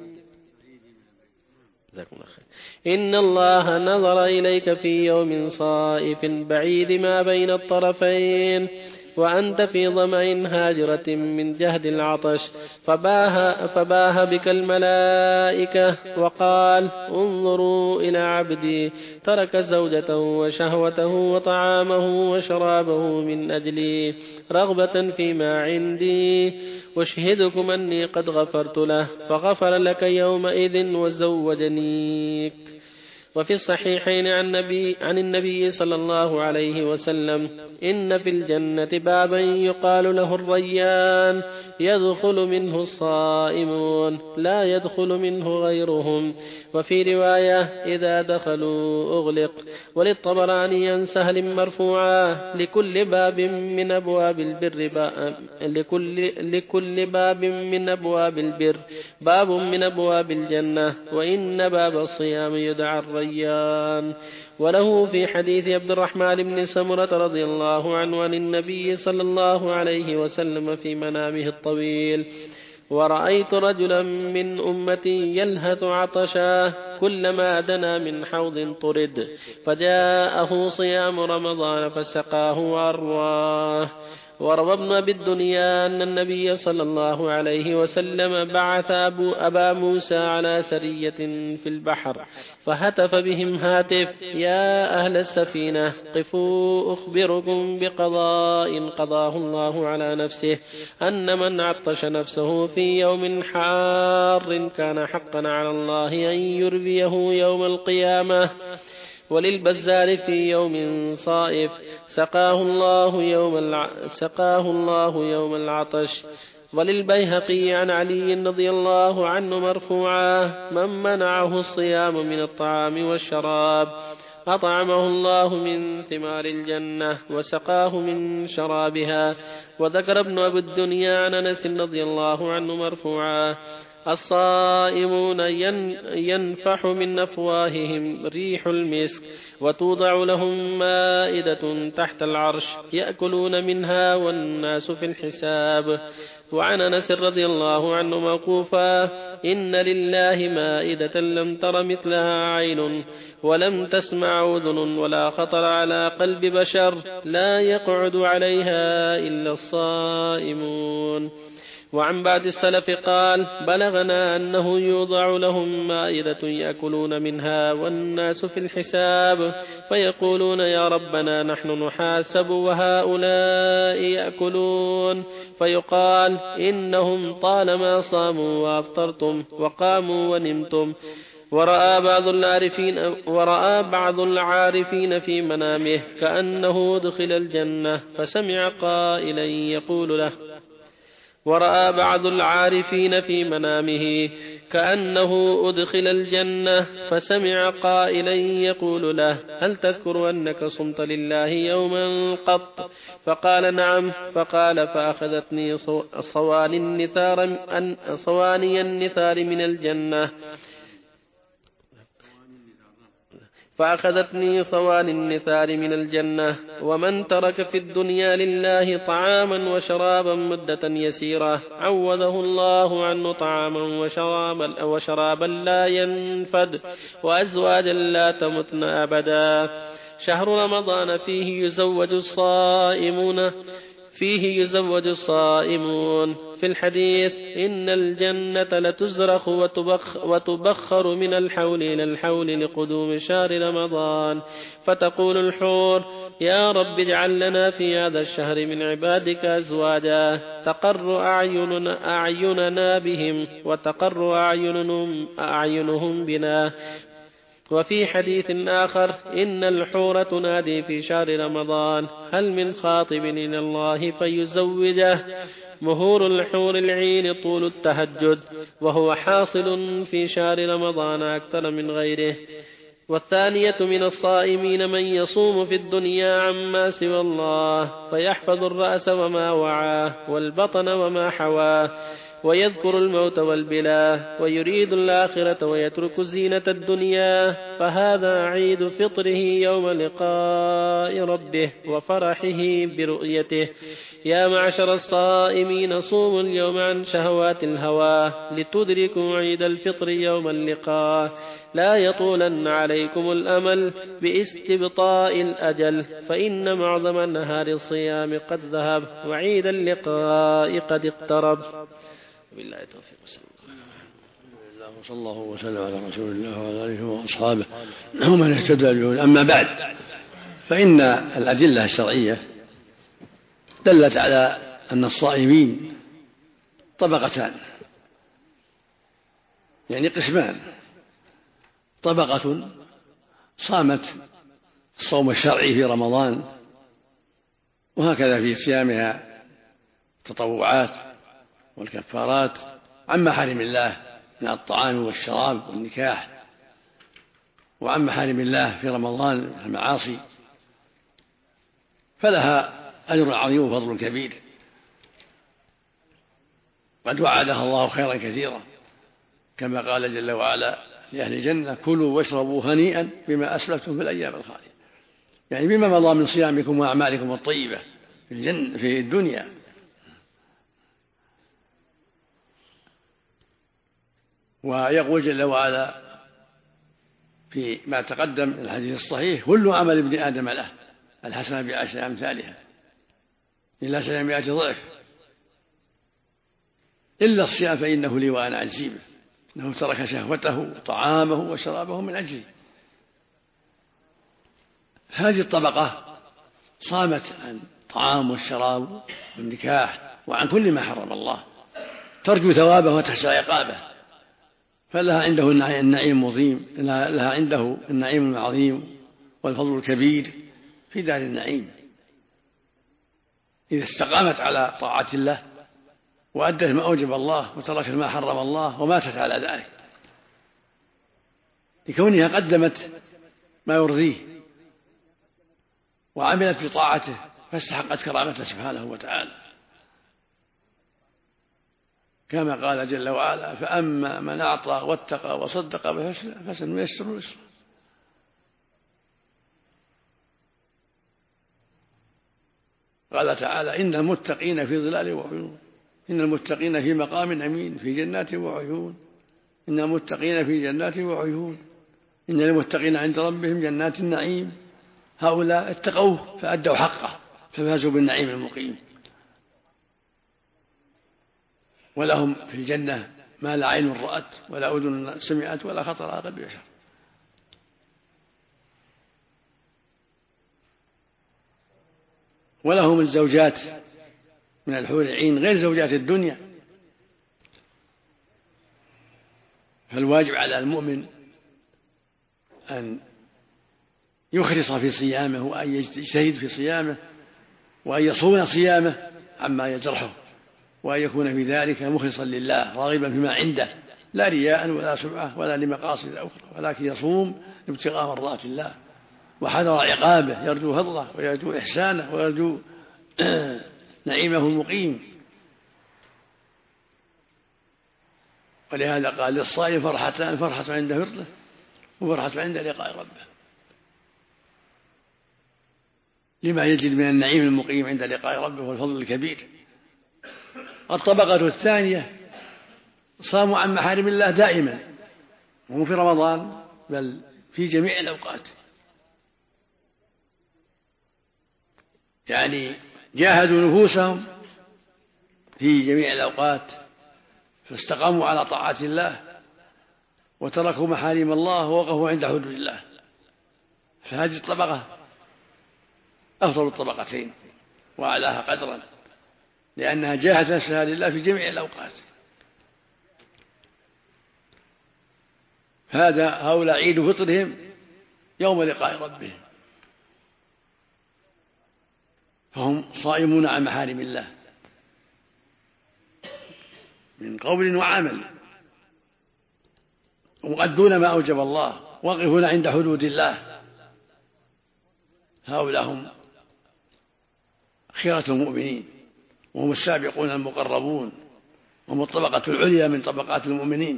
إن الله نظر إليك في يوم صائف بعيد ما بين الطرفين وأنت في ظمأ هاجرة من جهد العطش، فباه بك الملائكة وقال: انظروا إلى عبدي ترك زوجته وشهوته وطعامه وشرابه من أجلي رغبة فيما عندي، أشهدكم أني قد غفرت له فغفر لك يومئذ وزوجنيك. وفي الصحيحين عن النبي صلى الله عليه وسلم: إن في الجنة بابا يقال له الريان يدخل منه الصائمون لا يدخل منه غيرهم. وفي رواية: إذا دخلوا أغلق. وللطبراني عن سهل مرفوعا: لكل باب من أبواب البر باب من أبواب الجنة، وإن باب الصيام يدعى الريان. وله في حديث عبد الرحمن بن سمرة رضي الله عنه عن النبي صلى الله عليه وسلم في منامه الطويل: ورأيت رجلا من أمتي يلهث عطشا كلما دنا من حوض طرد فجاءه صيام رمضان فسقاه وأرواه. وروى ابن أبي الدنيا أن النبي صلى الله عليه وسلم بعث أبا موسى على سرية في البحر فهتف بهم هاتف: يا أهل السفينة قفوا أخبركم بقضاء قضاه الله على نفسه، أن من عطش نفسه في يوم حار كان حقا على الله أن يرويه يوم القيامة. وللبزار في يوم صائف سقاه الله يوم العطش. وللبيهقي عن علي رضي الله عنه مرفوعا: من منعه الصيام من الطعام والشراب أطعمه الله من ثمار الجنة وسقاه من شرابها. وذكر ابن أبي الدنيا عن أنس رضي الله عنه مرفوعا: الصائمون ينفح من أفواههم ريح المسك وتوضع لهم مائدة تحت العرش يأكلون منها والناس في الحساب. وعن أنس رضي الله عنه موقوفا: إن لله مائدة لم تر مثلها عين ولم تسمع أذن ولا خطر على قلب بشر لا يقعد عليها إلا الصائمون. وعن بعض السلف قال: بلغنا أنه يوضع لهم مائدة يأكلون منها والناس في الحساب فيقولون: يا ربنا نحن نحاسب وهؤلاء يأكلون، فيقال: إنهم طالما صاموا وأفطرتم وقاموا ونمتم. ورأى بعض العارفين في منامه كأنه أدخل الجنة فسمع قائلا يقول له: ورأى بعض العارفين في منامه كأنه أدخل الجنة فسمع قائلا يقول له: هل تذكر أنك صمت لله يوما قط؟ فقال: نعم. فقال: فأخذتني صواني النثار من الجنة فأخذتني صوان النثار من الجنة. ومن ترك في الدنيا لله طعاما وشرابا مدة يسيرة عوضه الله عنه طعاما وشرابا لا ينفد وأزواجا لا تمتن أبدا. شهر رمضان فيه يزوج الصائمون. في الحديث إن الجنة لتزرخ وتبخر من الحول إلى الحول لقدوم شهر رمضان، فتقول الحور: يا رب اجعل لنا في هذا الشهر من عبادك أزواجا تقر أعيننا بهم وتقر أعينهم بنا. وفي حديث آخر: إن الحور تنادي في شهر رمضان: هل من خاطب إلى الله فيزوجه؟ مهور الحور العين طول التهجد، وهو حاصل في شهر رمضان أكثر من غيره. والثانية من الصائمين من يصوم في الدنيا عما سوى الله فيحفظ الرأس وما وعاه والبطن وما حواه ويذكر الموت والبلاه ويريد الآخرة ويترك زينة الدنيا، فهذا عيد فطره يوم لقاء ربه وفرحه برؤيته. يا معشر الصائمين صوموا اليوم عن شهوات الهوى لتدركوا عيد الفطر يوم اللقاء. لا يطولن عليكم الأمل باستبطاء الأجل، فإن معظم نهار الصيام قد ذهب وعيد اللقاء قد اقترب. بالله التوفيق صلى الله وسلم على رسول الله وعلى آله وأصحابه ومن اهتدى بهداه. أما بعد، فإن الأدلة الشرعية دلت على أن الصائمين طبقتان، يعني قسمان: طبقة صامت الصوم الشرعي في رمضان وهكذا في صيامها التطوعات والكفارات عن محارم الله من الطعام والشراب والنكاح، وعن محارم الله في رمضان المعاصي، فلها أجر عظيم وفضل كبير، قد وعدها الله خيرا كثيرا كما قال جل وعلا لأهل الجنة: كلوا واشربوا هنيئا بما أسلفتم في الأيام الخالية، يعني بما مضى من صيامكم وأعمالكم الطيبة في الدنيا. ويقول جل وعلا فيما تقدم من الحديث الصحيح: كل عمل ابن آدم له الحسنة بعشر أمثالها إلا 700 ضعف إلا الصيام فإنه لي وأنا أجزي به، إنه ترك شهوته وطعامه وشرابه من أجلي. هذه الطبقة صامت عن الطعام والشراب والنكاح وعن كل ما حرم الله، ترجو ثوابه وتخشى عقابه، فلها عنده النعيم المظيم، لها عنده النعيم العظيم والفضل الكبير في دار النعيم إذا استقامت على طاعة الله وأدت ما أوجب الله وتركت ما حرم الله وماتت على ذلك، لكونها قدمت ما يرضيه وعملت بطاعته فاستحقت كرامته سبحانه وتعالى، كما قال جل وعلا: فأما من أعطى واتقى وصدق فسنيسره يسرا. قال تعالى: إن المتقين في ظلال وعيون، إن المتقين في مقام أمين في جنات وعيون، إن المتقين في جنات وعيون، إن المتقين عند ربهم جنات النعيم. هؤلاء اتقوه فأدوا حقه ففازوا بالنعيم المقيم، ولهم في الجنة ما لا عين رأت ولا أذن سمعت ولا خطر على قلب بشر. ولهم الزوجات من الحور العين غير زوجات الدنيا. فالواجب على المؤمن أن يخلص في صيامه وأن يجتهد في صيامه وأن يصون صيامه عما يجرحه، وأن يكون في ذلك مخلصا لله راغبا فيما عنده، لا رياء ولا سمعة ولا لمقاصد أخرى، ولكن يصوم ابتغاء مرضات الله وحذر عقابه، يرجو فضله ويرجو إحسانه ويرجو نعيمه المقيم. ولهذا قال للصائم فرحتان: فرحة عند فطره وفرحة عند لقاء ربه. لما يجد من النعيم المقيم عند لقاء ربه والفضل الكبير. الطبقة الثانية صاموا عن محارم الله دائما، وهم في رمضان بل في جميع الأوقات، يعني جاهدوا نفوسهم في جميع الأوقات فاستقاموا على طاعة الله وتركوا محارم الله ووقفوا عند حدود الله. فهذه الطبقة أفضل الطبقتين وأعلاها قدرا، لأنها جاهدت نفسها لله في جميع الأوقات. هؤلاء عيد فطرهم يوم لقاء ربهم، فهم صائمون عن محارم الله من قول وعمل، ومؤدون ما أوجب الله، واقفون عند حدود الله. هؤلاء هم خيرة المؤمنين، وهم السابقون المقربون، وهم الطبقة العليا من طبقات المؤمنين.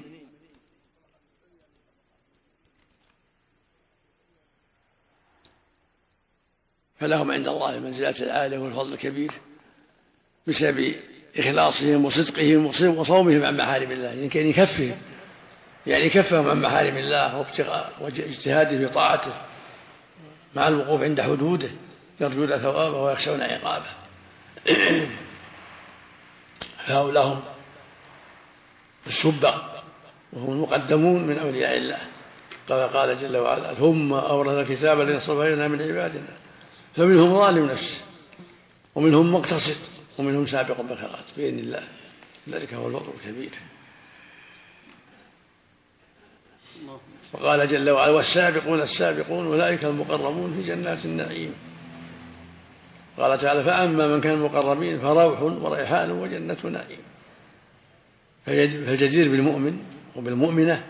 فلهم عند الله المنزلة العالية والفضل الكبير بسبب إخلاصهم وصدقهم وصومهم عن محارم الله، يعني كفهم عن محارم الله واجتهاده في طاعته مع الوقوف عند حدوده، يرجون ثوابه ويخشون عقابه. فهؤلاء هم السبق وهم المقدمون من أولياء الله، كما قال جل وعلا: ثم أورثنا الكتاب الذين اصطفينا من عبادنا فمنهم ظالم نفسه ومنهم مقتصد ومنهم سابق بالخيرات بإذن الله، ذلك هو الفضل الكبير. وقال جل وعلا: والسابقون السابقون أولئك المقربون في جنات النعيم. قال تعالى: فأما من كان مقربين فروح وريحان وجنة نعيم. فالجدير بالمؤمن وبالمؤمنة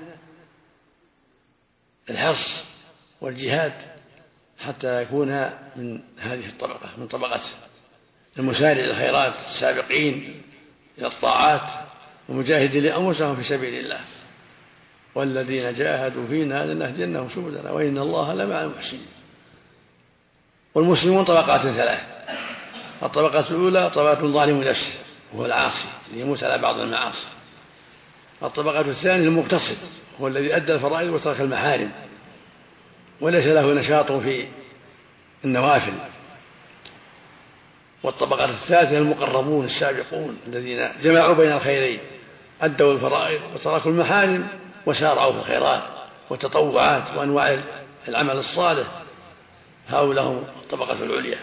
الحرص والجهاد حتى يكون من هذه الطبقة، من طبقة المسارع الخيرات السابقين إلى الطاعات ومجاهدين لأنفسهم في سبيل الله. والذين جاهدوا فينا لنهدينهم سبلنا وإن الله لمع المحسنين. والمسلمون طبقات ثلاث: الطبقة الأولى طبقة ظالم نفسه وهو العاصي اللي يموت على بعض المعاصي. الطبقة الثانية المقتصد هو الذي أدى الفرائض وترك المحارم وليس له نشاط في النوافل. والطبقة الثالثة المقربون السابقون الذين جمعوا بين الخيرين، أدوا الفرائض وتركوا المحارم وسارعوا في الخيرات والتطوعات وأنواع العمل الصالح. هؤلاء هم الطبقة العليا،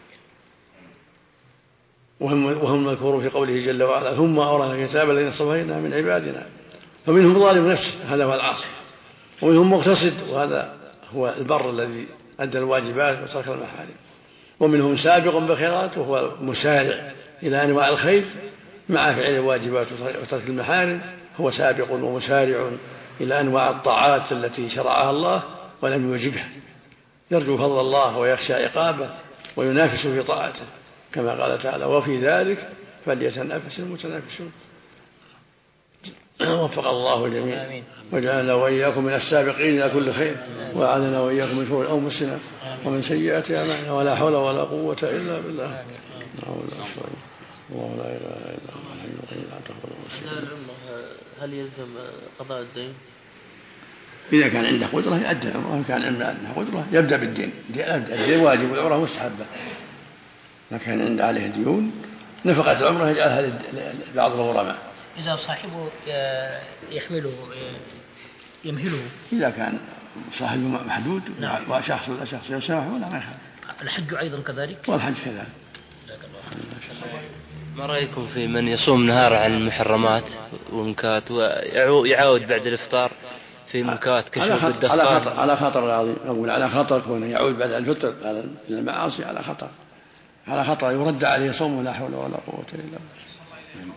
وهم مذكورون في قوله جل وعلا: ثم أورثنا الكتاب الذين اصطفينا من عبادنا فمنهم ظالم نفسه هذا هو العاصي، ومنهم مقتصد وهذا هو البر الذي أدى الواجبات وترك المحارم، ومنهم سابق بالخيرات وهو مسارع إلى أنواع الخير مع فعل الواجبات وترك المحارم، هو سابق ومسارع إلى أنواع الطاعات التي شرعها الله ولم يوجبها، يرجو فضل الله ويخشى عقابه وينافس في طاعته، كما قال تعالى: وفي ذلك فليتنافس المتنافسون. وفق الله الجميع وجعلنا وإياكم من السابقين إلى كل خير، وأعاذنا وإياكم من شرور أنفسنا ومن سيئات أعمالنا، ولا حول ولا قوة إلا بالله. الله لا إله إلا هو الحي القيوم لا تأخذه سنة. هل يلزم قضاء الدين؟ إذا كان عنده قدرة يؤدي العمرة، وإن كان عنده قدرة يبدأ بالدين. الدين واجب والعمرة مستحبة. إذا كان عنده عليه ديون نفقة العمرة يجعلها لبعض الغرماء. إذا صاحبه يحمله يمهله، إذا كان صاحبه محدود وشخص ولا شخص يسامح ولا ما يخالف. الحج أيضا كذلك، والحج كذلك. ما رأيكم في من يصوم نهار عن المحرمات ومنكات ويعاود بعد الإفطار في منكات كشرب الدخان؟ على خطر عظيم، أقول على خطر كونه يعود بعد الفطر على المعاصي، على خطر يرد عليه صومه لا حول ولا قوة إلا بالله.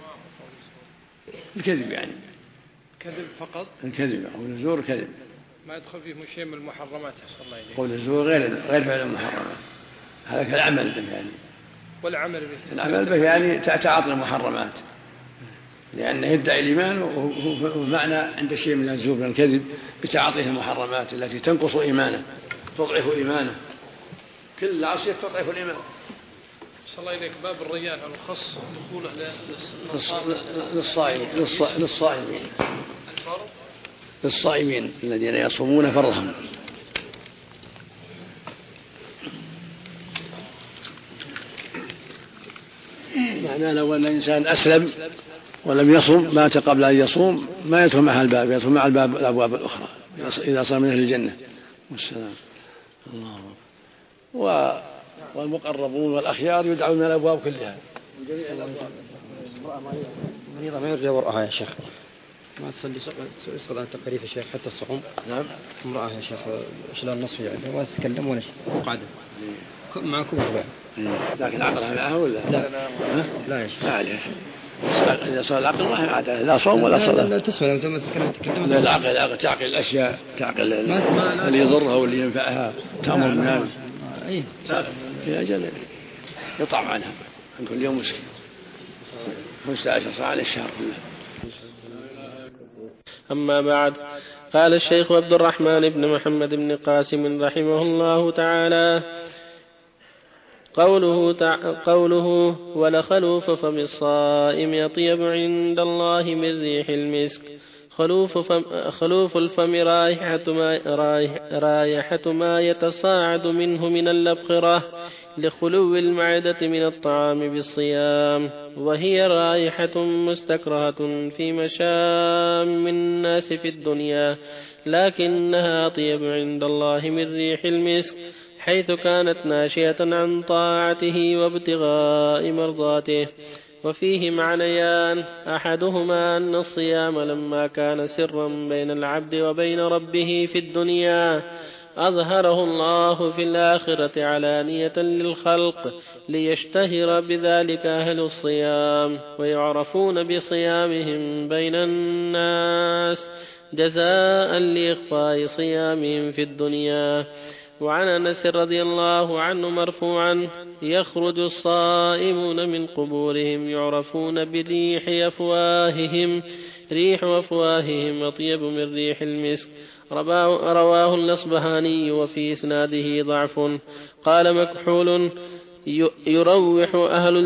الكذب يعني كذب فقط، الكذب أو الزور كذب، ما يدخل فيه شيء من المحرمات. أحسن الله إليك. قول الزور غير فعل المحرمات، هذا كالعمل به يعني. العمل به يعني تعاطي المحرمات، لأنه يدعي الإيمان ومعنى عند شيء من الزور من الكذب بتعاطيه المحرمات التي تنقص إيمانه تضعف إيمانه، كل عصر تضعف الإمام. صلى الله إليك. باب الريان الخص دخوله للصائمين الذين يصومون فرضهم. معناه لو أن الإنسان أسلم ولم يصم مات قبل أن يصوم ما يدخل معها الباب، يدخل مع الأبواب الأخرى إذا صار من أهل الجنة. والسلام. الله. والمقربون والأخيار يدعون من الأبواب كلها. مريضة ما يرجى وراءها يا شيخ، ما تصلي يسقط عن تقريف يا شيخ حتى الصحون. نعم. امرأة يا شيخ إشلال النصف يعني ما تتكلم ولا شيء قاعدة معكم أربعة. لكن عقلها معه ولا لا يا شيخ. لا يا شيخ. إذا صار العقل ما عاد لا صوم ولا صلاة. لا تسمع لما تتكلم. لا العقل تعقل الأشياء، تعقل اللي يضرها واللي ينفعها، تأمر بالناس. في أجل يطعم عنها عن كل يوم مسكين 15 صاع على الشهر كله. أما بعد، قال الشيخ عبد الرحمن بن محمد بن قاسم رحمه الله تعالى: قوله ولخلوف فم الصائم يطيب عند الله من ريح المسك. خلوف الفم رائحة ما يتصاعد منه من الأبخرة لخلو المعدة من الطعام بالصيام، وهي رائحة مستكرهة في مشام الناس في الدنيا، لكنها أطيب عند الله من ريح المسك، حيث كانت ناشئة عن طاعته وابتغاء مرضاته. وفيه معنيان: أحدهما أن الصيام لما كان سرا بين العبد وبين ربه في الدنيا أظهره الله في الآخرة علانية للخلق ليشتهر بذلك أهل الصيام ويعرفون بصيامهم بين الناس جزاء لإخفاء صيامهم في الدنيا. وعن أنس رضي الله عنه مرفوعا: يخرج الصائمون من قبورهم يعرفون بريح أفواههم، ريح أفواههم أطيب من ريح المسك. رواه الأصبهاني وفي إسناده ضعف. قال مكحول: يروح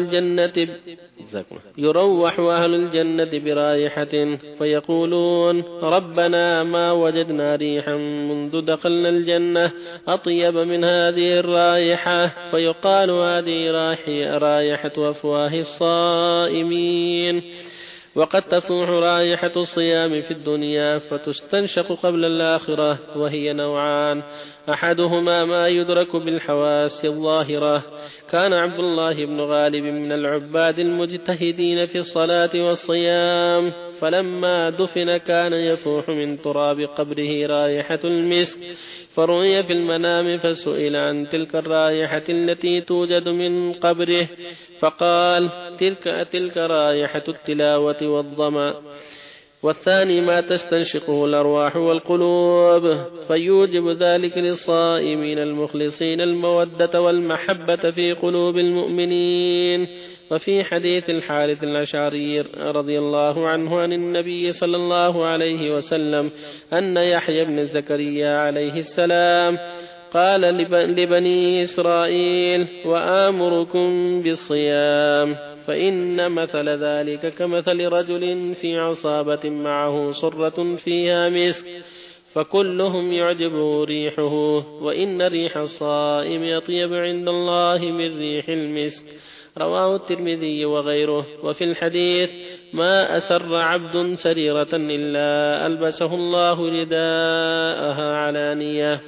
أهل الجنة برائحة فيقولون: ربنا ما وجدنا ريحا منذ دخلنا الجنة أطيب من هذه الرائحة، فيقال: هذه رائحة أفواه الصائمين. وقد تفوح رائحة الصيام في الدنيا فتستنشق قبل الآخرة، وهي نوعان: أحدهما ما يدرك بالحواس الظاهرة. كان عبد الله بن غالب من العباد المجتهدين في الصلاة والصيام، فلما دفن كان يفوح من تراب قبره رائحة المسك، فرؤي في المنام فسئل عن تلك الرائحة التي توجد من قبره، فقال: تلك رائحة التلاوة والظمأ. والثاني ما تستنشقه الأرواح والقلوب، فيوجب ذلك للصائمين المخلصين المودة والمحبة في قلوب المؤمنين. وفي حديث الحارث الأشعري رضي الله عنه عن النبي صلى الله عليه وسلم أن يحيى بن زكريا عليه السلام قال لبني إسرائيل: وآمركم بالصيام، فإن مثل ذلك كمثل رجل في عصابة معه صرة فيها مسك، فكلهم يعجبه ريحه، وإن ريح الصائم يطيب عند الله من ريح المسك. رواه الترمذي وغيره. وفي الحديث: ما أسر عبد سريرة إلا ألبسه الله رداءها علانية.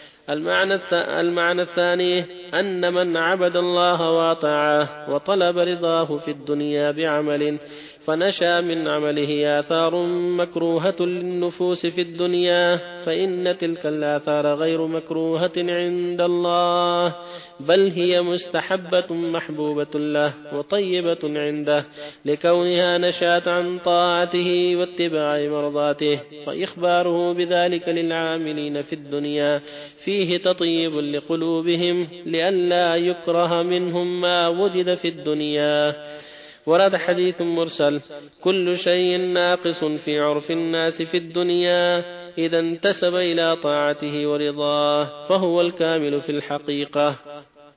المعنى الثاني: أن من عبد الله وأطاعه وطلب رضاه في الدنيا بعمل فنشأ من عمله آثار مكروهة للنفوس في الدنيا، فإن تلك الآثار غير مكروهة عند الله، بل هي مستحبة محبوبة له وطيبة عنده، لكونها نشأت عن طاعته واتباع مرضاته. فإخباره بذلك للعاملين في الدنيا فيه تطيب لقلوبهم لئلا يكره منهم ما وجد في الدنيا. ورد حديث مرسل: كل شيء ناقص في عرف الناس في الدنيا إذا انتسب إلى طاعته ورضاه فهو الكامل في الحقيقة.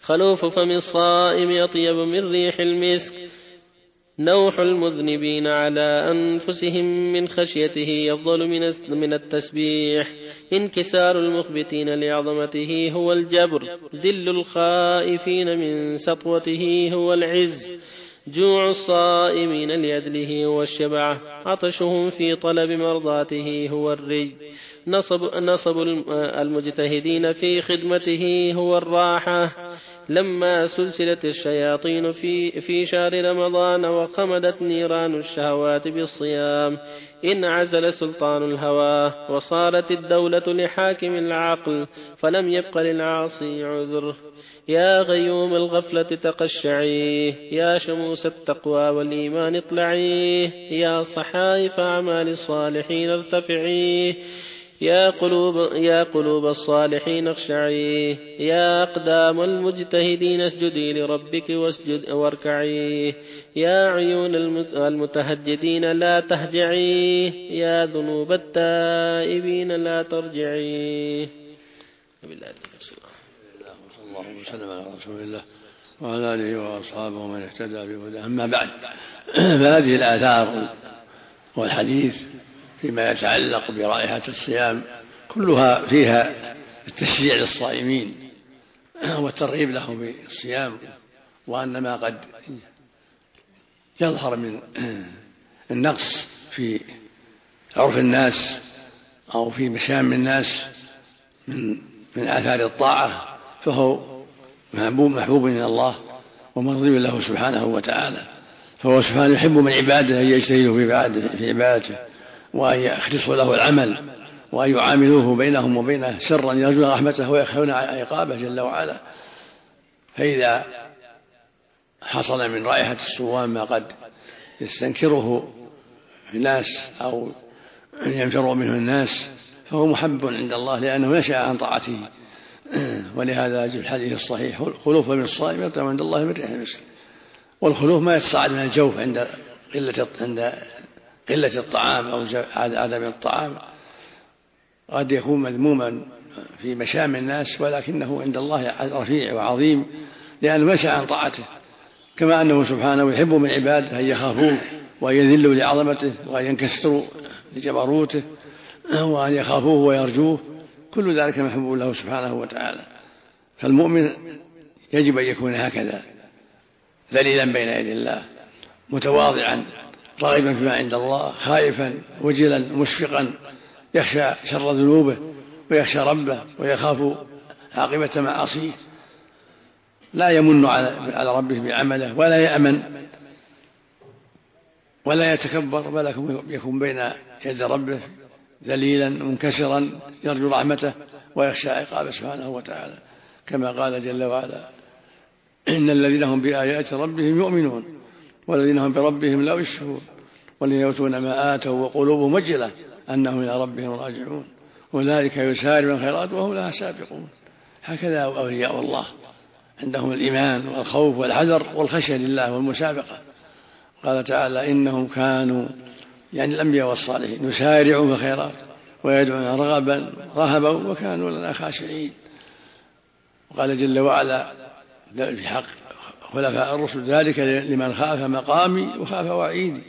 خلوف فم الصائم أطيب من ريح المسك. نوح المذنبين على أنفسهم من خشيته أفضل من التسبيح. انكسار المخبتين لعظمته هو الجبر. ذل الخائفين من سطوته هو العز. جوع الصائمين لأدله هو الشبع. عطشهم في طلب مرضاته هو الري. نصب المجتهدين في خدمته هو الراحة. لما سلسلت الشياطين في شهر رمضان وخمدت نيران الشهوات بالصيام انعزل سلطان الهوى وصارت الدولة لحاكم العقل فلم يبق للعاصي عذر. يا غيوم الغفلة تقشعيه، يا شموس التقوى والإيمان اطلعيه، يا صحائف أعمال الصالحين ارتفعيه، يا قلوب الصالحين اخشعيه، يا أقدام المجتهدين اسجدي لربك واركعيه، يا عيون المتهجدين لا تهجعيه، يا ذنوب التائبين لا ترجعيه. صلى الله وسلم على رسول الله وعلى آله وأصحابه ومن اهتدى بهداه. أما بعد، فهذه الآثار والحديث فيما يتعلق برائحة الصيام كلها فيها التشجيع للصائمين والترغيب لهم بالصيام، وأن ما قد يظهر من النقص في عرف الناس أو في مشام الناس من آثار الطاعة فهو محبوب من الله ومرضي له سبحانه وتعالى. فهو سبحانه يحب من عباده أن يجتهدوا في عبادته وأن يخلصوا له العمل وأن يعاملوه بينهم وبينه سرا يرجون رحمته ويخشون عقابه جل وعلا. فإذا حصل من رائحة الصوام ما قد يستنكره الناس أو ينفر منه الناس فهو محب عند الله لأنه نشأ عن طاعته. ولهذا جاء الحديث الصحيح: خلوف من الصائم يطعم عند الله من ريح المسك. والخلوف ما يتصاعد من الجوف عند قلة الطعام أو عدم الطعام، قد يكون مذموما في مشام الناس ولكنه عند الله رفيع وعظيم لأنه نشأ عن طاعته، كما أنه سبحانه يحب من عباده أن يخافوه وأن يذلوا لعظمته وأن ينكسروا لجبروته وأن يخافوه ويرجوه، كل ذلك محبوب له سبحانه وتعالى. فالمؤمن يجب أن يكون هكذا ذليلا بين يدي الله متواضعا راغبا فيما عند الله خائفا وجلا مشفقا يخشى شر ذنوبه ويخشى ربه ويخاف عاقبة معاصيه، لا يمن على ربه بعمله ولا يأمن ولا يتكبر بل يكون بين يد ربه ذليلا منكسرا يرجو رحمته ويخشى عقابه سبحانه وتعالى، كما قال جل وعلا: إن الذين هم بآيات ربهم يؤمنون والذين هم بربهم لا يشركون والذين يؤتون ما آتوا وقلوبهم وجلة أنهم إلى ربهم راجعون أولئك يسارعون الخيرات وهم لها سابقون. هكذا أولياء الله عندهم الإيمان والخوف والحذر والخشية لله والمسابقة. قال تعالى: إنهم كانوا يعني الأنبياء والصالحين يسارعون في الخيرات ويدعون رغبا رهبا وكانوا لنا خاشعين. وقال جل وعلا في حق خلفاء الرسل: ذلك لمن خاف مقامي وخاف وعيدي.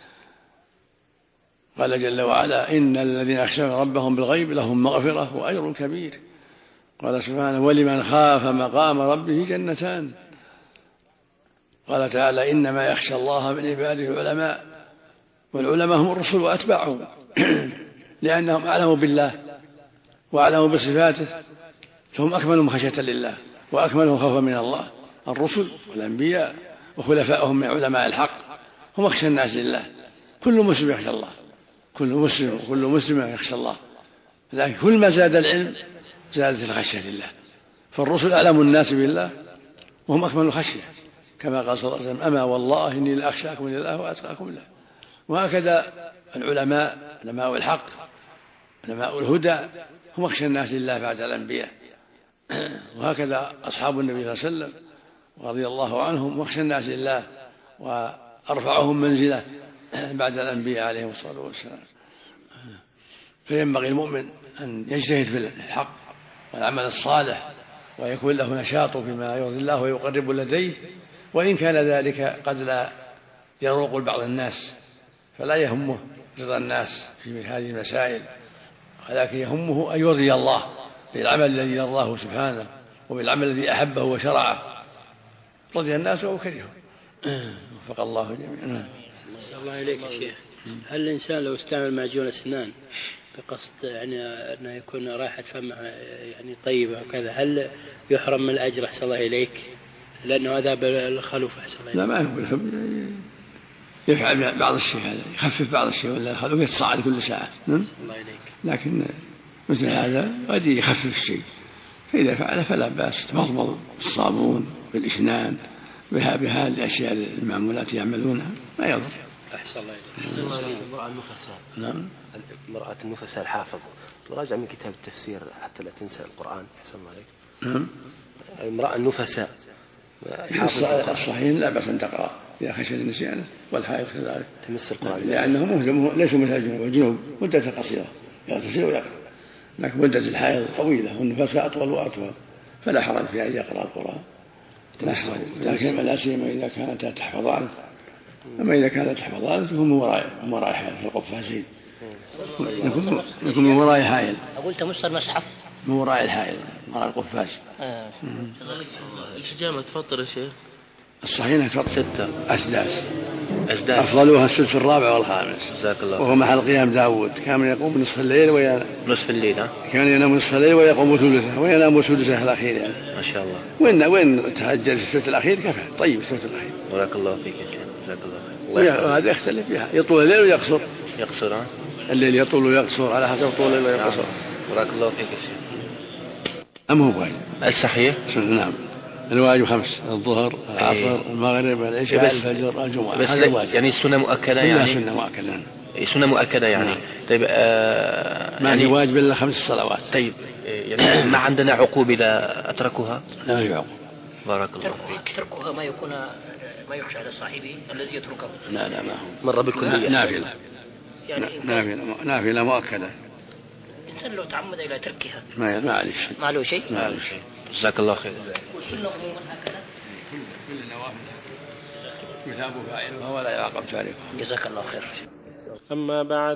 قال جل وعلا: إن الذين يخشون ربهم بالغيب لهم مغفرة وأجر كبير. قال سبحانه: ولمن خاف مقام ربه جنتان. قال تعالى: إنما يخشى الله من عباده العلماء، والعلماء هم الرسل وأتباعهم لأنهم أعلموا بالله وأعلموا بصفاته، فهم أكملهم خشية لله وأكملهم خوفا من الله. الرسل والأنبياء وخلفائهم من علماء الحق هم أخشى الناس لله. كل مسلم يخشى الله، كل مسلم وكل مسلمة يخشى الله، لكن كل ما زاد العلم زادت الخشية لله. فالرسل أعلم الناس بالله وهم أكمل الخشية، كما قال صلى الله عليه وسلم: أما والله إني لأخشاكم لله وأتقاكم له. وهكذا العلماء، علماء الحق، علماء الهدى، هم أخشى الناس لله بعد الأنبياء. وهكذا أصحاب النبي صلى الله عليه وسلم رضي الله عنهم أخشى الناس لله وأرفعهم منزلة بعد الأنبياء عليهم الصلاة والسلام. فينبغي المؤمن أن يجتهد في الحق والعمل الصالح ويكون له نشاط بما يرضي الله ويقرب لديه، وإن كان ذلك قد لا يروق لبعض الناس فلا يهمه رضا الناس في هذه المسائل، ولكن يهمه أن يرضي الله بالعمل الذي يرضاه سبحانه وبالعمل الذي أحبه وشرعه، رضي الناس أو كرهوا. وفق الله جميعا. نسأل الله إليك يا شيخ، هل الإنسان لو استعمل معجون أسنان بقصد يعني أنه يكون رائحة فمه يعني طيبة وكذا، هل يحرم من الأجر أحسن الله إليك لأنه هذا بالخلوف أحسن الله إليك؟ لا، ما هو بالخلوف، يفعل بعض الشيء هذا، يخفف بعض الشيء ولا الخلوف يتصاعد كل ساعة. الله إليك. لكن مثل هذا قد يخفف الشيء، فإذا فعل فلا بأس، تمضمض بالصابون بالإسنان بهذه الأشياء المعمولات يعملونها ما يضر. أحسن الله إليك. المرأة النفساء. نعم. المرأة النفساء الحافظ تراجع من كتاب التفسير حتى لا تنسى القرآن. أحسن الله عليك. نعم. المرأة النفساء الصحيح لا بأس أن تقرأ إذا خشي النسيان، والحائض كذلك تمس القرآن، لأنهم ليسوا مثل الجنوب مدة قصيرة يغتسل ويقرأ، لكن مدة الحائض طويلة والنفساء أطول وأطول، فلا حرج في أن يقرأ القرآن، لكن لا سيما إذا كانت تحفظان. أما إذا كانت تحفظان فهم من وراء حائل في القفازين، يكون من وراء حائل. أقول تمس المصحف من وراء الحائل وراء القفاز. الحجامة تفطر يا شيخ؟ الصحيح انها تفطر 6 أسداس، أفضلها السدس الرابع والخامس. جزاك الله. وهو محل قيام داود، كان يقوم نصف الليل نصف الليل. كان ينام نصف الليل ويقوم ثلثه وينام سدسه الأخير يعني. ما شاء الله. وين تهجر الثلث الأخير كفى طيب الثلث الأخير. بارك الله فيك يا شيخ، جزاك الله خير. وهذا يختلف فيها، يطول الليل ويقصر. يقصر الليل يطول ويقصر على حسب طول الليل ويقصر. بارك الله فيك يا شيخ. أم هو واجب؟ الصحيح نعم، الواجب 5: الظهر العصر المغرب العشاء الفجر الجمعة. هذا الواجب. يعني السنة مؤكدة يعني. سنة مؤكدة. سنة مؤكدة يعني. نعم. طيب ما يعني واجب إلا 5 صلوات. طيب يعني ما عندنا عقوب إذا أتركوها؟ لا في عقوب. بارك الله فيك. تركها ما يخشى على صاحبه الذي يتركه. لا ما هو مر بالكلية. نافلة يعني نافلة مؤكدة. الإنسان لو تعمد إلى تركها ما عليه شيء. ما له شيء. جزاك الله خير. والسنة عموما هكذا. كل النوافل يثاب فاعلها ولا يعاقب تاركها. جزاك الله خير. أما بعد،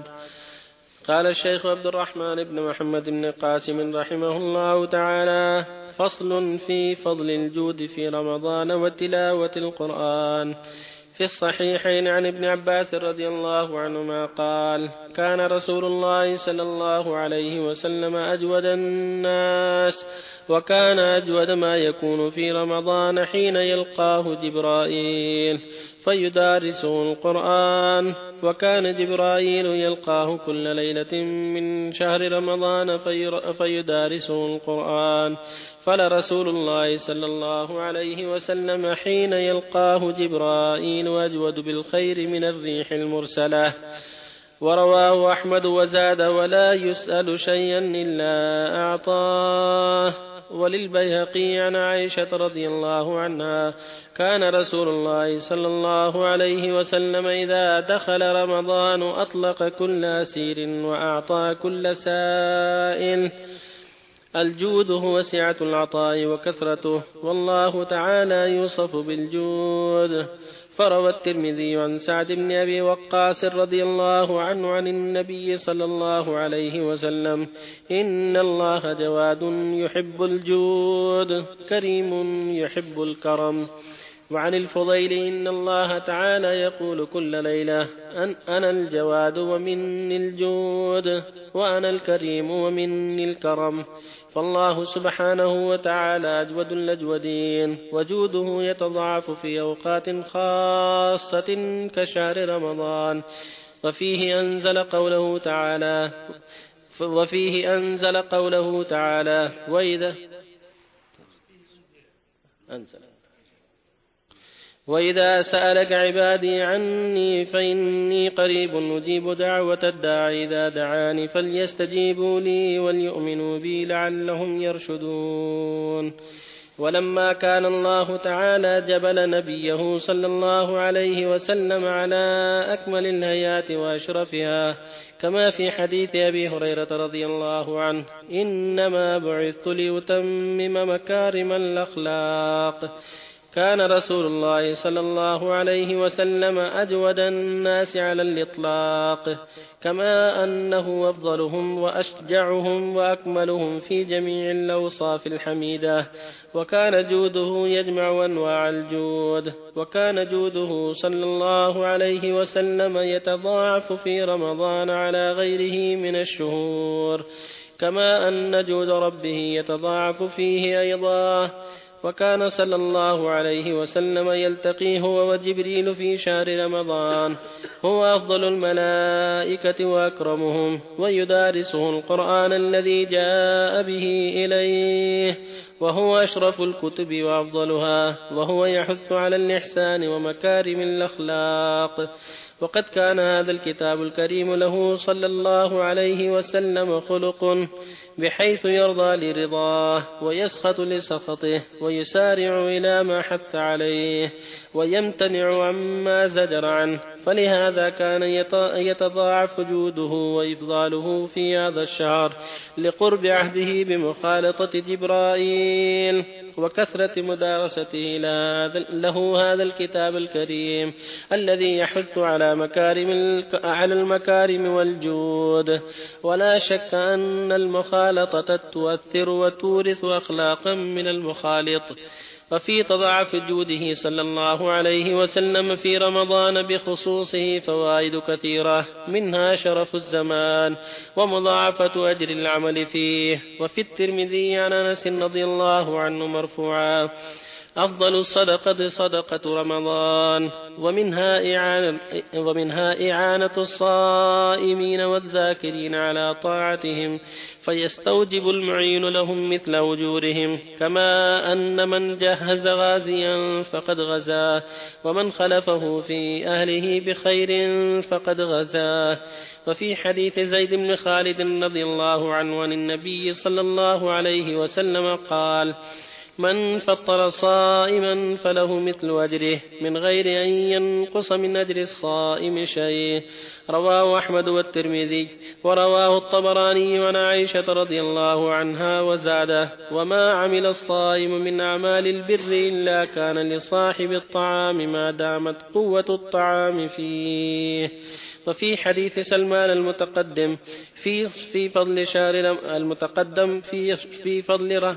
قال الشيخ عبد الرحمن بن محمد بن قاسم رحمه الله تعالى: فصل في فضل الجود في رمضان وتلاوة القرآن. في الصحيحين عن ابن عباس رضي الله عنهما قال: كان رسول الله صلى الله عليه وسلم أجود الناس، وكان أجود ما يكون في رمضان حين يلقاه جبرائيل فيدارسه القرآن، وكان جبرائيل يلقاه كل ليلة من شهر رمضان فيدارسه القرآن، فلرسول الله صلى الله عليه وسلم حين يلقاه جبرائيل أجود بالخير من الريح المرسلة. ورواه أحمد وزاد: ولا يسأل شيئا إلا أعطاه. وللبيهقي عن عائشة رضي الله عنها: كان رسول الله صلى الله عليه وسلم إذا دخل رمضان أطلق كل أسير وأعطى كل سائل. الجود هو سعة العطاء وكثرته، والله تعالى يوصف بالجود. فروى الترمذي عن سعد بن أبي وقاص رضي الله عنه عن النبي صلى الله عليه وسلم: إن الله جواد يحب الجود كريم يحب الكرم. وعن الفضيل: إن الله تعالى يقول كل ليلة: أنا الجواد ومني الجود، وأنا الكريم ومني الكرم. فالله سبحانه وتعالى أجود الأجودين، وجوده يتضاعف في أوقات خاصة كشهر رمضان. وفيه أنزل قوله تعالى وإذا سألك عبادي عني فإني قريب أجيب دعوة الداعي إذا دعاني فليستجيبوا لي وليؤمنوا بي لعلهم يرشدون. ولما كان الله تعالى جبل نبيه صلى الله عليه وسلم على أكمل الهيات وأشرفها، كما في حديث أبي هريرة رضي الله عنه: إنما بعثت لأتمم مكارم الأخلاق. كان رسول الله صلى الله عليه وسلم أجود الناس على الإطلاق، كما أنه أفضلهم وأشجعهم وأكملهم في جميع الأوصاف الحميدة، وكان جوده يجمع أنواع الجود، وكان جوده صلى الله عليه وسلم يتضاعف في رمضان على غيره من الشهور، كما أن جود ربه يتضاعف فيه أيضا. وكان صلى الله عليه وسلم يلتقي هو وجبريل في شهر رمضان، هو أفضل الملائكة وأكرمهم، ويدارسه القرآن الذي جاء به إليه، وهو أشرف الكتب وأفضلها، وهو يحث على الإحسان ومكارم الأخلاق. وقد كان هذا الكتاب الكريم له صلى الله عليه وسلم خلق، بحيث يرضى لرضاه ويسخط لسخطه، ويسارع إلى ما حث عليه ويمتنع عما زجر عنه، فلهذا كان يتضاعف جوده وإفضاله في هذا الشهر لقرب عهده بمخالطة جبرائيل وكثرة مدارسته له هذا الكتاب الكريم الذي يحث على المكارم والجود. ولا شك أن المخالطة تؤثر وتورث أخلاقا من المخالط. وفي تضاعف جوده صلى الله عليه وسلم في رمضان بخصوصه فوائد كثيرة، منها شرف الزمان ومضاعفة أجر العمل فيه. وفي الترمذي عن أنس رضي الله عنه مرفوعا: أفضل الصدقة صدقة رمضان، ومنها إعانة الصائمين والذاكرين على طاعتهم، فيستوجب المعين لهم مثل أجورهم، كما أن من جهز غازيا فقد غزاه، ومن خلفه في أهله بخير فقد غزاه. وفي حديث زيد بن خالد رضي الله عنه عن النبي صلى الله عليه وسلم قال: من فطر صائما فله مثل أجره من غير أن ينقص من أجر الصائم شيء. رواه أحمد والترمذي، ورواه الطبراني عن عائشة رضي الله عنها وزاده: وما عمل الصائم من أعمال البر إلا كان لصاحب الطعام ما دامت قوة الطعام فيه. وفي حديث سلمان المتقدم في فضل شهر المتقدم في فضل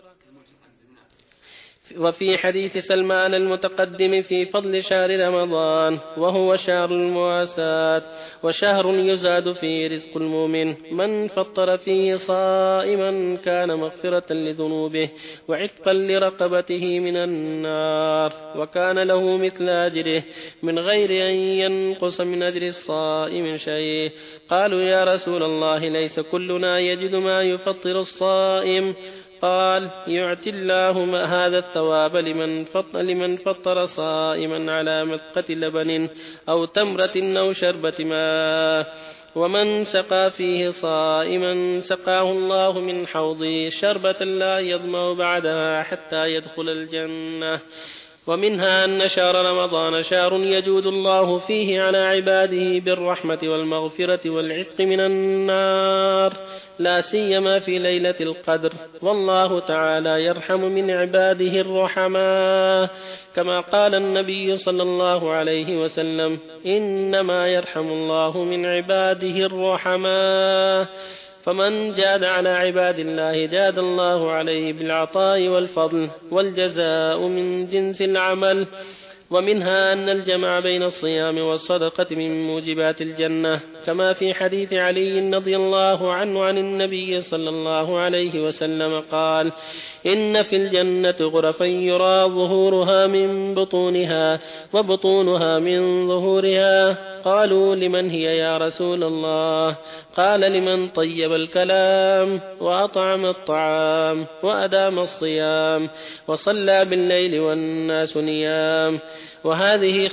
وفي حديث سلمان المتقدم في فضل شهر رمضان: وهو شهر المواساة، وشهر يزاد فيه رزق المؤمن، من فطر فيه صائما كان مغفرة لذنوبه وعتقا لرقبته من النار، وكان له مثل أجره من غير أن ينقص من أجر الصائم شيء. قالوا: يا رسول الله، ليس كلنا يجد ما يفطر الصائم؟ قال: يعطي الله هذا الثواب لمن فطر صائما على مذقة لبن أو تمرة أو شربة ماء، ومن سقى فيه صائما سقاه الله من حوضه شربة لا يظمأ بعدها حتى يدخل الجنة. ومنها أن شهر رمضان شهر يجود الله فيه على عباده بالرحمة والمغفرة والعتق من النار، لا سيما في ليلة القدر، والله تعالى يرحم من عباده الرحماء، كما قال النبي صلى الله عليه وسلم: إنما يرحم الله من عباده الرحماء. فمن جاد على عباد الله جاد الله عليه بالعطاء والفضل، والجزاء من جنس العمل. ومنها أن الجمع بين الصيام والصدقة من موجبات الجنة، كما في حديث علي رضي الله عنه عن النبي صلى الله عليه وسلم قال: إن في الجنة غرفا يرى ظهورها من بطونها وبطونها من ظهورها، قالوا لمن هي يا رسول الله؟ قال لمن طيب الكلام وأطعم الطعام وأدام الصيام وصلى بالليل والناس نيام. وهذه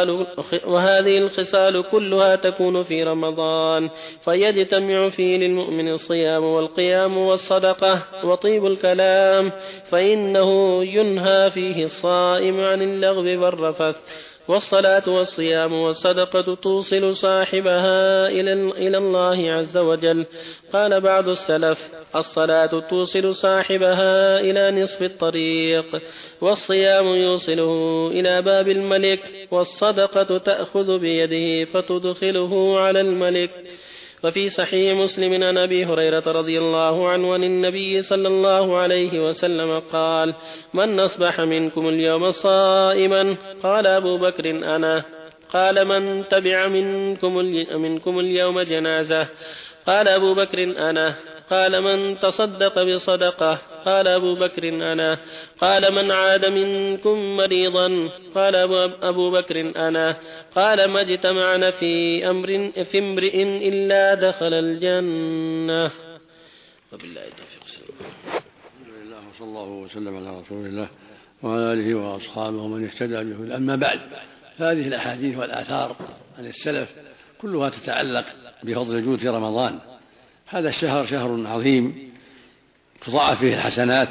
الخصال كلها تكون في رمضان، فيجتمع فيه للمؤمن الصيام والقيام والصدقة وطيب الكلام، فإنه ينهى فيه الصائم عن اللغو والرفث. والصلاة والصيام والصدقة توصل صاحبها إلى الله عز وجل. قال بعض السلف: الصلاة توصل صاحبها إلى نصف الطريق، والصيام يوصله إلى باب الملك، والصدقة تأخذ بيده فتدخله على الملك. وفي صحيح مسلم عن أبي هريرة رضي الله عنه عن النبي صلى الله عليه وسلم قال: من أصبح منكم اليوم صائما؟ قال أبو بكر: أنا. قال: من تبع منكم اليوم جنازة؟ قال أبو بكر: أنا. قال: من تصدق بصدقة؟ قال أبو بكر: أنا. قال: من عاد منكم مريضا؟ قال أبو بكر: أنا. قال: ما اجتمعنا في امرئ إلا دخل الجنة. وبالله التوفيق. الحمد لله وصلى الله وسلم على رسول الله وعلى آله وأصحابه ومن اهتدى به. أما بعد، هذه الأحاديث والآثار عن السلف كلها تتعلق بفضل الجود في رمضان. هذا الشهر شهر عظيم تضاعف فيه الحسنات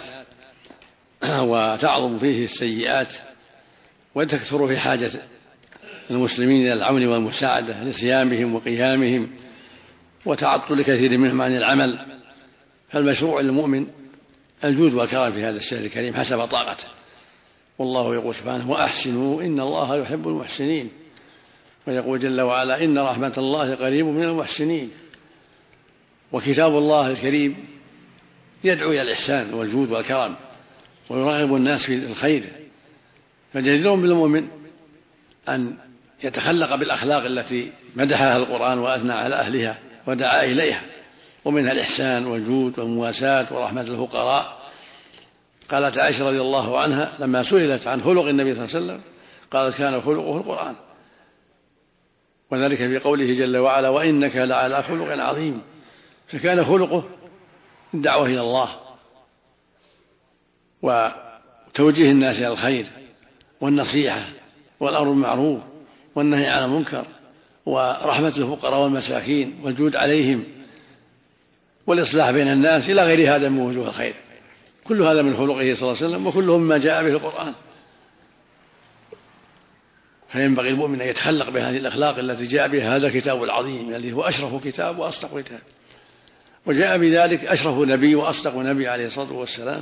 وتعظم فيه السيئات، وتكثر في حاجة المسلمين إلى العون والمساعدة لصيامهم وقيامهم وتعطل كثير منهم عن العمل. فالمشروع للمؤمن الجود والكرم في هذا الشهر الكريم حسب طاقته. والله يقول سبحانه: وأحسنوا إن الله يحب المحسنين. ويقول جل وعلا: إن رحمة الله قريب من المحسنين. وكتاب الله الكريم يدعو إلى الإحسان والجود والكرم ويرغب الناس في الخير، فجدير بالمؤمن أن يتخلق بالأخلاق التي مدحها القرآن وأثنى على أهلها ودعا إليها، ومنها الإحسان والجود والمواساة ورحمة الفقراء. قالت عائشة رضي الله عنها لما سئلت عن خلق النبي صلى الله عليه وسلم قالت: كان خلقه القرآن. وذلك في قوله جل وعلا: وإنك لعلى خلق عظيم. فكان خلقه الدعوة إلى الله وتوجيه الناس إلى الخير والنصيحة والأمر بالمعروف والنهي عن المنكر ورحمة الفقراء والمساكين والجود عليهم والإصلاح بين الناس إلى غير هذا من وجوه الخير. كل هذا من خلقه صلى الله عليه وسلم، وكله مما جاء به القرآن. فينبغي المؤمن أن يتخلق بهذه الأخلاق التي جاء بها هذا الكتاب العظيم الذي هو أشرف كتاب وأصدق كتاب، وجاء بذلك أشرف نبي وأصدق نبي عليه الصلاة والسلام.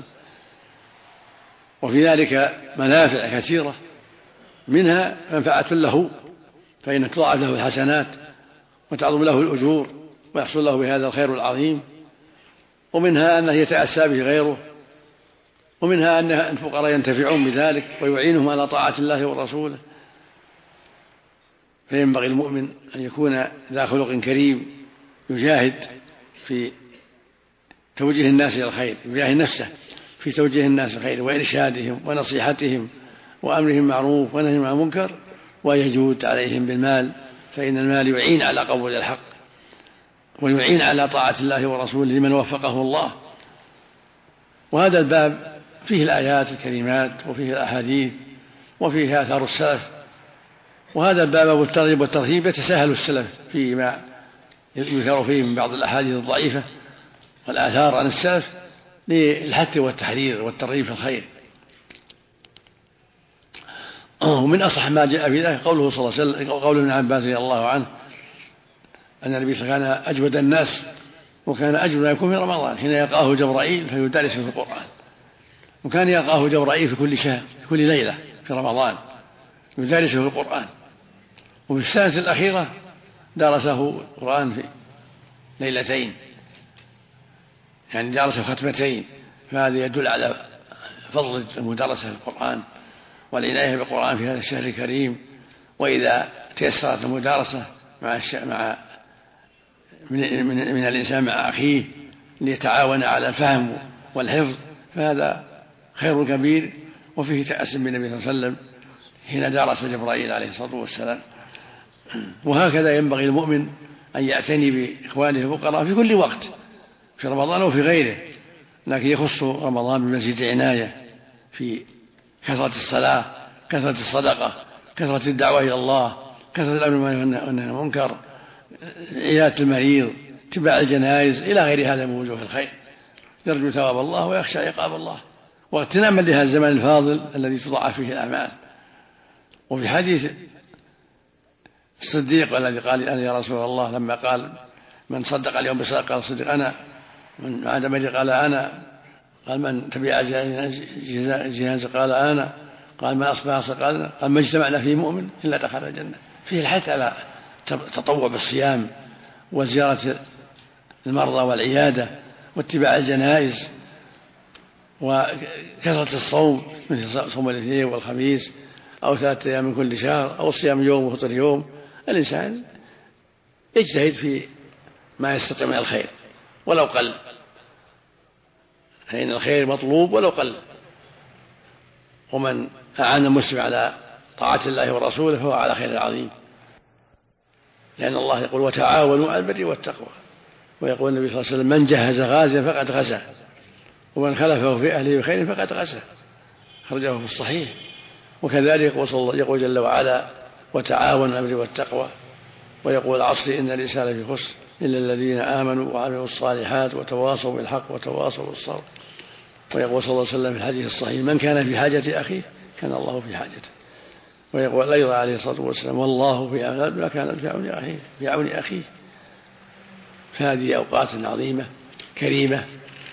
وفي ذلك منافع كثيرة، منها منفعة له فإن تضاعف له الحسنات وتعظم له الأجور ويحصل له بهذا الخير العظيم، ومنها أنه يتأسى به غيره، ومنها أن الفقراء ينتفعون بذلك ويعينهم على طاعة الله ورسوله. فينبغي المؤمن أن يكون ذا خلق كريم، يجاهد في توجيه الناس إلى الخير، يجاهد نفسه في توجيه الناس الخير وإرشادهم ونصيحتهم وأمرهم معروف ونهيهم عن المنكر، ويجود عليهم بالمال، فإن المال يعين على قبول الحق ويعين على طاعة الله ورسوله لمن وفقه الله. وهذا الباب فيه الآيات الكريمات وفيه الأحاديث وفيه آثار السلف، وهذا الباب أبو الترغيب والترهيب يتساهل السلف فيما يذكر فيه من بعض الأحاديث الضعيفة والآثار عن السلف للحث والتحرير والترغيب في الخير. ومن أصح ما جاء في ذلك قوله صلى الله عليه وسلم، قول ابن عباس رضي الله عنه أن النبي صلى الله عليه وسلم كان أجود الناس وكان أجود ما يكون في رمضان حين يلقاه جبرائيل فيدرسه في القرآن، وكان يلقاه جبرائيل في كل شهر في كل ليلة في رمضان يدرسه في القرآن. وفي السنة الأخيرة درسه القرآن في ليلتين، يعني درسه ختمتين. فهذا يدل على فضل المدرسة في القرآن والعناية بالقرآن في هذا الشهر الكريم. وإذا تيسرت المدارسة من الإنسان مع أخيه ليتعاون على الفهم والحفظ فهذا خير كبير، وفيه تأسم بالنبي صلى الله عليه وسلم حين درس جبرائيل عليه الصلاة والسلام. وهكذا ينبغي المؤمن أن يعتني بإخوانه الفقراء في كل وقت، في رمضان وفي غيره، لكن يخص رمضان بمزيد عناية في كثرة الصلاة، كثرة الصدقة، كثرة الدعوة إلى الله، كثرة الأمر بالمعروف والنهي عن المنكر، عيادة المريض، اتباع الجنائز، إلى غير هذا من وجوه الخير، يرجو ثواب الله ويخشى عقاب الله، واغتناما لهذا الزمان الفاضل الذي تضاعف فيه الأعمال. وفي حديث الصديق الذي قال أنا يا رسول الله، لما قال من صدق اليوم بصدقة قال الصديق أنا، من عاد مريض قال أنا، قال من تبع جهاز قال أنا، قال ما أصبح قال ما اجتمعنا فيه مؤمن إلا دخل الجنة. فيه الحث على التطوع بالصيام وزيارة المرضى والعيادة واتباع الجنائز وكثرة الصوم، مثل صوم الاثنين والخميس أو 3 أيام من كل شهر، أو صيام يوم وفطر يوم. الإنسان يجتهد في ما يستطيع من الخير ولو قل، فإن الخير مطلوب ولو قل. ومن أعان المسلم على طاعة الله ورسوله فهو على خير عظيم، لأن الله يقول وتعاونوا على البر والتقوى، ويقول النبي صلى الله عليه وسلم من جهز غازيا فقد غزا، ومن خلفه في أهله بخير فقد غزا، خرجه في الصحيح. وكذلك يقول جل وعلا وتعاونوا على البر والتقوى، ويقول العصر إن الإنسان لفي خسر إلا الذين آمنوا وعملوا الصالحات وتواصوا بالحق وتواصوا بالصبر. ويقول صلى الله عليه وسلم في الحديث الصحيح من كان في حاجة أخيه كان الله في حاجته. ويقول أيضا عليه الصلاة والسلام والله في عون العبد ما كان في عون أخيه. فهذه أوقات عظيمة كريمة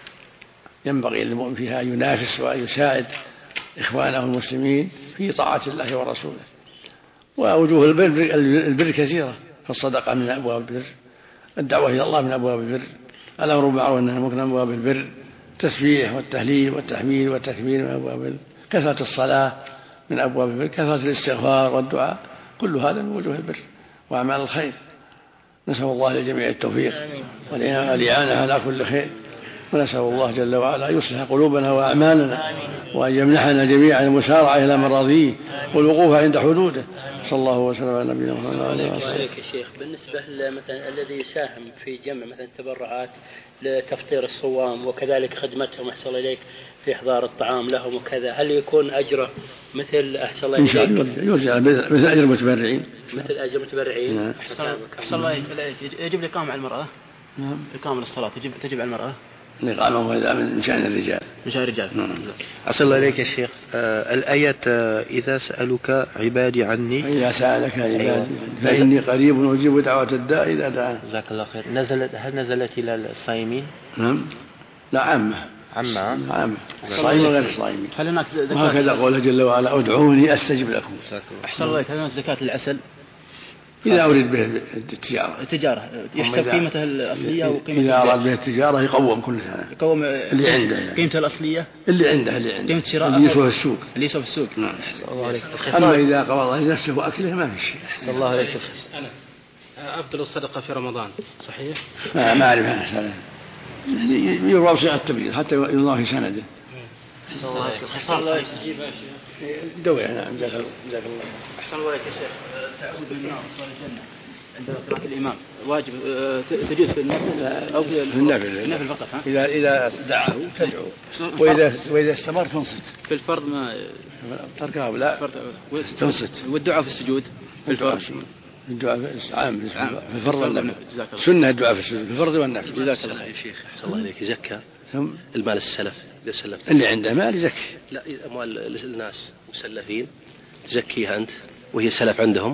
ينبغي للمؤمن فيها أن ينافس وأن يساعد إخوانه المسلمين في طاعة الله ورسوله. ووجوه البر كثيرة، فالصدقة من أبواب البر، الدعوة إلى الله من أبواب البر، الأمر بالمعروف والنهي عن المنكر من أبواب البر، التسبيح والتهليل والتحميد والتكبير من أبواب البر، كثرة الصلاة من أبواب البر، كثرة الاستغفار والدعاء، كل هذا من وجوه البر وأعمال الخير. نسأل الله للجميع التوفيق والإعانة على كل خير، ونسأل الله جل وعلا أن يصلح قلوبنا وأعمالنا، وأن يمنحنا جميعا المسارعة إلى مراضيه والوقوف عند حدوده. صلى الله وسلم على نبينا محمد وعلى آله وصحبه. عليك يا شيخ، بالنسبة مثلا الذي يساهم في جمع مثلا تبرعات لتفطير الصوام وكذلك خدمتهم أحسن إليك في إحضار الطعام لهم وكذا، هل يكون أجره مثل أحسن الله إليك؟ يرجع مثل أجر المتبرعين. مثل أجر المتبرعين. أحسن الله إليك. يجب الإقامة على المرأة. نعم. إقامة الصلاة تجب على المرأة. الإقامة هذا من شأن الرجال. من شأن الرجال. أحسن الله إليك يا شيخ. الآية إذا سألك عبادي عني، إذا سألك عبادي فإني قريب أجيب دعوة الداء إذا دعان. جزاك الله خير. هل نزلت إلى الصائمين؟ نعم. لا عامة. الصائمين وغير الصائمين. هل هناك زكاة؟ وهكذا قوله جل وعلا ادعوني أستجب لكم. أحسن الله إليك. هل هناك زكاة العسل؟ إذا أريد به التجارة يحسب قيمته الأصلية وقيمته. إذا أراد به التجارة يقوم كل سنة. يقوم اللي عنده قيمته الأصلية. اللي عنده قيمة شراء اللي يسوى في السوق. نعم. أما إذا قبض لنفسه وأكله ما في شيء. أحسن الله عليك. أنا أفضل الصدقة في رمضان صحيح؟ ما أعرف هذا يروى بصيغة التبيين حتى ينظر في سنده. أحسن الله عليك. دوري. نعم. جزاك الله. أحسن الله عليك يا شيخ. تعود من النار وصول الجنة عند قراءة الإمام واجب تجوز في النفل أو في النفل فقط. إذا دعاه تدعو، وإذا استمر تنصت. في الفرض ما تركه لا تنصت. والدعاء في السجود في الفرض. الدعاء عام في الفرض والنفل. سنة الدعاء في السجود في الفرض والنفل. جزاك الله خير شيخ. أحسن الله عليك. يزكى المال السلف إذا سلفت اللي عنده مال يزكي. لا أموال الناس مسلفين تزكيها أنت وهي سلف عندهم.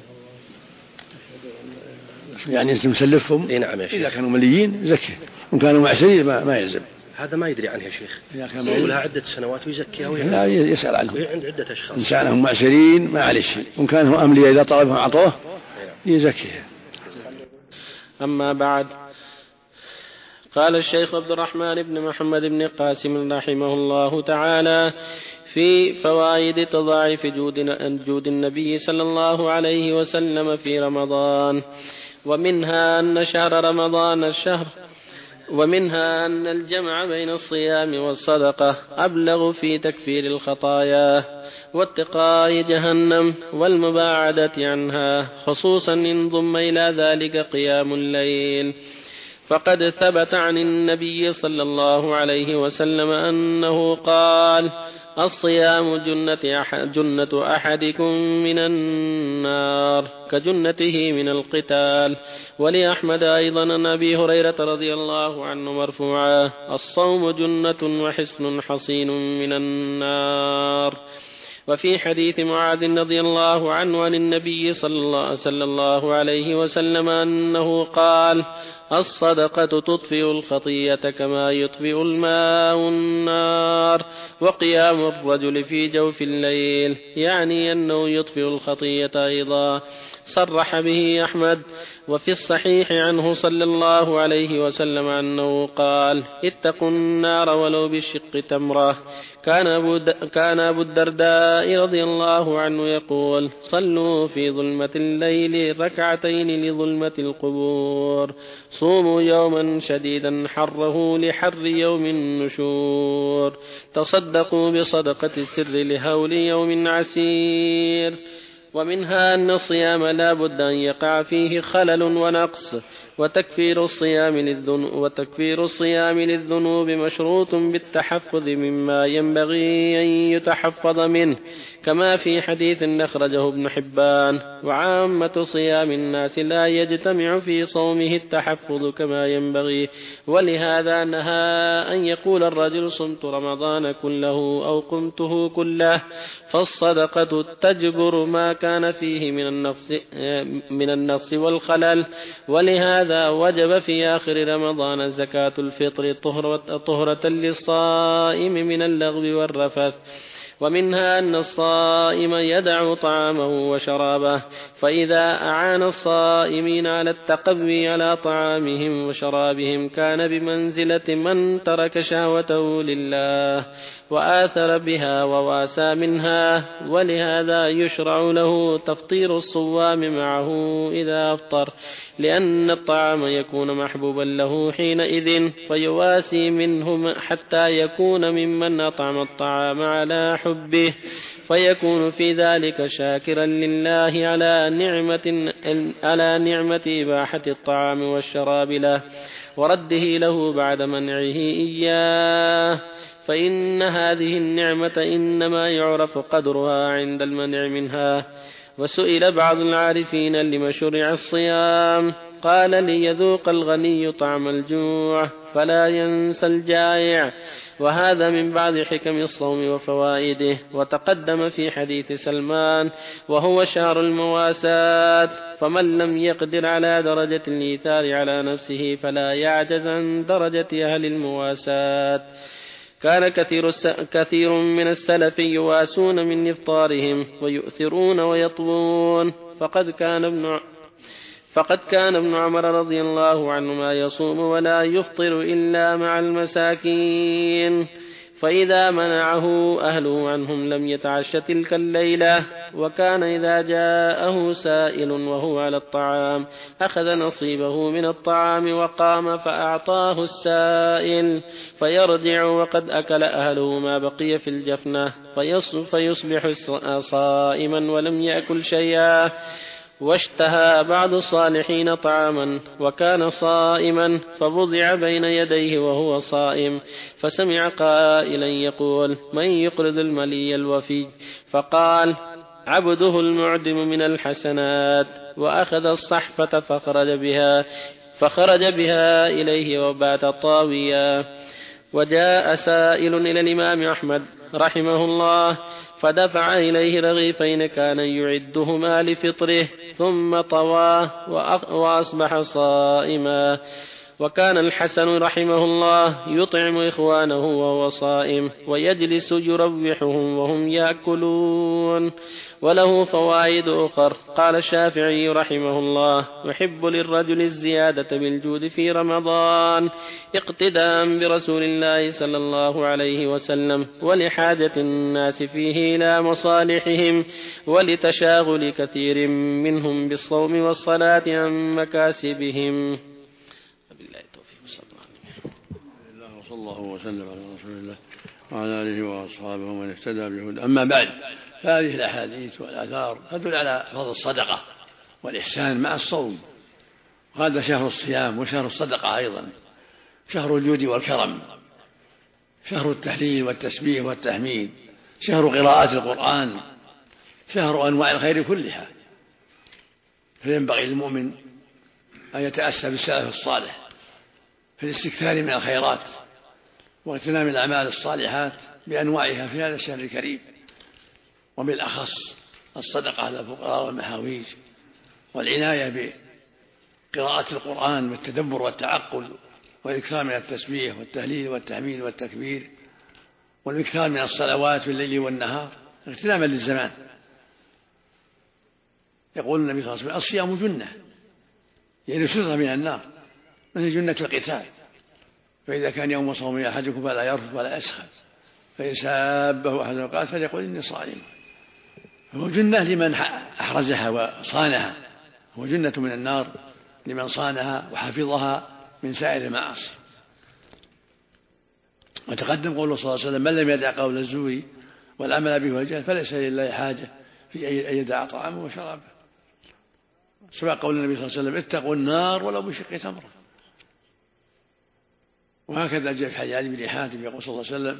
يعني أنت مسلفهم. إيه نعم يا شيخ. إذا كانوا مليين يزكي، وإن كانوا معسرين ما يلزم. هذا ما يدري عنه يا شيخ. يقول لها عدة سنوات ويزكيها. لا يسأل عنه. وهي عند عدة أشخاص. إن كانوا معسرين ما عليه شيء، وإن كانوا أملياء إذا طلبهم أعطوه يزكيها. أما بعد، قال الشيخ عبد الرحمن بن محمد بن قاسم رحمه الله تعالى في فوائد تضاعف جود النبي صلى الله عليه وسلم في رمضان: ومنها أن شهر رمضان الشهر ومنها أن الجمع بين الصيام والصدقة أبلغ في تكفير الخطايا واتقاء جهنم والمباعدة عنها، خصوصا إن ضم إلى ذلك قيام الليل. فقد ثبت عن النبي صلى الله عليه وسلم أنه قال: الصيام جنة أحدكم من النار كجنته من القتال. ولأحمد أيضا عن أبي هريرة رضي الله عنه مرفوعا: الصوم جنة وحصن حصين من النار. وفي حديث معاذ رضي الله عنه عن النبي صلى الله عليه وسلم أنه قال: الصدقة تطفئ الخطيئة كما يطفئ الماء النار. وقيام الرجل في جوف الليل يعني أنه يطفئ الخطيئة أيضا، صرح به أحمد. وفي الصحيح عنه صلى الله عليه وسلم أنه قال: اتقوا النار ولو بالشق تمرة. كان أبو الدرداء رضي الله عنه يقول: صلوا في ظلمة الليل ركعتين لظلمة القبور، صوموا يوما شديدا حره لحر يوم النشور، تصدقوا بصدقة السر لهول يوم عسير. ومنها أن الصيام لا بد أن يقع فيه خلل ونقص، وتكفير الصيام للذنوب مشروط بالتحفظ مما ينبغي أن يتحفظ منه، كما في حديث أخرجه ابن حبان: وعامة صيام الناس لا يجتمع في صومه التحفظ كما ينبغي، ولهذا نهى أن يقول الرجل: صمت رمضان كله أو قمته كله، فالصدقة تجبر ما كان فيه من النقص والخلل. ولهذا وجب في آخر رمضان زكاة الفطر طهرة للصائم من اللغو والرفث. ومنها أن الصائم يدع طعامه وشرابه، فإذا أعان الصائمين على التقوي على طعامهم وشرابهم كان بمنزلة من ترك شهوته لله وآثر بها وواسى منها. ولهذا يشرع له تفطير الصوام معه إذا أفطر، لأن الطعام يكون محبوبا له حينئذ فيواسي منه حتى يكون ممن أطعم الطعام على حبه، فيكون في ذلك شاكرا لله على نعمة إباحة الطعام والشراب له ورده له بعد منعه إياه، فإن هذه النعمة إنما يعرف قدرها عند المنع منها. وسئل بعض العارفين لما شرع الصيام، قال: ليذوق الغني طعم الجوع فلا ينسى الجائع. وهذا من بعض حكم الصوم وفوائده. وتقدم في حديث سلمان: وهو شهر المواساة، فمن لم يقدر على درجة الإيثار على نفسه فلا يعجز عن درجة أهل المواساة. كان كثير من السلف يواسون من إفطارهم ويؤثرون ويطوون، فقد كان ابن عمر رضي الله عنهما يصوم ولا يفطر إلا مع المساكين، فإذا منعه أهله عنهم لم يتعش تلك الليلة. وكان إذا جاءه سائل وهو على الطعام أخذ نصيبه من الطعام وقام فأعطاه السائل، فيرجع وقد أكل أهله ما بقي في الجفنة، فيصبح صائما ولم يأكل شيئا. واشتهى بعض الصالحين طعاما وكان صائما، فوضع بين يديه وهو صائم، فسمع قائلا يقول: من يقرض الملي الوفي؟ فقال: عبده المعدم من الحسنات. وأخذ الصحفة فخرج بها إليه وبات طاويا. وجاء سائل إلى الإمام أحمد رحمه الله فدفع إليه رغيفين كان يعدهما لفطره، ثم طواه وأصبح صائما. وكان الحسن رحمه الله يطعم إخوانه وهو صائم، ويجلس يروحهم وهم يأكلون. وله فوائد أخر. قال الشافعي رحمه الله: يحب للرجل الزيادة بالجود في رمضان اقتداء برسول الله صلى الله عليه وسلم، ولحاجة الناس فيه إلى مصالحهم، ولتشاغل كثير منهم بالصوم والصلاة عن مكاسبهم. وصلى الله وسلم على رسول الله وعلى آله وأصحابه ومن اهتدى بهداه. أما بعد، فهذه الأحاديث والآثار تدل على فضل الصدقة والإحسان مع الصوم. وهذا شهر الصيام وشهر الصدقة أيضا، شهر الجود والكرم، شهر التحليل والتسبيح والتحميد، شهر قراءة القرآن، شهر أنواع الخير كلها. فينبغي للمؤمن أن يتأسى بالسلف الصالح في الاستكثار من الخيرات واغتنام الأعمال الصالحات بأنواعها في هذا الشهر الكريم، وبالأخص الصدقة على الفقراء والمحاويج، والعناية بقراءة القرآن والتدبر والتعقل، والإكثار من التسبيح والتهليل والتحميد والتكبير، والإكثار من الصلوات في الليل والنهار اغتناما للزمان. يقول النبي صلى الله عليه وسلم: الصيام جنة، يعني سلطة من النار، مثل جنة القتال. فإذا كان يوم صوم أحدكم فلا يرفث ولا يسخر، فإن سابه أحد قال فليقل إني صائم. فهو جنة لمن أحرزها وصانها، هو جنة من النار لمن صانها وحفظها من سائر المعاصي. وتقدم قوله صلى الله عليه وسلم: من لم يدع قول الزور والعمل به والجهل فليس لله حاجة في أن يدع طعامه وشرابه. سبق قول النبي صلى الله عليه وسلم: اتقوا النار ولو بشق تمرة. وهكذا جاء في حديث بن حاتم يقول صلى الله عليه وسلم: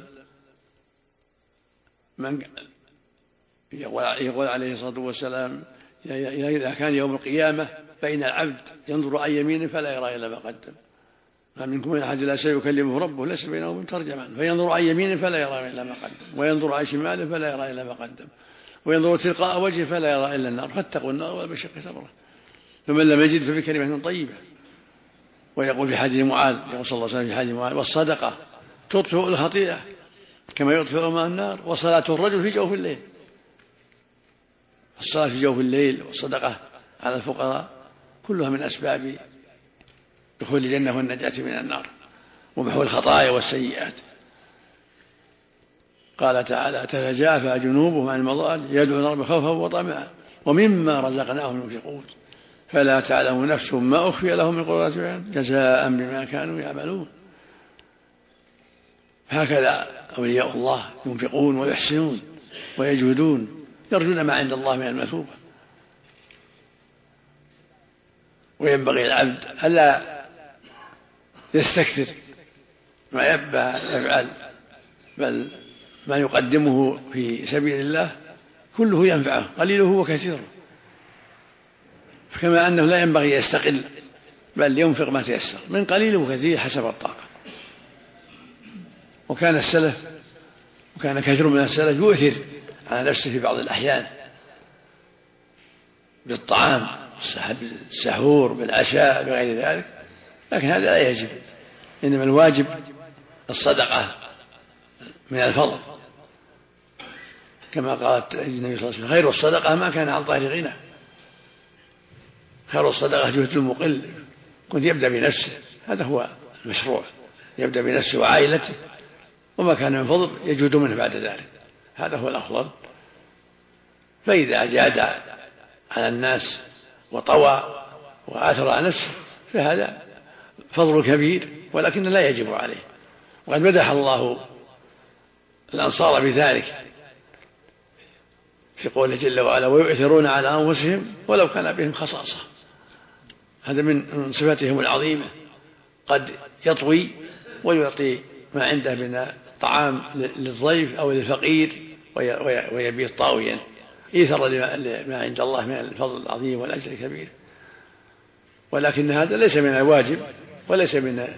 يقول عليه الصلاة والسلام: إذا كان يوم القيامة فإن العبد ينظر عن يمينه فلا يرى إلا ما قدم، ما منكم من أحد لا سيكلمه ربه ليس بينه وبين ترجمان، فينظر عن يمينه فلا يرى إلا ما قدم، وينظر عن شماله فلا يرى إلا ما قدم، وينظر تلقاء وجهه فلا يرى إلا النار. فاتقوا النار ولو بشق تمرة. فمن لم يجد فبكلمة طيبة. ويقول في حديث معاذ، يقول صلى الله عليه وسلم في حديث معاذ: والصدقة تطفئ الخطيئة كما يطفئ الماء النار، وصلاة الرجل في جوف الليل. الصلاة في جوف الليل والصدقة على الفقراء كلها من أسباب دخول الجنة والنجاة من النار ومحو الخطايا والسيئات. قال تعالى: تتجافى جنوبهم عن المضاجع يدعون ربهم خوفا وطمعا ومما رزقناهم ينفقون فلا تعلم نفس ما أخفي لهم من قرة أعين جزاء بما كانوا يعملون. هكذا أولياء الله ينفقون ويحسنون ويجهدون، يرجون ما عند الله من المثوبة. وينبغي العبد ألا يستكثر ما يفعل، بل ما يقدمه في سبيل الله كله ينفعه قليله وكثيره. كما أنه لا ينبغي يستقل، بل ينفق ما تيسر من قليل وكثير حسب الطاقة. وكان السلف وكان كثير من السلف يؤثر على نفسه في بعض الأحيان بالطعام، بالسحور، بالعشاء، بغير ذلك، لكن هذا لا يجب. إنما الواجب الصدقة من الفضل، كما قالت النبي صلى الله عليه وسلم: خير الصدقة ما كان عن ظاهر غنى. خير الصدقة جهد المقل، كنت يبدأ بنفسه، هذا هو المشروع، يبدأ بنفسه وعائلته، وما كان من فضل يجود منه بعد ذلك، هذا هو الأفضل. فإذا جاد على الناس وطوى وآثر على نفسه فهذا فضل كبير، ولكن لا يجب عليه. وقد مدح الله الأنصار بذلك في قوله جل وعلا: ويؤثرون على أنفسهم ولو كان بهم خصاصة. هذا من صفاتهم العظيمة، قد يطوي ويعطي ما عنده من طعام للضيف أو للفقير ويبيت طاويا إيثر لما عند الله من الفضل العظيم والأجر الكبير. ولكن هذا ليس من الواجب وليس من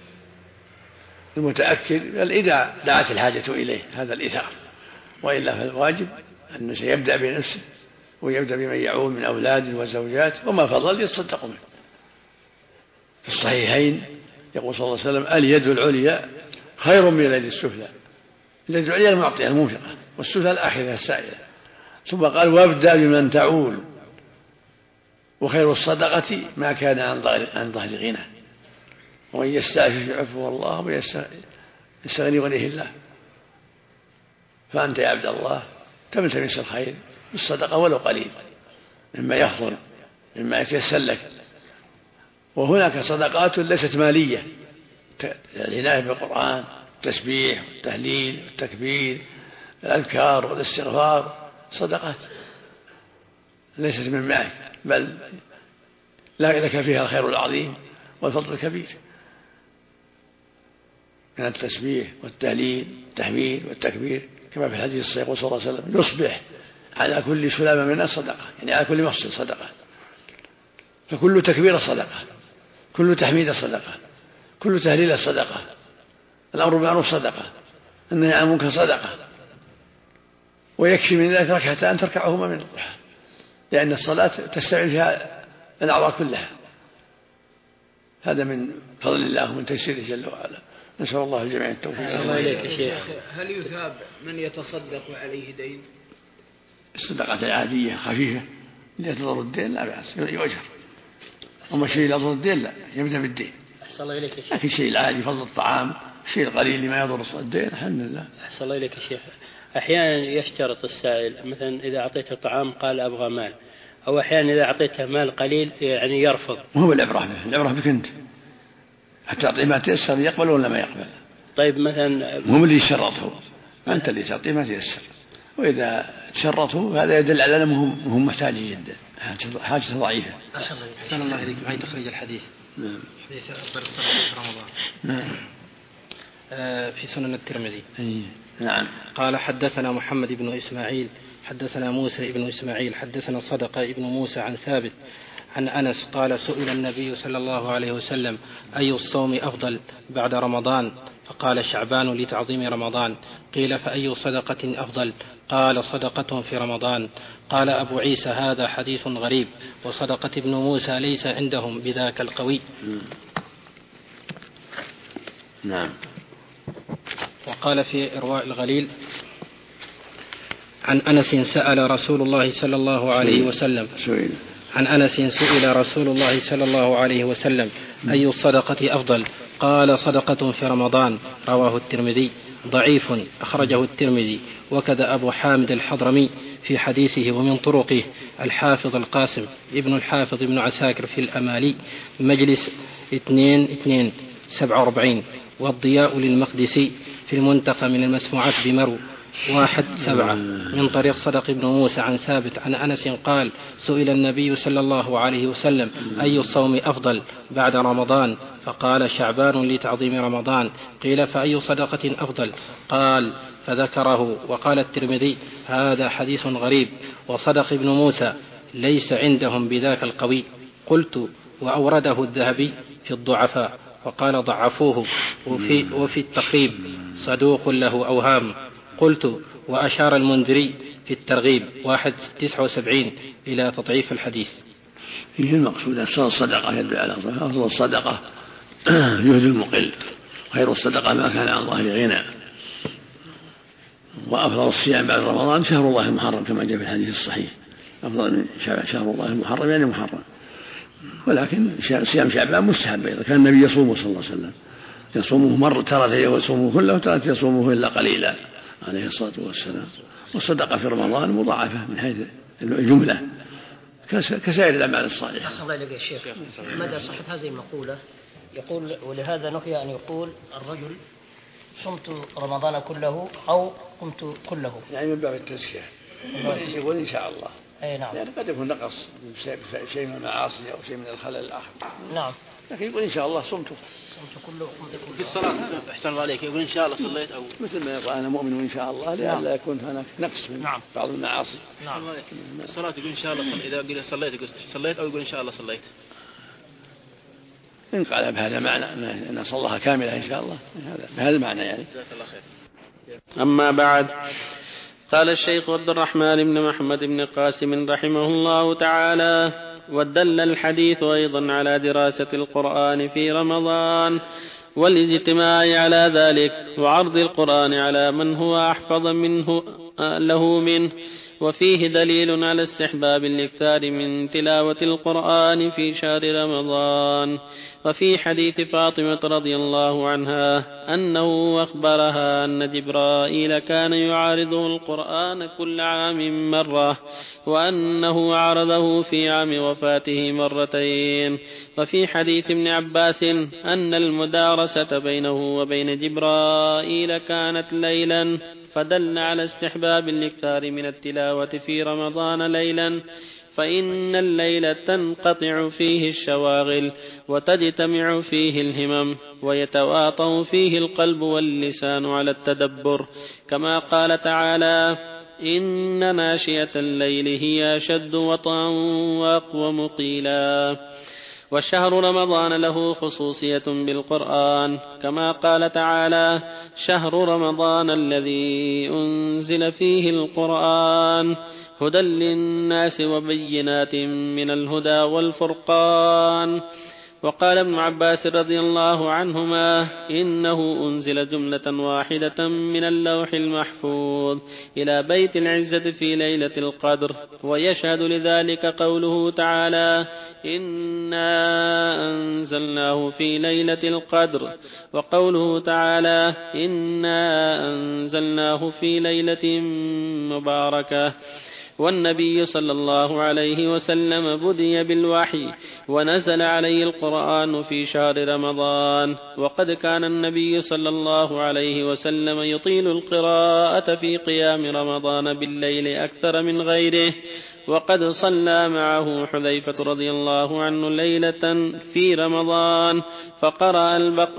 المتأكد، بل إذا دعت الحاجة إليه هذا الإيثار، وإلا فالواجب أن يبدأ بنفسه ويبدأ بمن يعول من أولاد وزوجات، وما فضل يتصدق منه. في الصحيحين يقول صلى الله عليه وسلم: اليد العليا خير من اليد السفلى. اليد العليا المعطية المنفقة، والسفلى الآخرة السائلة. ثم قال: وابدأ بمن تعول، وخير الصدقة ما كان عن ظهر غنى، ومن يستعفف يعفه الله ويستغني يغنيه الله. فأنت يا عبد الله تلتمس الخير بالصدقة ولو قليل مما يفضل، مما يتيسر لك. وهناك صدقات ليست مالية العناية بالقرآن، التسبيح والتهليل والتكبير، الأذكار والاستغفار صدقات ليست من معك، بل لك فيها الخير العظيم والفضل الكبير من التسبيح والتهليل والتحميد والتكبير، كما في الحديث الصحيح صلى الله عليه وسلم: يصبح على كل سلامة من الناس صدقة، يعني على كل مفصل صدقة. فكل تكبير صدقة، كل تحميد صدقة، كل تهليل صدقة، الأمر بالمعروف صدقة، النهي عن المنكر صدقة. ويكفي من ذلك ركعتان تركعهما من الضحى، لأن الصلاة تستعمل فيها الأعضاء كلها. هذا من فضل الله ومن تيسيره جل وعلا. نسأل الله الجميع التوفيق. الله إليك يا شيخ. هل يثاب من يتصدق عليه دين؟ الصدقات العادية خفيفة اللي تضر الدين لا بأس، يؤجر. أما الشيء لا يضر الدين لا، يبدأ بالدين. أحسن الله إليك يا شيخ. لكن الشيء العادي فضل الطعام، الشيء القليل اللي ما يضر الدين الحمد لله. أحسن الله إليك يا شيخ. أحيانا يشترط السائل مثلا إذا أعطيته طعام قال أبغى مال، أو أحيانا إذا أعطيته مال قليل يعني يرفض. وهو العبرة بك أنت، حتى تعطيه ما تيسر يقبل ولا ما يقبل. طيب مثلا هم اللي يشرطه، أنت اللي تعطيه ما تيسر، وإذا تشرطه هذا يدل على أنهم محتاجين جدا، حاجة ضعيفة. أحسن الله إليك. معي تخريج الحديث. نعم. حديث أفضل الصلاة في رمضان. نعم. في سنن الترمذي. نعم. قال: حدثنا محمد بن إسماعيل حدثنا موسى بن إسماعيل حدثنا صدقة ابن موسى عن ثابت عن أنس قال: سئل النبي صلى الله عليه وسلم: أي الصوم أفضل بعد رمضان؟ فقال: شعبان لتعظيم رمضان. قيل: فأي صدقة أفضل؟ قال: صدقة في رمضان. قال أبو عيسى: هذا حديث غريب، وصدقة ابن موسى ليس عندهم بذاك القوي. نعم. وقال في إرواء الغليل عن أنس سأل رسول الله صلى الله عليه وسلم عن أنس سئل رسول الله صلى الله عليه وسلم: أي الصدقة أفضل؟ قال: صدقة في رمضان. رواه الترمذي. ضعيف، أخرجه الترمذي، وكذا أبو حامد الحضرمي في حديثه ومن طرقه الحافظ القاسم ابن الحافظ ابن عساكر في الأمالي مجلس 2247، والضياء للمقدسي في المنتقى من المسموعات بمرو 1-7 من طريق صدق بن موسى عن ثابت عن أنس قال: سئل النبي صلى الله عليه وسلم: أي الصوم أفضل بعد رمضان؟ فقال: شعبان لتعظيم رمضان. قيل: فأي صدقة أفضل؟ قال فذكره. وقال الترمذي: هذا حديث غريب، وصدق ابن موسى ليس عندهم بذاك القوي. قلت: وأورده الذهبي في الضعفاء، وقال: ضعفوه. وفي التقريب صدوق له أوهام. قلت: وأشار المنذري في الترغيب 1-79 إلى تضعيف الحديث. فيه المقصود أفضل الصدقة يدل على أفضل الصدقة يهدي المقل، خير الصدقة ما كان عن ظاهر غنى، وأفضل الصيام بعد رمضان شهر الله المحرم كما جاء في الحديث الصحيح. أفضل من شهر الله المحرم يعني محرم، ولكن صيام شعبان مستحب أيضا، كان النبي يصومه صلى الله عليه وسلم، يصومه مرة تارة يصومه كله وتارة يصومه إلا قليلا عليه الصلاة والسلام. والصدقة في رمضان مضاعفة من حيث الجملة كسائر الأعمال الصالحة. أحسن الله إليك يا شيخ. مدى صحة هذه المقولة؟ يقول: ولهذا نهي أن يقول الرجل: صمت رمضان كله أو قمت كله، يعني من باب التزكية يقول إن شاء الله. أي نعم. يعني قد يكون نقص شيء من المعاصي أو شيء من الخلل الآخر. نعم. لكن يقول إن شاء الله صمت كله وقمت كله. في الصلاة أحسن الله عليك يقول إن شاء الله صليت، أو مثل ما يقول أنا مؤمن وإن شاء الله، لئلا يكون هناك نقص من بعض المعاصي. نعم. الصلاة يقول إن شاء الله إذا قيل صليت يقول صليت، أو يقول إن شاء الله صليت. إن قال بهذا معنى أن صلاها كاملة إن شاء الله بهذا المعنى يعني. جزاك الله خير. أما بعد، قال الشيخ عبد الرحمن بن محمد بن قاسم رحمه الله تعالى: ودل الحديث أيضا على دراسة القرآن في رمضان والاجتماع على ذلك، وعرض القرآن على من هو أحفظ منه وفيه دليل على استحباب الإكثار من تلاوة القرآن في شهر رمضان. وفي حديث فاطمة رضي الله عنها أنه أخبرها أن جبرائيل كان يعارضه القرآن كل عام مرة، وأنه عارضه في عام وفاته مرتين. وفي حديث ابن عباس أن المدارسة بينه وبين جبرائيل كانت ليلا، فدل على استحباب الإكثار من التلاوة في رمضان ليلا، فإن الليل تنقطع فيه الشواغل وتجتمع فيه الهمم ويتواطأ فيه القلب واللسان على التدبر، كما قال تعالى: إن ناشئة الليل هي أشد وطئا وأقوم قيلا. وشهر رمضان له خصوصية بالقرآن، كما قال تعالى: شهر رمضان الذي أنزل فيه القرآن هدى للناس وبينات من الهدى والفرقان. وقال ابن عباس رضي الله عنهما: إنه أنزل جملة واحدة من اللوح المحفوظ إلى بيت العزة في ليلة القدر. ويشهد لذلك قوله تعالى: إنا أنزلناه في ليلة القدر، وقوله تعالى: إنا أنزلناه في ليلة مباركة. والنبي صلى الله عليه وسلم بدي بالوحي ونزل عليه القرآن في شهر رمضان، وقد كان النبي صلى الله عليه وسلم يطيل القراءة في قيام رمضان بالليل أكثر من غيره. وقد صلى معه حذيفة رضي الله عنه ليلة في رمضان فقرأ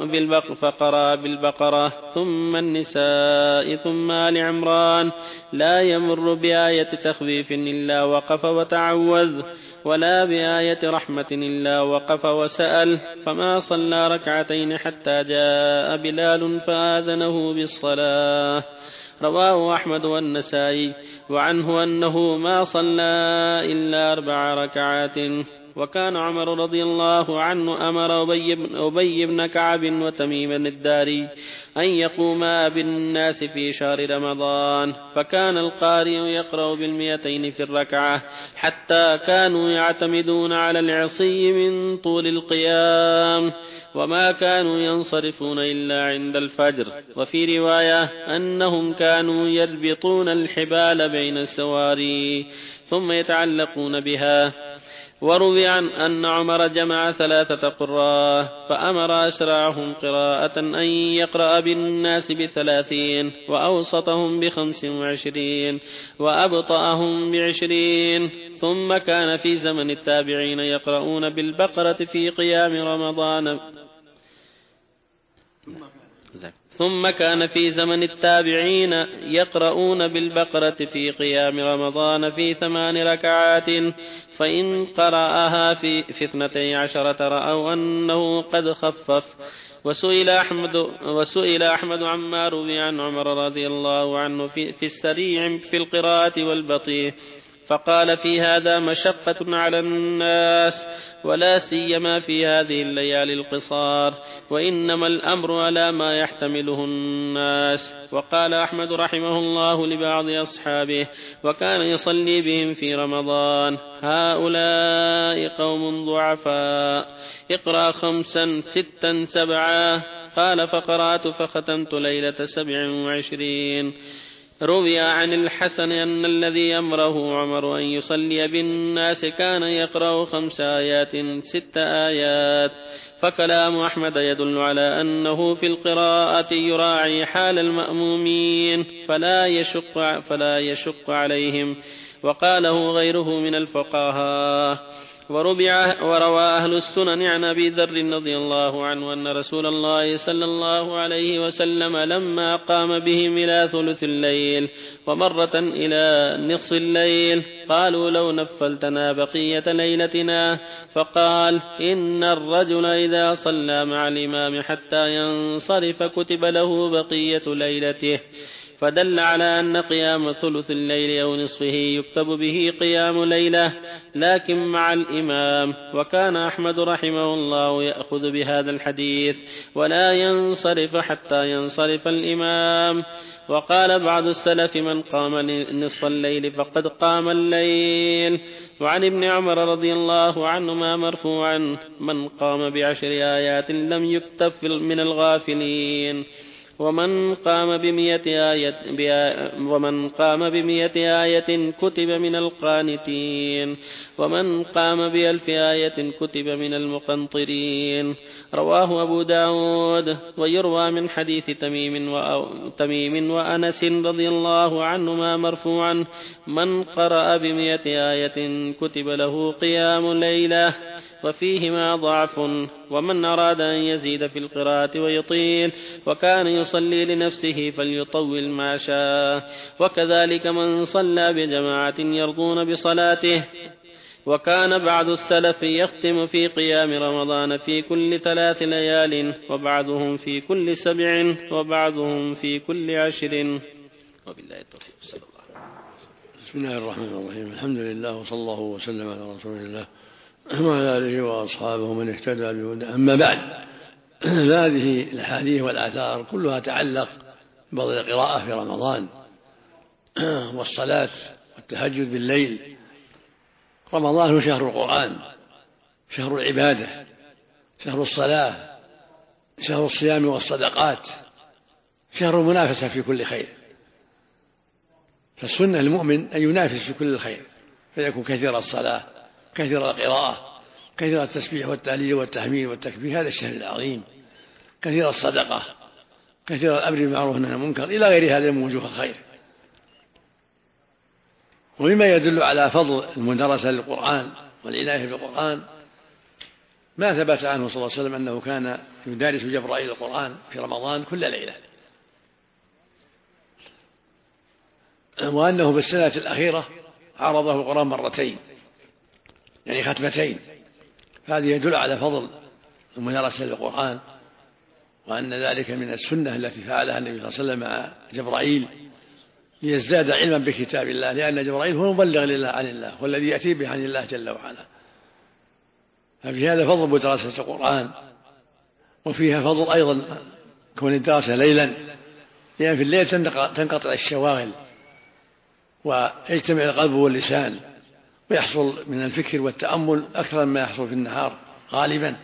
بالبقرة ثم النساء ثم آل عمران، لا يمر بآية تخفيف إلا وقف وتعوذ، ولا بآية رحمة إلا وقف وسأل، فما صلى ركعتين حتى جاء بلال فآذنه بالصلاة. رواه أحمد والنسائي، وعنه أنه ما صلى إلا 4 ركعات. وكان عمر رضي الله عنه أمر أبي بن كعب وتميم الداري أن يقوما بالناس في شهر رمضان، فكان القارئ يقرأ 200 في الركعة، حتى كانوا يعتمدون على العصي من طول القيام، وما كانوا ينصرفون إلا عند الفجر. وفي رواية أنهم كانوا يربطون الحبال بين السواري ثم يتعلقون بها. وروي عن أن عمر جمع 3 قراء، فأمر أسرعهم قراءة أن يقرأ بالناس 30، وأوسطهم 25، وأبطأهم 20. ثم كان في زمن التابعين يقرؤون بالبقرة في قيام رمضان ثم كان في زمن التابعين يقرؤون بالبقرة في قيام رمضان في 8 ركعات، فإن قرأها في 12 رأوا أنه قد خفف. وسئل أحمد عما روي عن عمر رضي الله عنه في السريع في القراءة والبطيء، فقال: في هذا مشقة على الناس، ولا سيما في هذه الليالي القصار، وإنما الأمر على ما يحتمله الناس. وقال أحمد رحمه الله لبعض أصحابه وكان يصلي بهم في رمضان: هؤلاء قوم ضعفاء، اقرأ 5 6 7. قال: فقرأت فختمت ليلة 27. روي عن الحسن أن الذي أمره عمر أن يصلي بالناس كان يقرأ 5 آيات 6 آيات. فكلام أحمد يدل على أنه في القراءة يراعي حال المأمومين فلا يشق عليهم، وقاله غيره من الفقهاء. وروى أهل السنن عن أبي ذر رضي الله عنه أن رسول الله صلى الله عليه وسلم لما قام بهم إلى ثلث الليل ومرة إلى نصف الليل قالوا: لو نفلتنا بقية ليلتنا. فقال: إن الرجل إذا صلى مع الإمام حتى ينصرف كتب له بقية ليلته، فدل على أن قيام ثلث الليل أو نصفه يكتب به قيام ليلة لكن مع الإمام. وكان أحمد رحمه الله يأخذ بهذا الحديث ولا ينصرف حتى ينصرف الإمام. وقال بعض السلف من قام نصف الليل فقد قام الليل. وعن ابن عمر رضي الله عنهما مرفوعا من قام ب10 آيات لم يكتب من الغافلين. ومن قام ب100 آية كتب من القانتين. ومن قام ب1000 آية كتب من المقنطرين. رواه أبو داود. ويروى من حديث تميم وأنس رضي الله عنهما مرفوعا من قرأ ب100 آية كتب له قيام ليلة. وفيهما ضعف. ومن أراد أن يزيد في القراءة ويطيل وكان يصلي لنفسه فليطول ما شاء. وكذلك من صلى بجماعة يرضون بصلاته. وكان بعض السلف يختم في قيام رمضان في كل 3 ليال وبعضهم في كل 7 وبعضهم في كل 10. وبالله التوفيق. صلى الله عليه وسلم. بسم الله الرحمن الرحيم. الحمد لله وصلى الله وسلم على رسول الله وعلى آله وأصحابه من اهتدى بهداه. أما بعد، هذه الأحاديث والآثار كلها تعلق بفضل القراءة في رمضان والصلاة والتهجد بالليل. رمضان هو شهر القرآن، شهر العبادة، شهر الصلاة، شهر الصيام والصدقات، شهر المنافسة في كل خير. فالسنة للمؤمن أن ينافس في كل الخير، فيكون كثير الصلاة، كثير القراءة، كثير التسبيح والتهليل والتحميد والتكبير هذا الشهر العظيم، كثير الصدقة، كثير الأمر بالمعروف والنهي عن المنكر، إلى غير هذا من وجوه الخير. ومما يدل على فضل المدرسة للقرآن والعناية بالقرآن ما ثبت عنه صلى الله عليه وسلم أنه كان يدارس جبرائيل القرآن في رمضان كل ليلة، وأنه في السنة الأخيرة عرضه القرآن مرتين، يعني ختمتين. هذا يدل على فضل المدرسة للقرآن، وأن ذلك من السنة التي فعلها النبي صلى الله عليه وسلم مع جبرائيل ليزداد علما بكتاب الله، لأن جبرائيل هو مبلغ لله عن الله والذي يأتي به عن الله جل وعلا. ففي هذا فضل مدرسة القرآن، وفيها فضل أيضا كون الدراسة ليلا، لأن في الليل تنقطع الشواغل ويجتمع القلب واللسان ويحصل من الفكر والتأمل أكثر مما يحصل في النهار غالبا،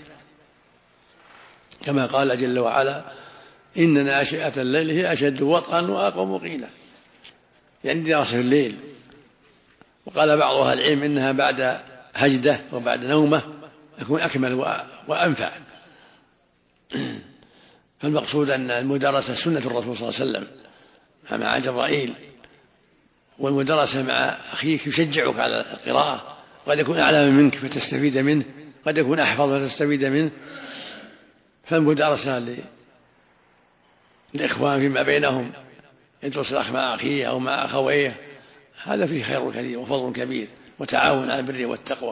كما قال جل وعلا إن ناشئة الليل هي أشد وطئا وأقوم قيلا، يعني دراسة الليل. وقال بعض أهل العلم إنها بعد هجدة وبعد نومة يكون أكمل وأنفع. فالمقصود أن المدرسة سنة الرسول صلى الله عليه وسلم مع جبرائيل، والمدرسة مع أخيك يشجعك على القراءة، قد يكون أعلم منك فتستفيد منه، قد يكون أحفظ فتستفيد منه. فالمدرسة للإخوان فيما بينهم، يدرس الأخ مع أخيه أو مع أخويه، هذا فيه خير كثير وفضل كبير وتعاون على البر والتقوى.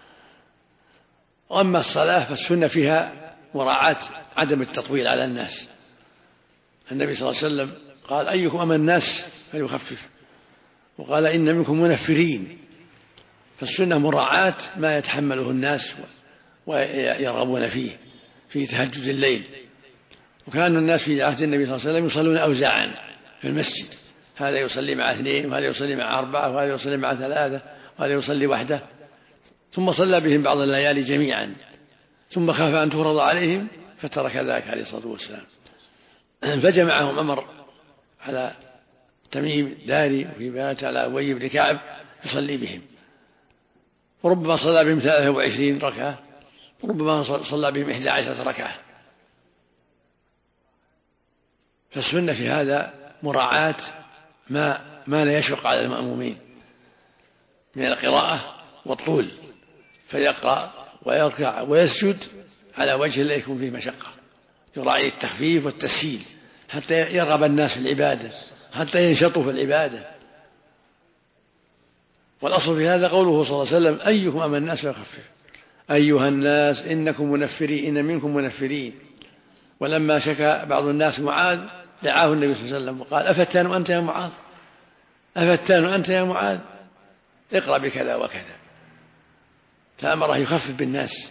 وأما الصلاة فالسنة فيها مراعاة عدم التطويل على الناس. النبي صلى الله عليه وسلم قال أيكم أما الناس فليخفف، وقال إن منكم منفرين. فالسنة مراعاة ما يتحمله الناس ويرغبون فيه في تهجد الليل. وكان الناس في عهد النبي صلى الله عليه وسلم يصلون أوزاعا في المسجد، هذا يصلي مع 2 وهذا يصلي مع 4 وهذا يصلي مع 3 وهذا يصلي وحده، ثم صلى بهم بعض الليالي جميعا، ثم خاف أن تفرض عليهم فترك ذلك عليه الصلاة والسلام. فجمعهم عمر على تميم داري، وفي بيت على أبي بن كعب يصلي بهم، وربما صلى بهم 23 ركعة، وربما صلى بهم 11 ركعة. فالسنة في هذا مراعاة ما لا يشق على المأمومين من القراءة والطول، فيقرأ ويركع ويسجد على وجه لا يكون فيه مشقة، يراعي التخفيف والتسهيل حتى يرغب الناس في العبادة، حتى ينشطوا في العبادة. والأصل في هذا قوله صلى الله عليه وسلم أيكم أما الناس فيخفف، أيها الناس إنكم منفرين، إن منكم منفرين. ولما شكى بعض الناس معاذ دعاه النبي صلى الله عليه وسلم وقال أفتان أنت يا معاذ، أفتان أنت يا معاذ، اقرأ بكذا وكذا، فأمره يخفف بالناس،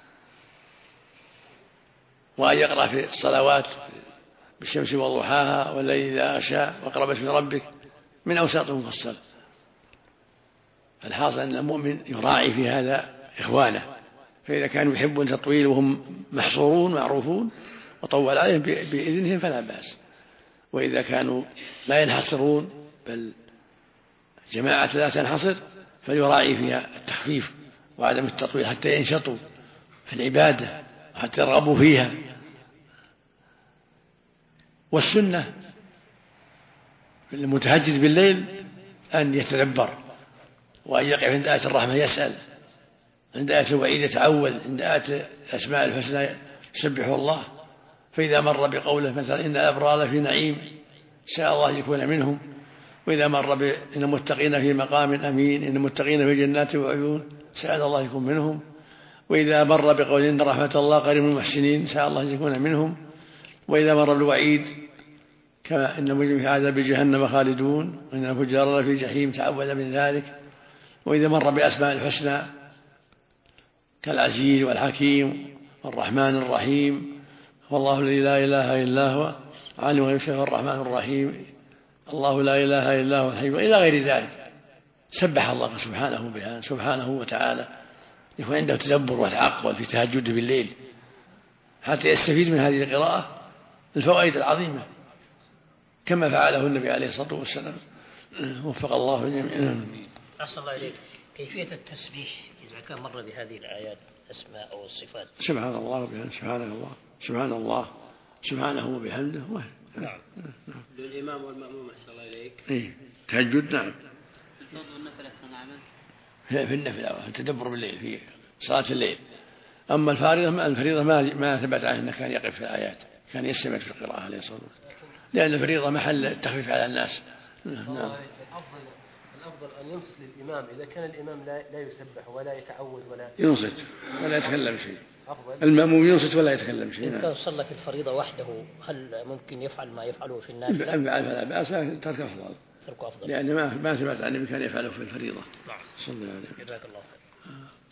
وأن يقرأ في الصلوات بالشمس وضحاها والليل إذا غشى واقرأ باسم ربك من أوساط مفصل. فالحاصل أن المؤمن يراعي في هذا إخوانه، فإذا كانوا يحبون التطويل وهم محصورون معروفون وطول عليهم بإذنهم فلا بأس، وإذا كانوا لا ينحصرون بل جماعة لا تنحصر فليراعي فيها التخفيف وعدم التطويل حتى ينشطوا في العبادة وحتى يرغبوا فيها. والسنة المتهجد بالليل أن يتدبر وأن يقف عند آية الرحمة يسأل، عند آية الوعيد يتعول، عند آية الأسماء الحسنى يسبح الله. فإذا مر بقوله مثلا إن الأبرار في نعيم شاء الله يكون منهم، وإذا مر إن المتقين في مقام أمين، إن المتقين في جنات وعيون سأل الله يكون منهم، وإذا مر بقول إن رحمة الله قريب من المحسنين سأل الله يكون منهم، وإذا مر بالوعيد كما إن المجرمين في عذاب جهنم خالدون وإن الفجار في جحيم تعوذ من ذلك، وإذا مر بأسماء الحسنى كالعزيز والحكيم والرحمن الرحيم والله الذي لا إله إلا هو عالم الغيب والشهادة الرحمن الرحيم الله لا إله إلا هو الحي إلى غير ذلك، سبح الله سبحانه وتعالى، يكون عنده تدبر وتعقل في تهجده بالليل حتى يستفيد من هذه القراءة الفوائد العظيمة كما فعله النبي عليه الصلاة والسلام. وفق الله الجميع. أحسن الله إليك. كيفية التسبيح إذا كان مر بهذه الآيات أسماء أو الصفات؟ سبحان الله وبحمده، سبحان الله سبحانه وبحمده. نعم. للإمام والمأموم أحسن الله إليك. إيه تهجد. نعم. النفل أحسن عمل. في النفل التدبر بالليل في صلاة الليل. أما الفريضة ما ثبت عنه أنه كان يقف في الآيات، كان يستمر في القراءة عليه الصلاة والسلام، لأن الفريضة محل التخفيف على الناس. نعم. الأفضل أن ينصت للإمام إذا كان الإمام لا يسبح ولا يتعوذ ولا ينصت ولا يتكلم شيء. المأموم ينصت ولا يتكلم شيء. إن كان صلى في الفريضة وحده هل ممكن يفعل ما يفعله في النافلة؟ فلا بأس، ترك أفضل، لأن ما ثبت عن النبي كان يفعله في الفريضة. صلى الله عليه وسلم. جزاك الله خير.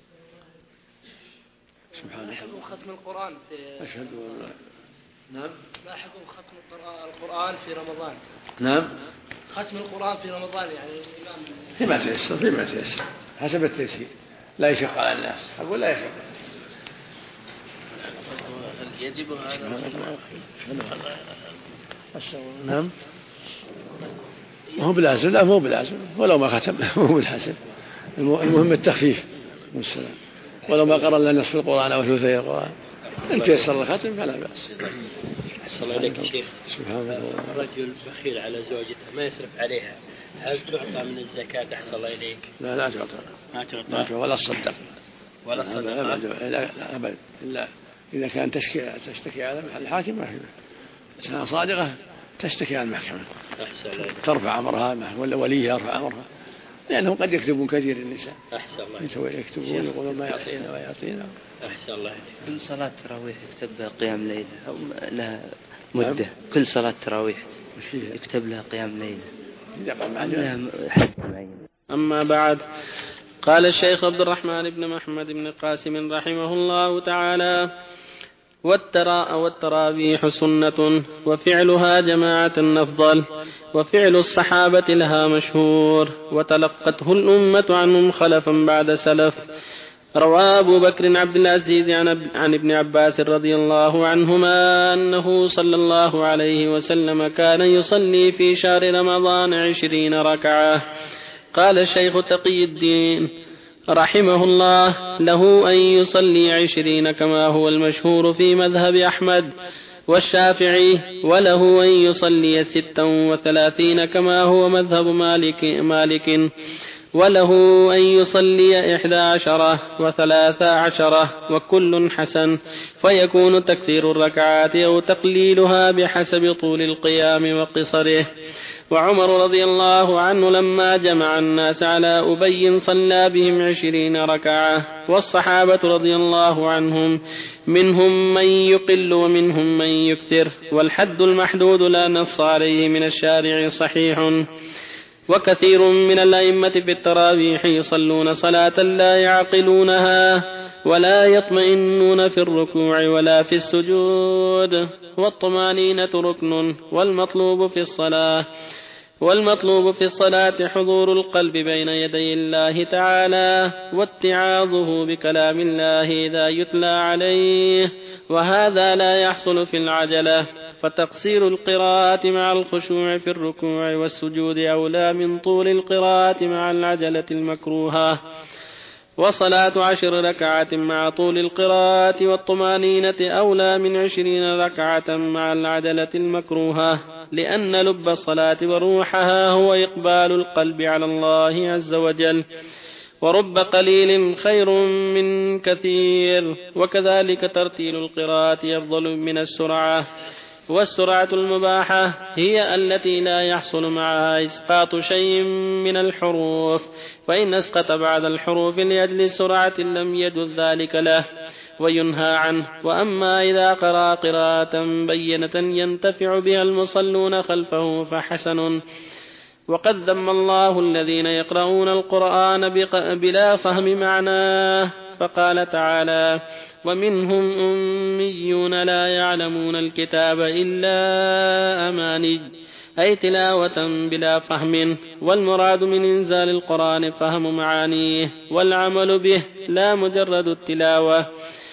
سبحانك. ما حكم ختم القرآن في أشهد أن لا. نعم. ما حكم ختم القرآن في رمضان؟ نعم. ختم القرآن في رمضان يعني الإمام فيما تيسر حسب التيسير، لا يشق على الناس، أقول لا يشق. يجب هذا. نعم. هو بلازم، لا مو بلازم، ولو ما ختم مو بلازم، المهم التخفيف والسلام، ولو ما قرأ لنا نصف القرآن أو ثلثي القرآن إن تيسر الختم فلا بأس. أحسن الله عليك يا شيخ. سبحان الله. رجل بخيل على زوجته ما يصرف عليها، هل تعطى من الزكاة أحسن الله إليك؟ لا تعطى. ما تعطى ولا الصدق. ولا الصدق. لا أبدا، إلا إذا كان تشتكي على الحاكم ما في، إنها صادقة تشتكي على المحكمة. أحسن الله. ترفع أمرها ولا وليها يرفع أمرها، لأنهم قد يكتبون كثير النساء. أحسن الله. يكتبون يقولون ما يعطينا ويعطينا. أحسن الله. كل صلاة تراويح يكتب لها قيام ليلة أو لها مدة؟ كل صلاة تراويح يكتب لها قيام ليلة. أما بعد، قال الشيخ عبد الرحمن بن محمد بن قاسم رحمه الله تعالى: والتراويح سنة وفعلها جماعة أفضل، وفعل الصحابة لها مشهور، وتلقته الأمة عنهم خلفا بعد سلف. روى أبو بكر عبد العزيز عن ابن عباس رضي الله عنهما أنه صلى الله عليه وسلم كان يصلي في شهر رمضان 20 ركعة. قال الشيخ تقي الدين رحمه الله: له أن يصلي 20 كما هو المشهور في مذهب أحمد والشافعي، وله أن يصلي 36 كما هو مذهب مالك، وله أن يصلي 11 و13 وكل حسن، فيكون تكثير الركعات أو تقليلها بحسب طول القيام وقصره. وعمر رضي الله عنه لما جمع الناس على أبي صلى بهم 20 ركعة، والصحابة رضي الله عنهم منهم من يقل ومنهم من يكثر، والحد المحدود لا نص عليه من الشارع صحيح. وكثير من الأئمة في التراويح يصلون صلاة لا يعقلونها ولا يطمئنون في الركوع ولا في السجود. والطمانينة ركن، والمطلوب في الصلاة حضور القلب بين يدي الله تعالى واتعاظه بكلام الله إذا يتلى عليه، وهذا لا يحصل في العجلة، فتقصير القراءة مع الخشوع في الركوع والسجود أولى من طول القراءة مع العجلة المكروهة. وصلاة 10 ركعات مع طول القراءة والطمانينة أولى من 20 ركعة مع العجلة المكروهة، لأن لب الصلاة وروحها هو إقبال القلب على الله عز وجل، ورب قليل خير من كثير. وكذلك ترتيل القراءة أفضل من السرعة، والسرعة المباحة هي التي لا يحصل معها إسقاط شيء من الحروف، فإن أسقط بعد الحروف لأجل السرعة لم يجوز ذلك له وينهى عنه. وأما إذا قرأ قراءة بينة ينتفع بها المصلون خلفه فحسن. وقد ذم الله الذين يقرؤون القرآن بلا فهم معناه، فقال تعالى: ومنهم أميون لا يعلمون الكتاب إلا أماني، أي تلاوة بلا فهم. والمراد من إنزال القرآن فهم معانيه والعمل به لا مجرد التلاوة.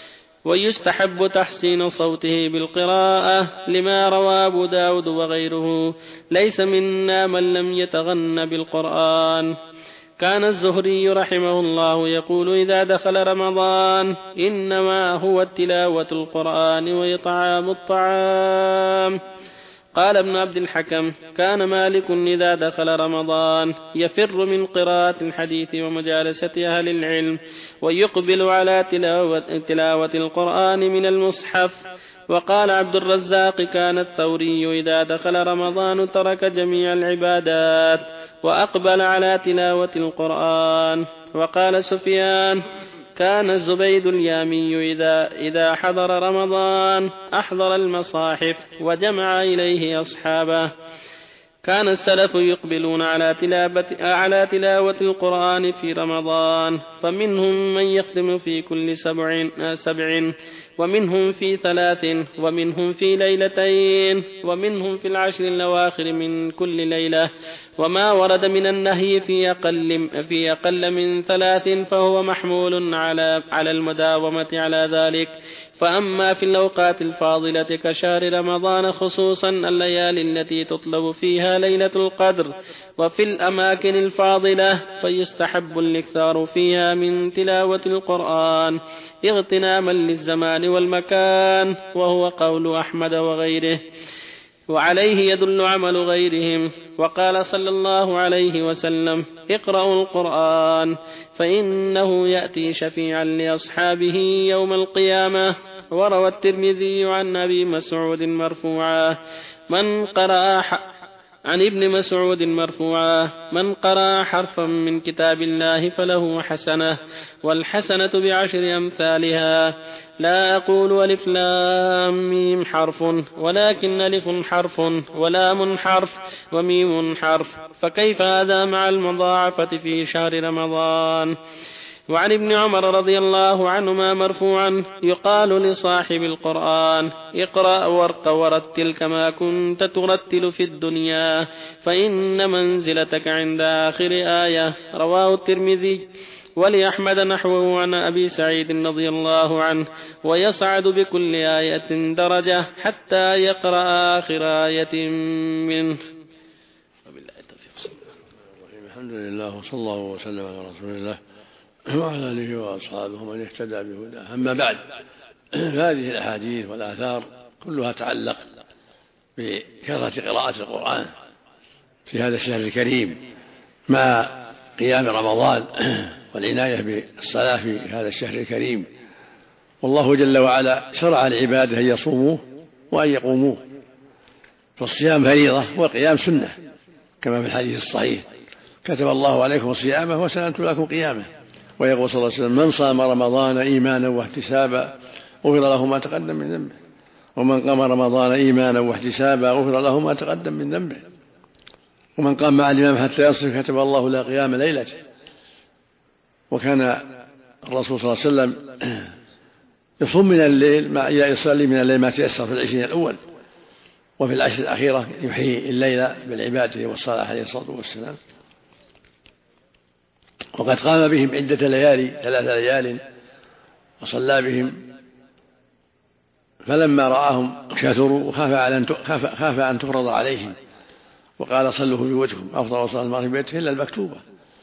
ويستحب تحسين صوته بالقراءة، لما روى أبو داود وغيره: ليس منا من لم يتغن بالقرآن. كان الزهري رحمه الله يقول إذا دخل رمضان: إنما هو تلاوة القرآن وإطعام الطعام. قال ابن عبد الحكم: كان مالك إذا دخل رمضان يفر من قراءة الحديث ومجالسة أهل العلم، ويقبل على تلاوة القرآن من المصحف. وقال عبد الرزاق: كان الثوري إذا دخل رمضان ترك جميع العبادات وأقبل على تلاوة القرآن. وقال سفيان: كان الزبيد اليامي إذا حضر رمضان أحضر المصاحف وجمع إليه أصحابه. كان السلف يقبلون على تلاوة القرآن في رمضان، فمنهم من يختم في كل 7 ومنهم في 3 ومنهم في 2 ومنهم في 10 الأواخر من كل ليلة. وما ورد من النهي في أقل من 3 فهو محمول على المداومة على ذلك. فأما في الأوقات الفاضلة كشهر رمضان خصوصا الليالي التي تطلب فيها ليلة القدر، وفي الأماكن الفاضلة فيستحب الاكثار فيها من تلاوة القرآن اغتناما للزمان والمكان، وهو قول أحمد وغيره، وعليه يدل عمل غيرهم. وقال صلى الله عليه وسلم: اقرأوا القرآن فإنه يأتي شفيعا لأصحابه يوم القيامة. وروى الترمذي عن أبي مسعود مرفوعا: عن ابن مسعود مرفوعا: من قرأ حرفا من كتاب الله فله حسنة، والحسنة ب10 أمثالها. لا أقول ألف لام ميم حرف، ولكن ألف حرف ولام حرف وميم حرف، فكيف هذا مع المضاعفة في شهر رمضان؟ وعن ابن عمر رضي الله عنهما مرفوعا: يقال لصاحب القرآن: اقرأ وارق ورتل كما كنت ترتل في الدنيا، فإن منزلتك عند آخر آية. رواه الترمذي. ولأحمد نحوه عن أبي سعيد رضي الله عنه: ويصعد بكل آية درجة حتى يقرأ آخر آية منه. الحمد لله وصلى الله وسلم على رسول الله وعلى آله وأصحابه من اهتدى بهداه. أما بعد، هذه الأحاديث والآثار كلها تعلق بكثرة قراءة القرآن في هذا الشهر الكريم، مع قيام رمضان والعناية بالصلاة في هذا الشهر الكريم. والله جل وعلا شرع لعباده أن يصوموه وأن يقوموه، فالصيام فريضة والقيام سنة كما في الحديث الصحيح: كتب الله عليكم صيامه وسننت لكم قيامه. ويقول صلى الله عليه وسلم: من صام رمضان إيمانا واحتسابا غفر له ما تقدم من ذنبه، ومن قام رمضان إيمانا واحتسابا غفر له ما تقدم من ذنبه، ومن قام مع الإمام حتى يصل كتب الله له قيام ليلته. وكان الرسول صلى الله عليه وسلم يصوم من الليل يصلي من الليل ما تيسر في العشرين الأول، وفي العشر الأخيرة يحيي الليل بالعبادة والصلاة عليه الصلاة والسلام. وقد قام بهم عدة ليالي 3 ليال وصلى بهم، فلما رآهم كثروا خاف أن تفرض عليهم، وقال: صلوا في بيوتكم، أفضل صلاة المرء في بيته إلا المكتوبة.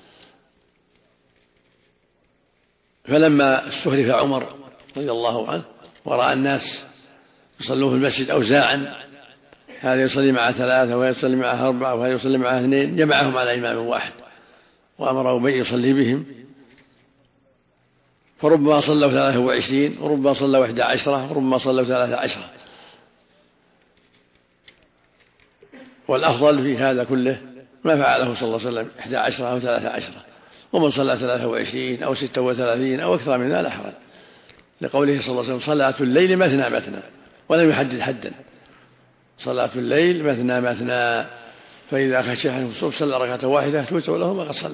فلما استخلف عمر رضي الله عنه ورأى الناس يصلون في المسجد أوزاعا، هذا يصلي مع 3 وهذا يصلي معه 4 وهذا يصلي معه 2، جمعهم على إمام واحد وأمر أبي يصلي بهم، فربما صلوا 23 وربما صلوا 11 وربما صلوا 13. والأفضل في هذا كله ما فعله صلى الله عليه وسلم 11 أو 13، ومن صلى 23 أو 36 أو أكثر من ذلك حرج، لقوله صلى الله عليه وسلم: صلاة الليل مثنى مثنى، ولم يحدد حدا. صلاة الليل مثنى مثنى، فإذا خشي أحدكم الصبح صلى ركعة واحدة توتر له ما قد صلى.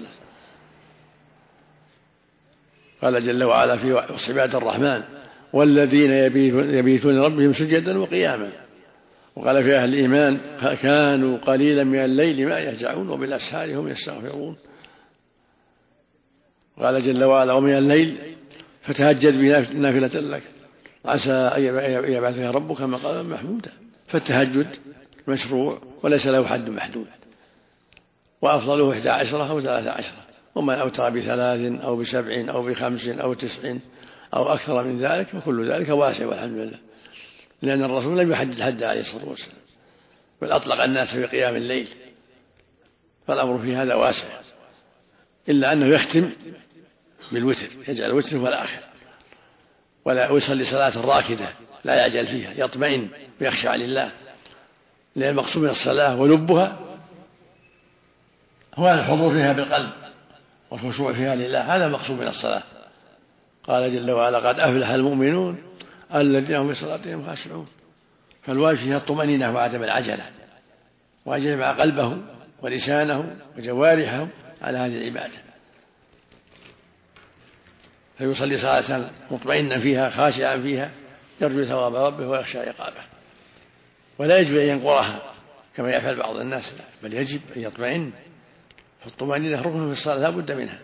قال جل وعلا في وصف عباد الرحمن: والذين يبيتون ربهم سجدا وقياما. وقال في أهل الإيمان: كانوا قليلا من الليل ما يهجعون وبالأسحار هم يستغفرون. قال جل وعلا: ومن الليل فتهجد به نافلة لك عسى أن يبعثك ربك مقاما محمودا. فالتهجد مشروع وليس له حد محدود، وأفضله 11 أو 13، ومن أوتر ب3 أو ب7 أو ب5 أو 9 أو أكثر من ذلك، وكل ذلك واسع والحمد لله، لأن الرسول لم يحدد حد عليه الصلاة والسلام، بل أطلق الناس في قيام الليل، فالأمر في هذا واسع، إلا أنه يختم بالوتر، يجعل الوتر هو الآخر، ولا يصلي صلاة راكدة لا يعجل فيها، يطمئن ويخشع لله، لأن المقصود من الصلاة ولبها هو الحضور فيها بالقلب والخشوع فيها لله، هذا المقصود من الصلاة. قال جل وعلا: قد أفلح المؤمنون الذين هم في صلاتهم خاشعون. فالواجب فيها الطمأنينة وعدم العجلة، وأن يجمع قلبه ولسانه وجوارحه على هذه العبادة، فيصلي صلاة مطمئنا فيها خاشعا فيها يرجو ثواب ربه ويخشى عقابه، ولا يجب أن ينقرها كما يفعل بعض الناس، بل يجب أن يطمئن، فالطمأنينة ركن في الصلاة لا بد منها.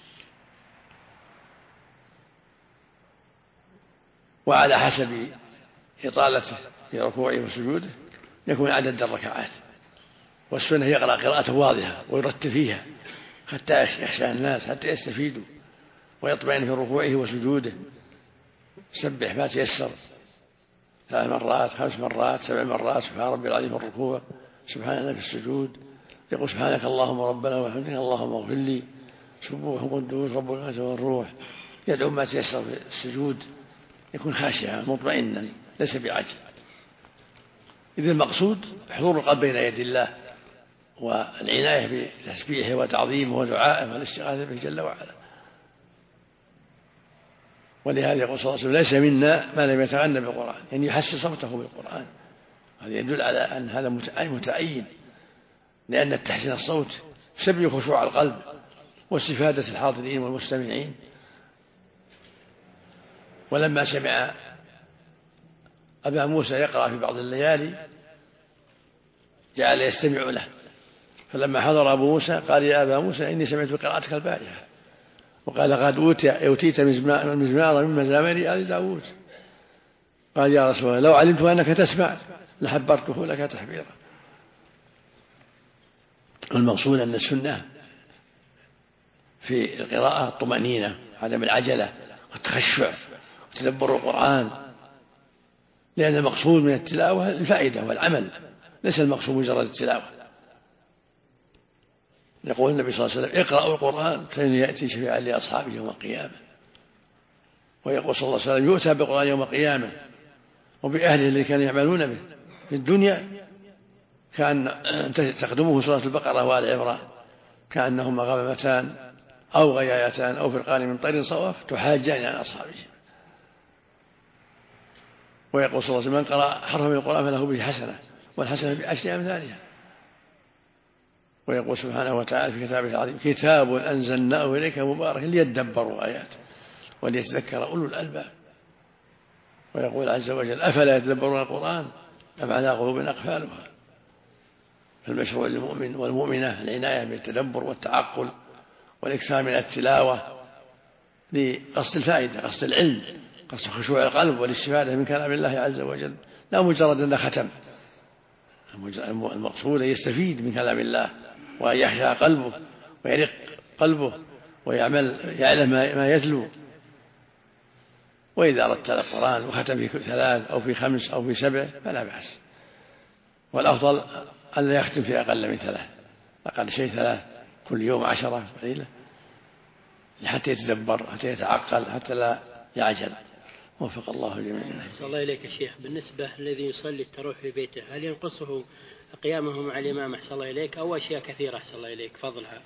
وعلى حسب إطالته في ركوعه وسجوده يكون عدد الركعات، والسنة يقرأ قراءة واضحة ويرتل فيها حتى يخشى الناس حتى يستفيدوا، ويطمئن في ركوعه وسجوده، سبح ما تيسر 3 مرات 5 مرات 7 مرات، سبحان ربي العظيم في الركوع، سبحان الله في السجود، يقول سبحانك اللهم ربنا وبحمدك اللهم اغفر لي، سبوح قدوس رب الملائكة والروح، يدعو ما تيسر في السجود، يكون خاشعا مطمئنا ليس بعجل. إذن المقصود حضور القلب بين يدي الله، والعناية بتسبيحه وتعظيمه ودعائه والاستغاثة به جل وعلا. ولهذا يقول صلى الله عليه وسلم: ليس منا ما لم يتغنى بالقرآن، يعني يحسن صوته بالقرآن. هذا يدل على أن هذا متعين، لأن التحسين الصوت يسبب خشوع القلب واستفادة الحاضرين والمستمعين. ولما سمع أبا موسى يقرأ في بعض الليالي جعل يستمع له، فلما حضر أبو موسى قال: يا أبا موسى إني سمعت قراءتك البارحة. وقال: قد أوتيت مزمارا من مزامير آل داود. قال: يا رسول الله لو علمت أنك تسمع لحبرته لك تحبيرا. المقصود أن السنة في القراءة الطمأنينة، عدم العجلة والتخشع وتدبر القرآن، لأن المقصود من التلاوة الفائدة والعمل، ليس المقصود مجرد التلاوة، يقول النبي صلى الله عليه وسلم اقرأوا القرآن فإن يأتي شفيعا لأصحابه يوم القيامة. ويقول صلى الله عليه وسلم يؤتى بالقرآن يوم القيامة وبأهله الذين كانوا يعملون به في الدنيا كان تخدمه سورة البقرة وآل عمران كأنهما غمامتان أو غيايتان أو فرقان من طير صواف تحاجان عن أصحابه. ويقول صلى الله عليه وسلم من قرأ حرفا من القرآن فله به حسنة والحسنة بعشر أمثالها. ويقول سبحانه وتعالى في كتابه العظيم كتاب أنزلناه إليك مبارك ليدبروا آياته وليتذكر أولو الألباب. ويقول عز وجل أفلا يتدبرون القرآن أم على قلوب أقفالها. فالمشروع للمؤمن والمؤمنة العناية بالتدبر والتعقل والإكثار من التلاوة لقصد الفائدة قصد العلم قصد خشوع القلب والاستفادة من كلام الله عز وجل لا مجرد أن ختم. المقصود أن يستفيد من كلام الله وأن يحيا قلبه ويرق قلبه يعلم ما يتلو. وإذا أردت القرآن وختم في 3 أو في 5 أو في 7 فلا بأس. والأفضل أن لا يختم في أقل من 3 أقل شيء 3 كل يوم 10 قليلة حتى يتدبر حتى يتعقل حتى لا يعجل. وفق الله جميعا. أحسن الله إليك يا شيخ. بالنسبة الذي يصلي التراويح في بيته هل ينقصه قيامه مع الإمام أحسن الله إليك أو أشياء كثيرة أحسن الله إليك فضلها؟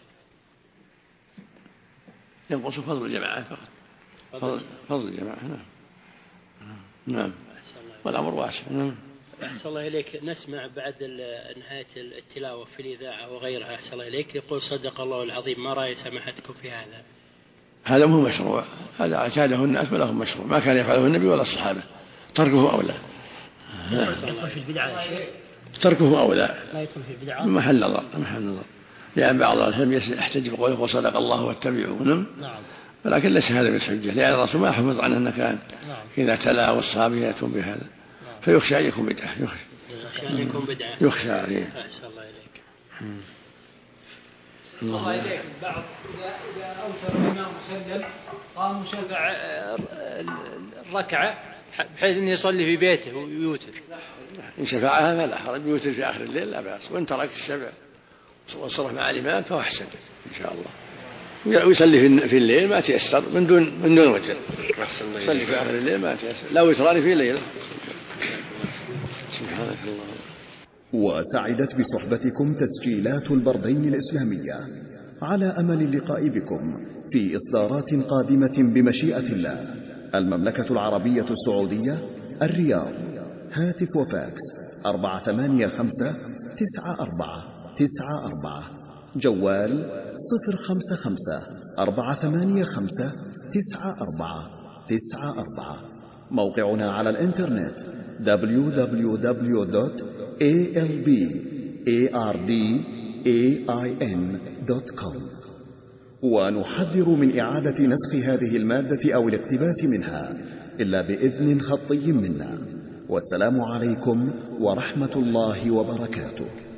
ينقص فضل الجماعة فقط. فضل الجماعة. نعم. والأمر واسع. نعم. أحسن الله إليك. نسمع بعد نهاية التلاوة في الإذاعة وغيرها أحسن الله إليك يقول صدق الله العظيم. ما رأي سماحتكم في هذا؟ هذا مو مشروع. هذا اعتاده الناس ولا هو مشروع. ما كان يفعله النبي ولا الصحابة. تركه أولى. يدخل في البدعة. تركه أولى. لا يدخل في البدعة. محل نظر. لأن بعض العلماء يحتج بقوله وصدق الله واتبعوه. نعم. ولكن ليس هذا بالحجة لأن الرسول ما حفظ عنه أنه كان إذا تلا والصحابة يأتون بهذا فيخشى أن يكون بدعة. يخشى عليه. أحسن الله إليك. الله إليك. بعض إذا أوتر الإمام مسجل قام شفع الركعة بحيث أن يصلي في بيته ويوتر. إن شفعها فلا حرج يوتر في آخر الليل لا بأس. وإن ترك الشفع وصرف مع الإمام فهو أحسن إن شاء الله. ويصلي في الليل ما تيسر من دون وتر. يصلي في آخر الليل ما تيسر لا وتران في الليل. سبحانك الله. وسعدت بصحبتكم تسجيلات البردين الإسلامية على أمل اللقاء بكم في إصدارات قادمة بمشيئة الله. المملكة العربية السعودية الرياض. هاتف وفاكس 485-94-94. جوال 055-485-94-94. موقعنا على الإنترنت www.albardin.com. ونحذر من إعادة نسخ هذه المادة أو الاقتباس منها إلا بإذن خطي منا. والسلام عليكم ورحمة الله وبركاته.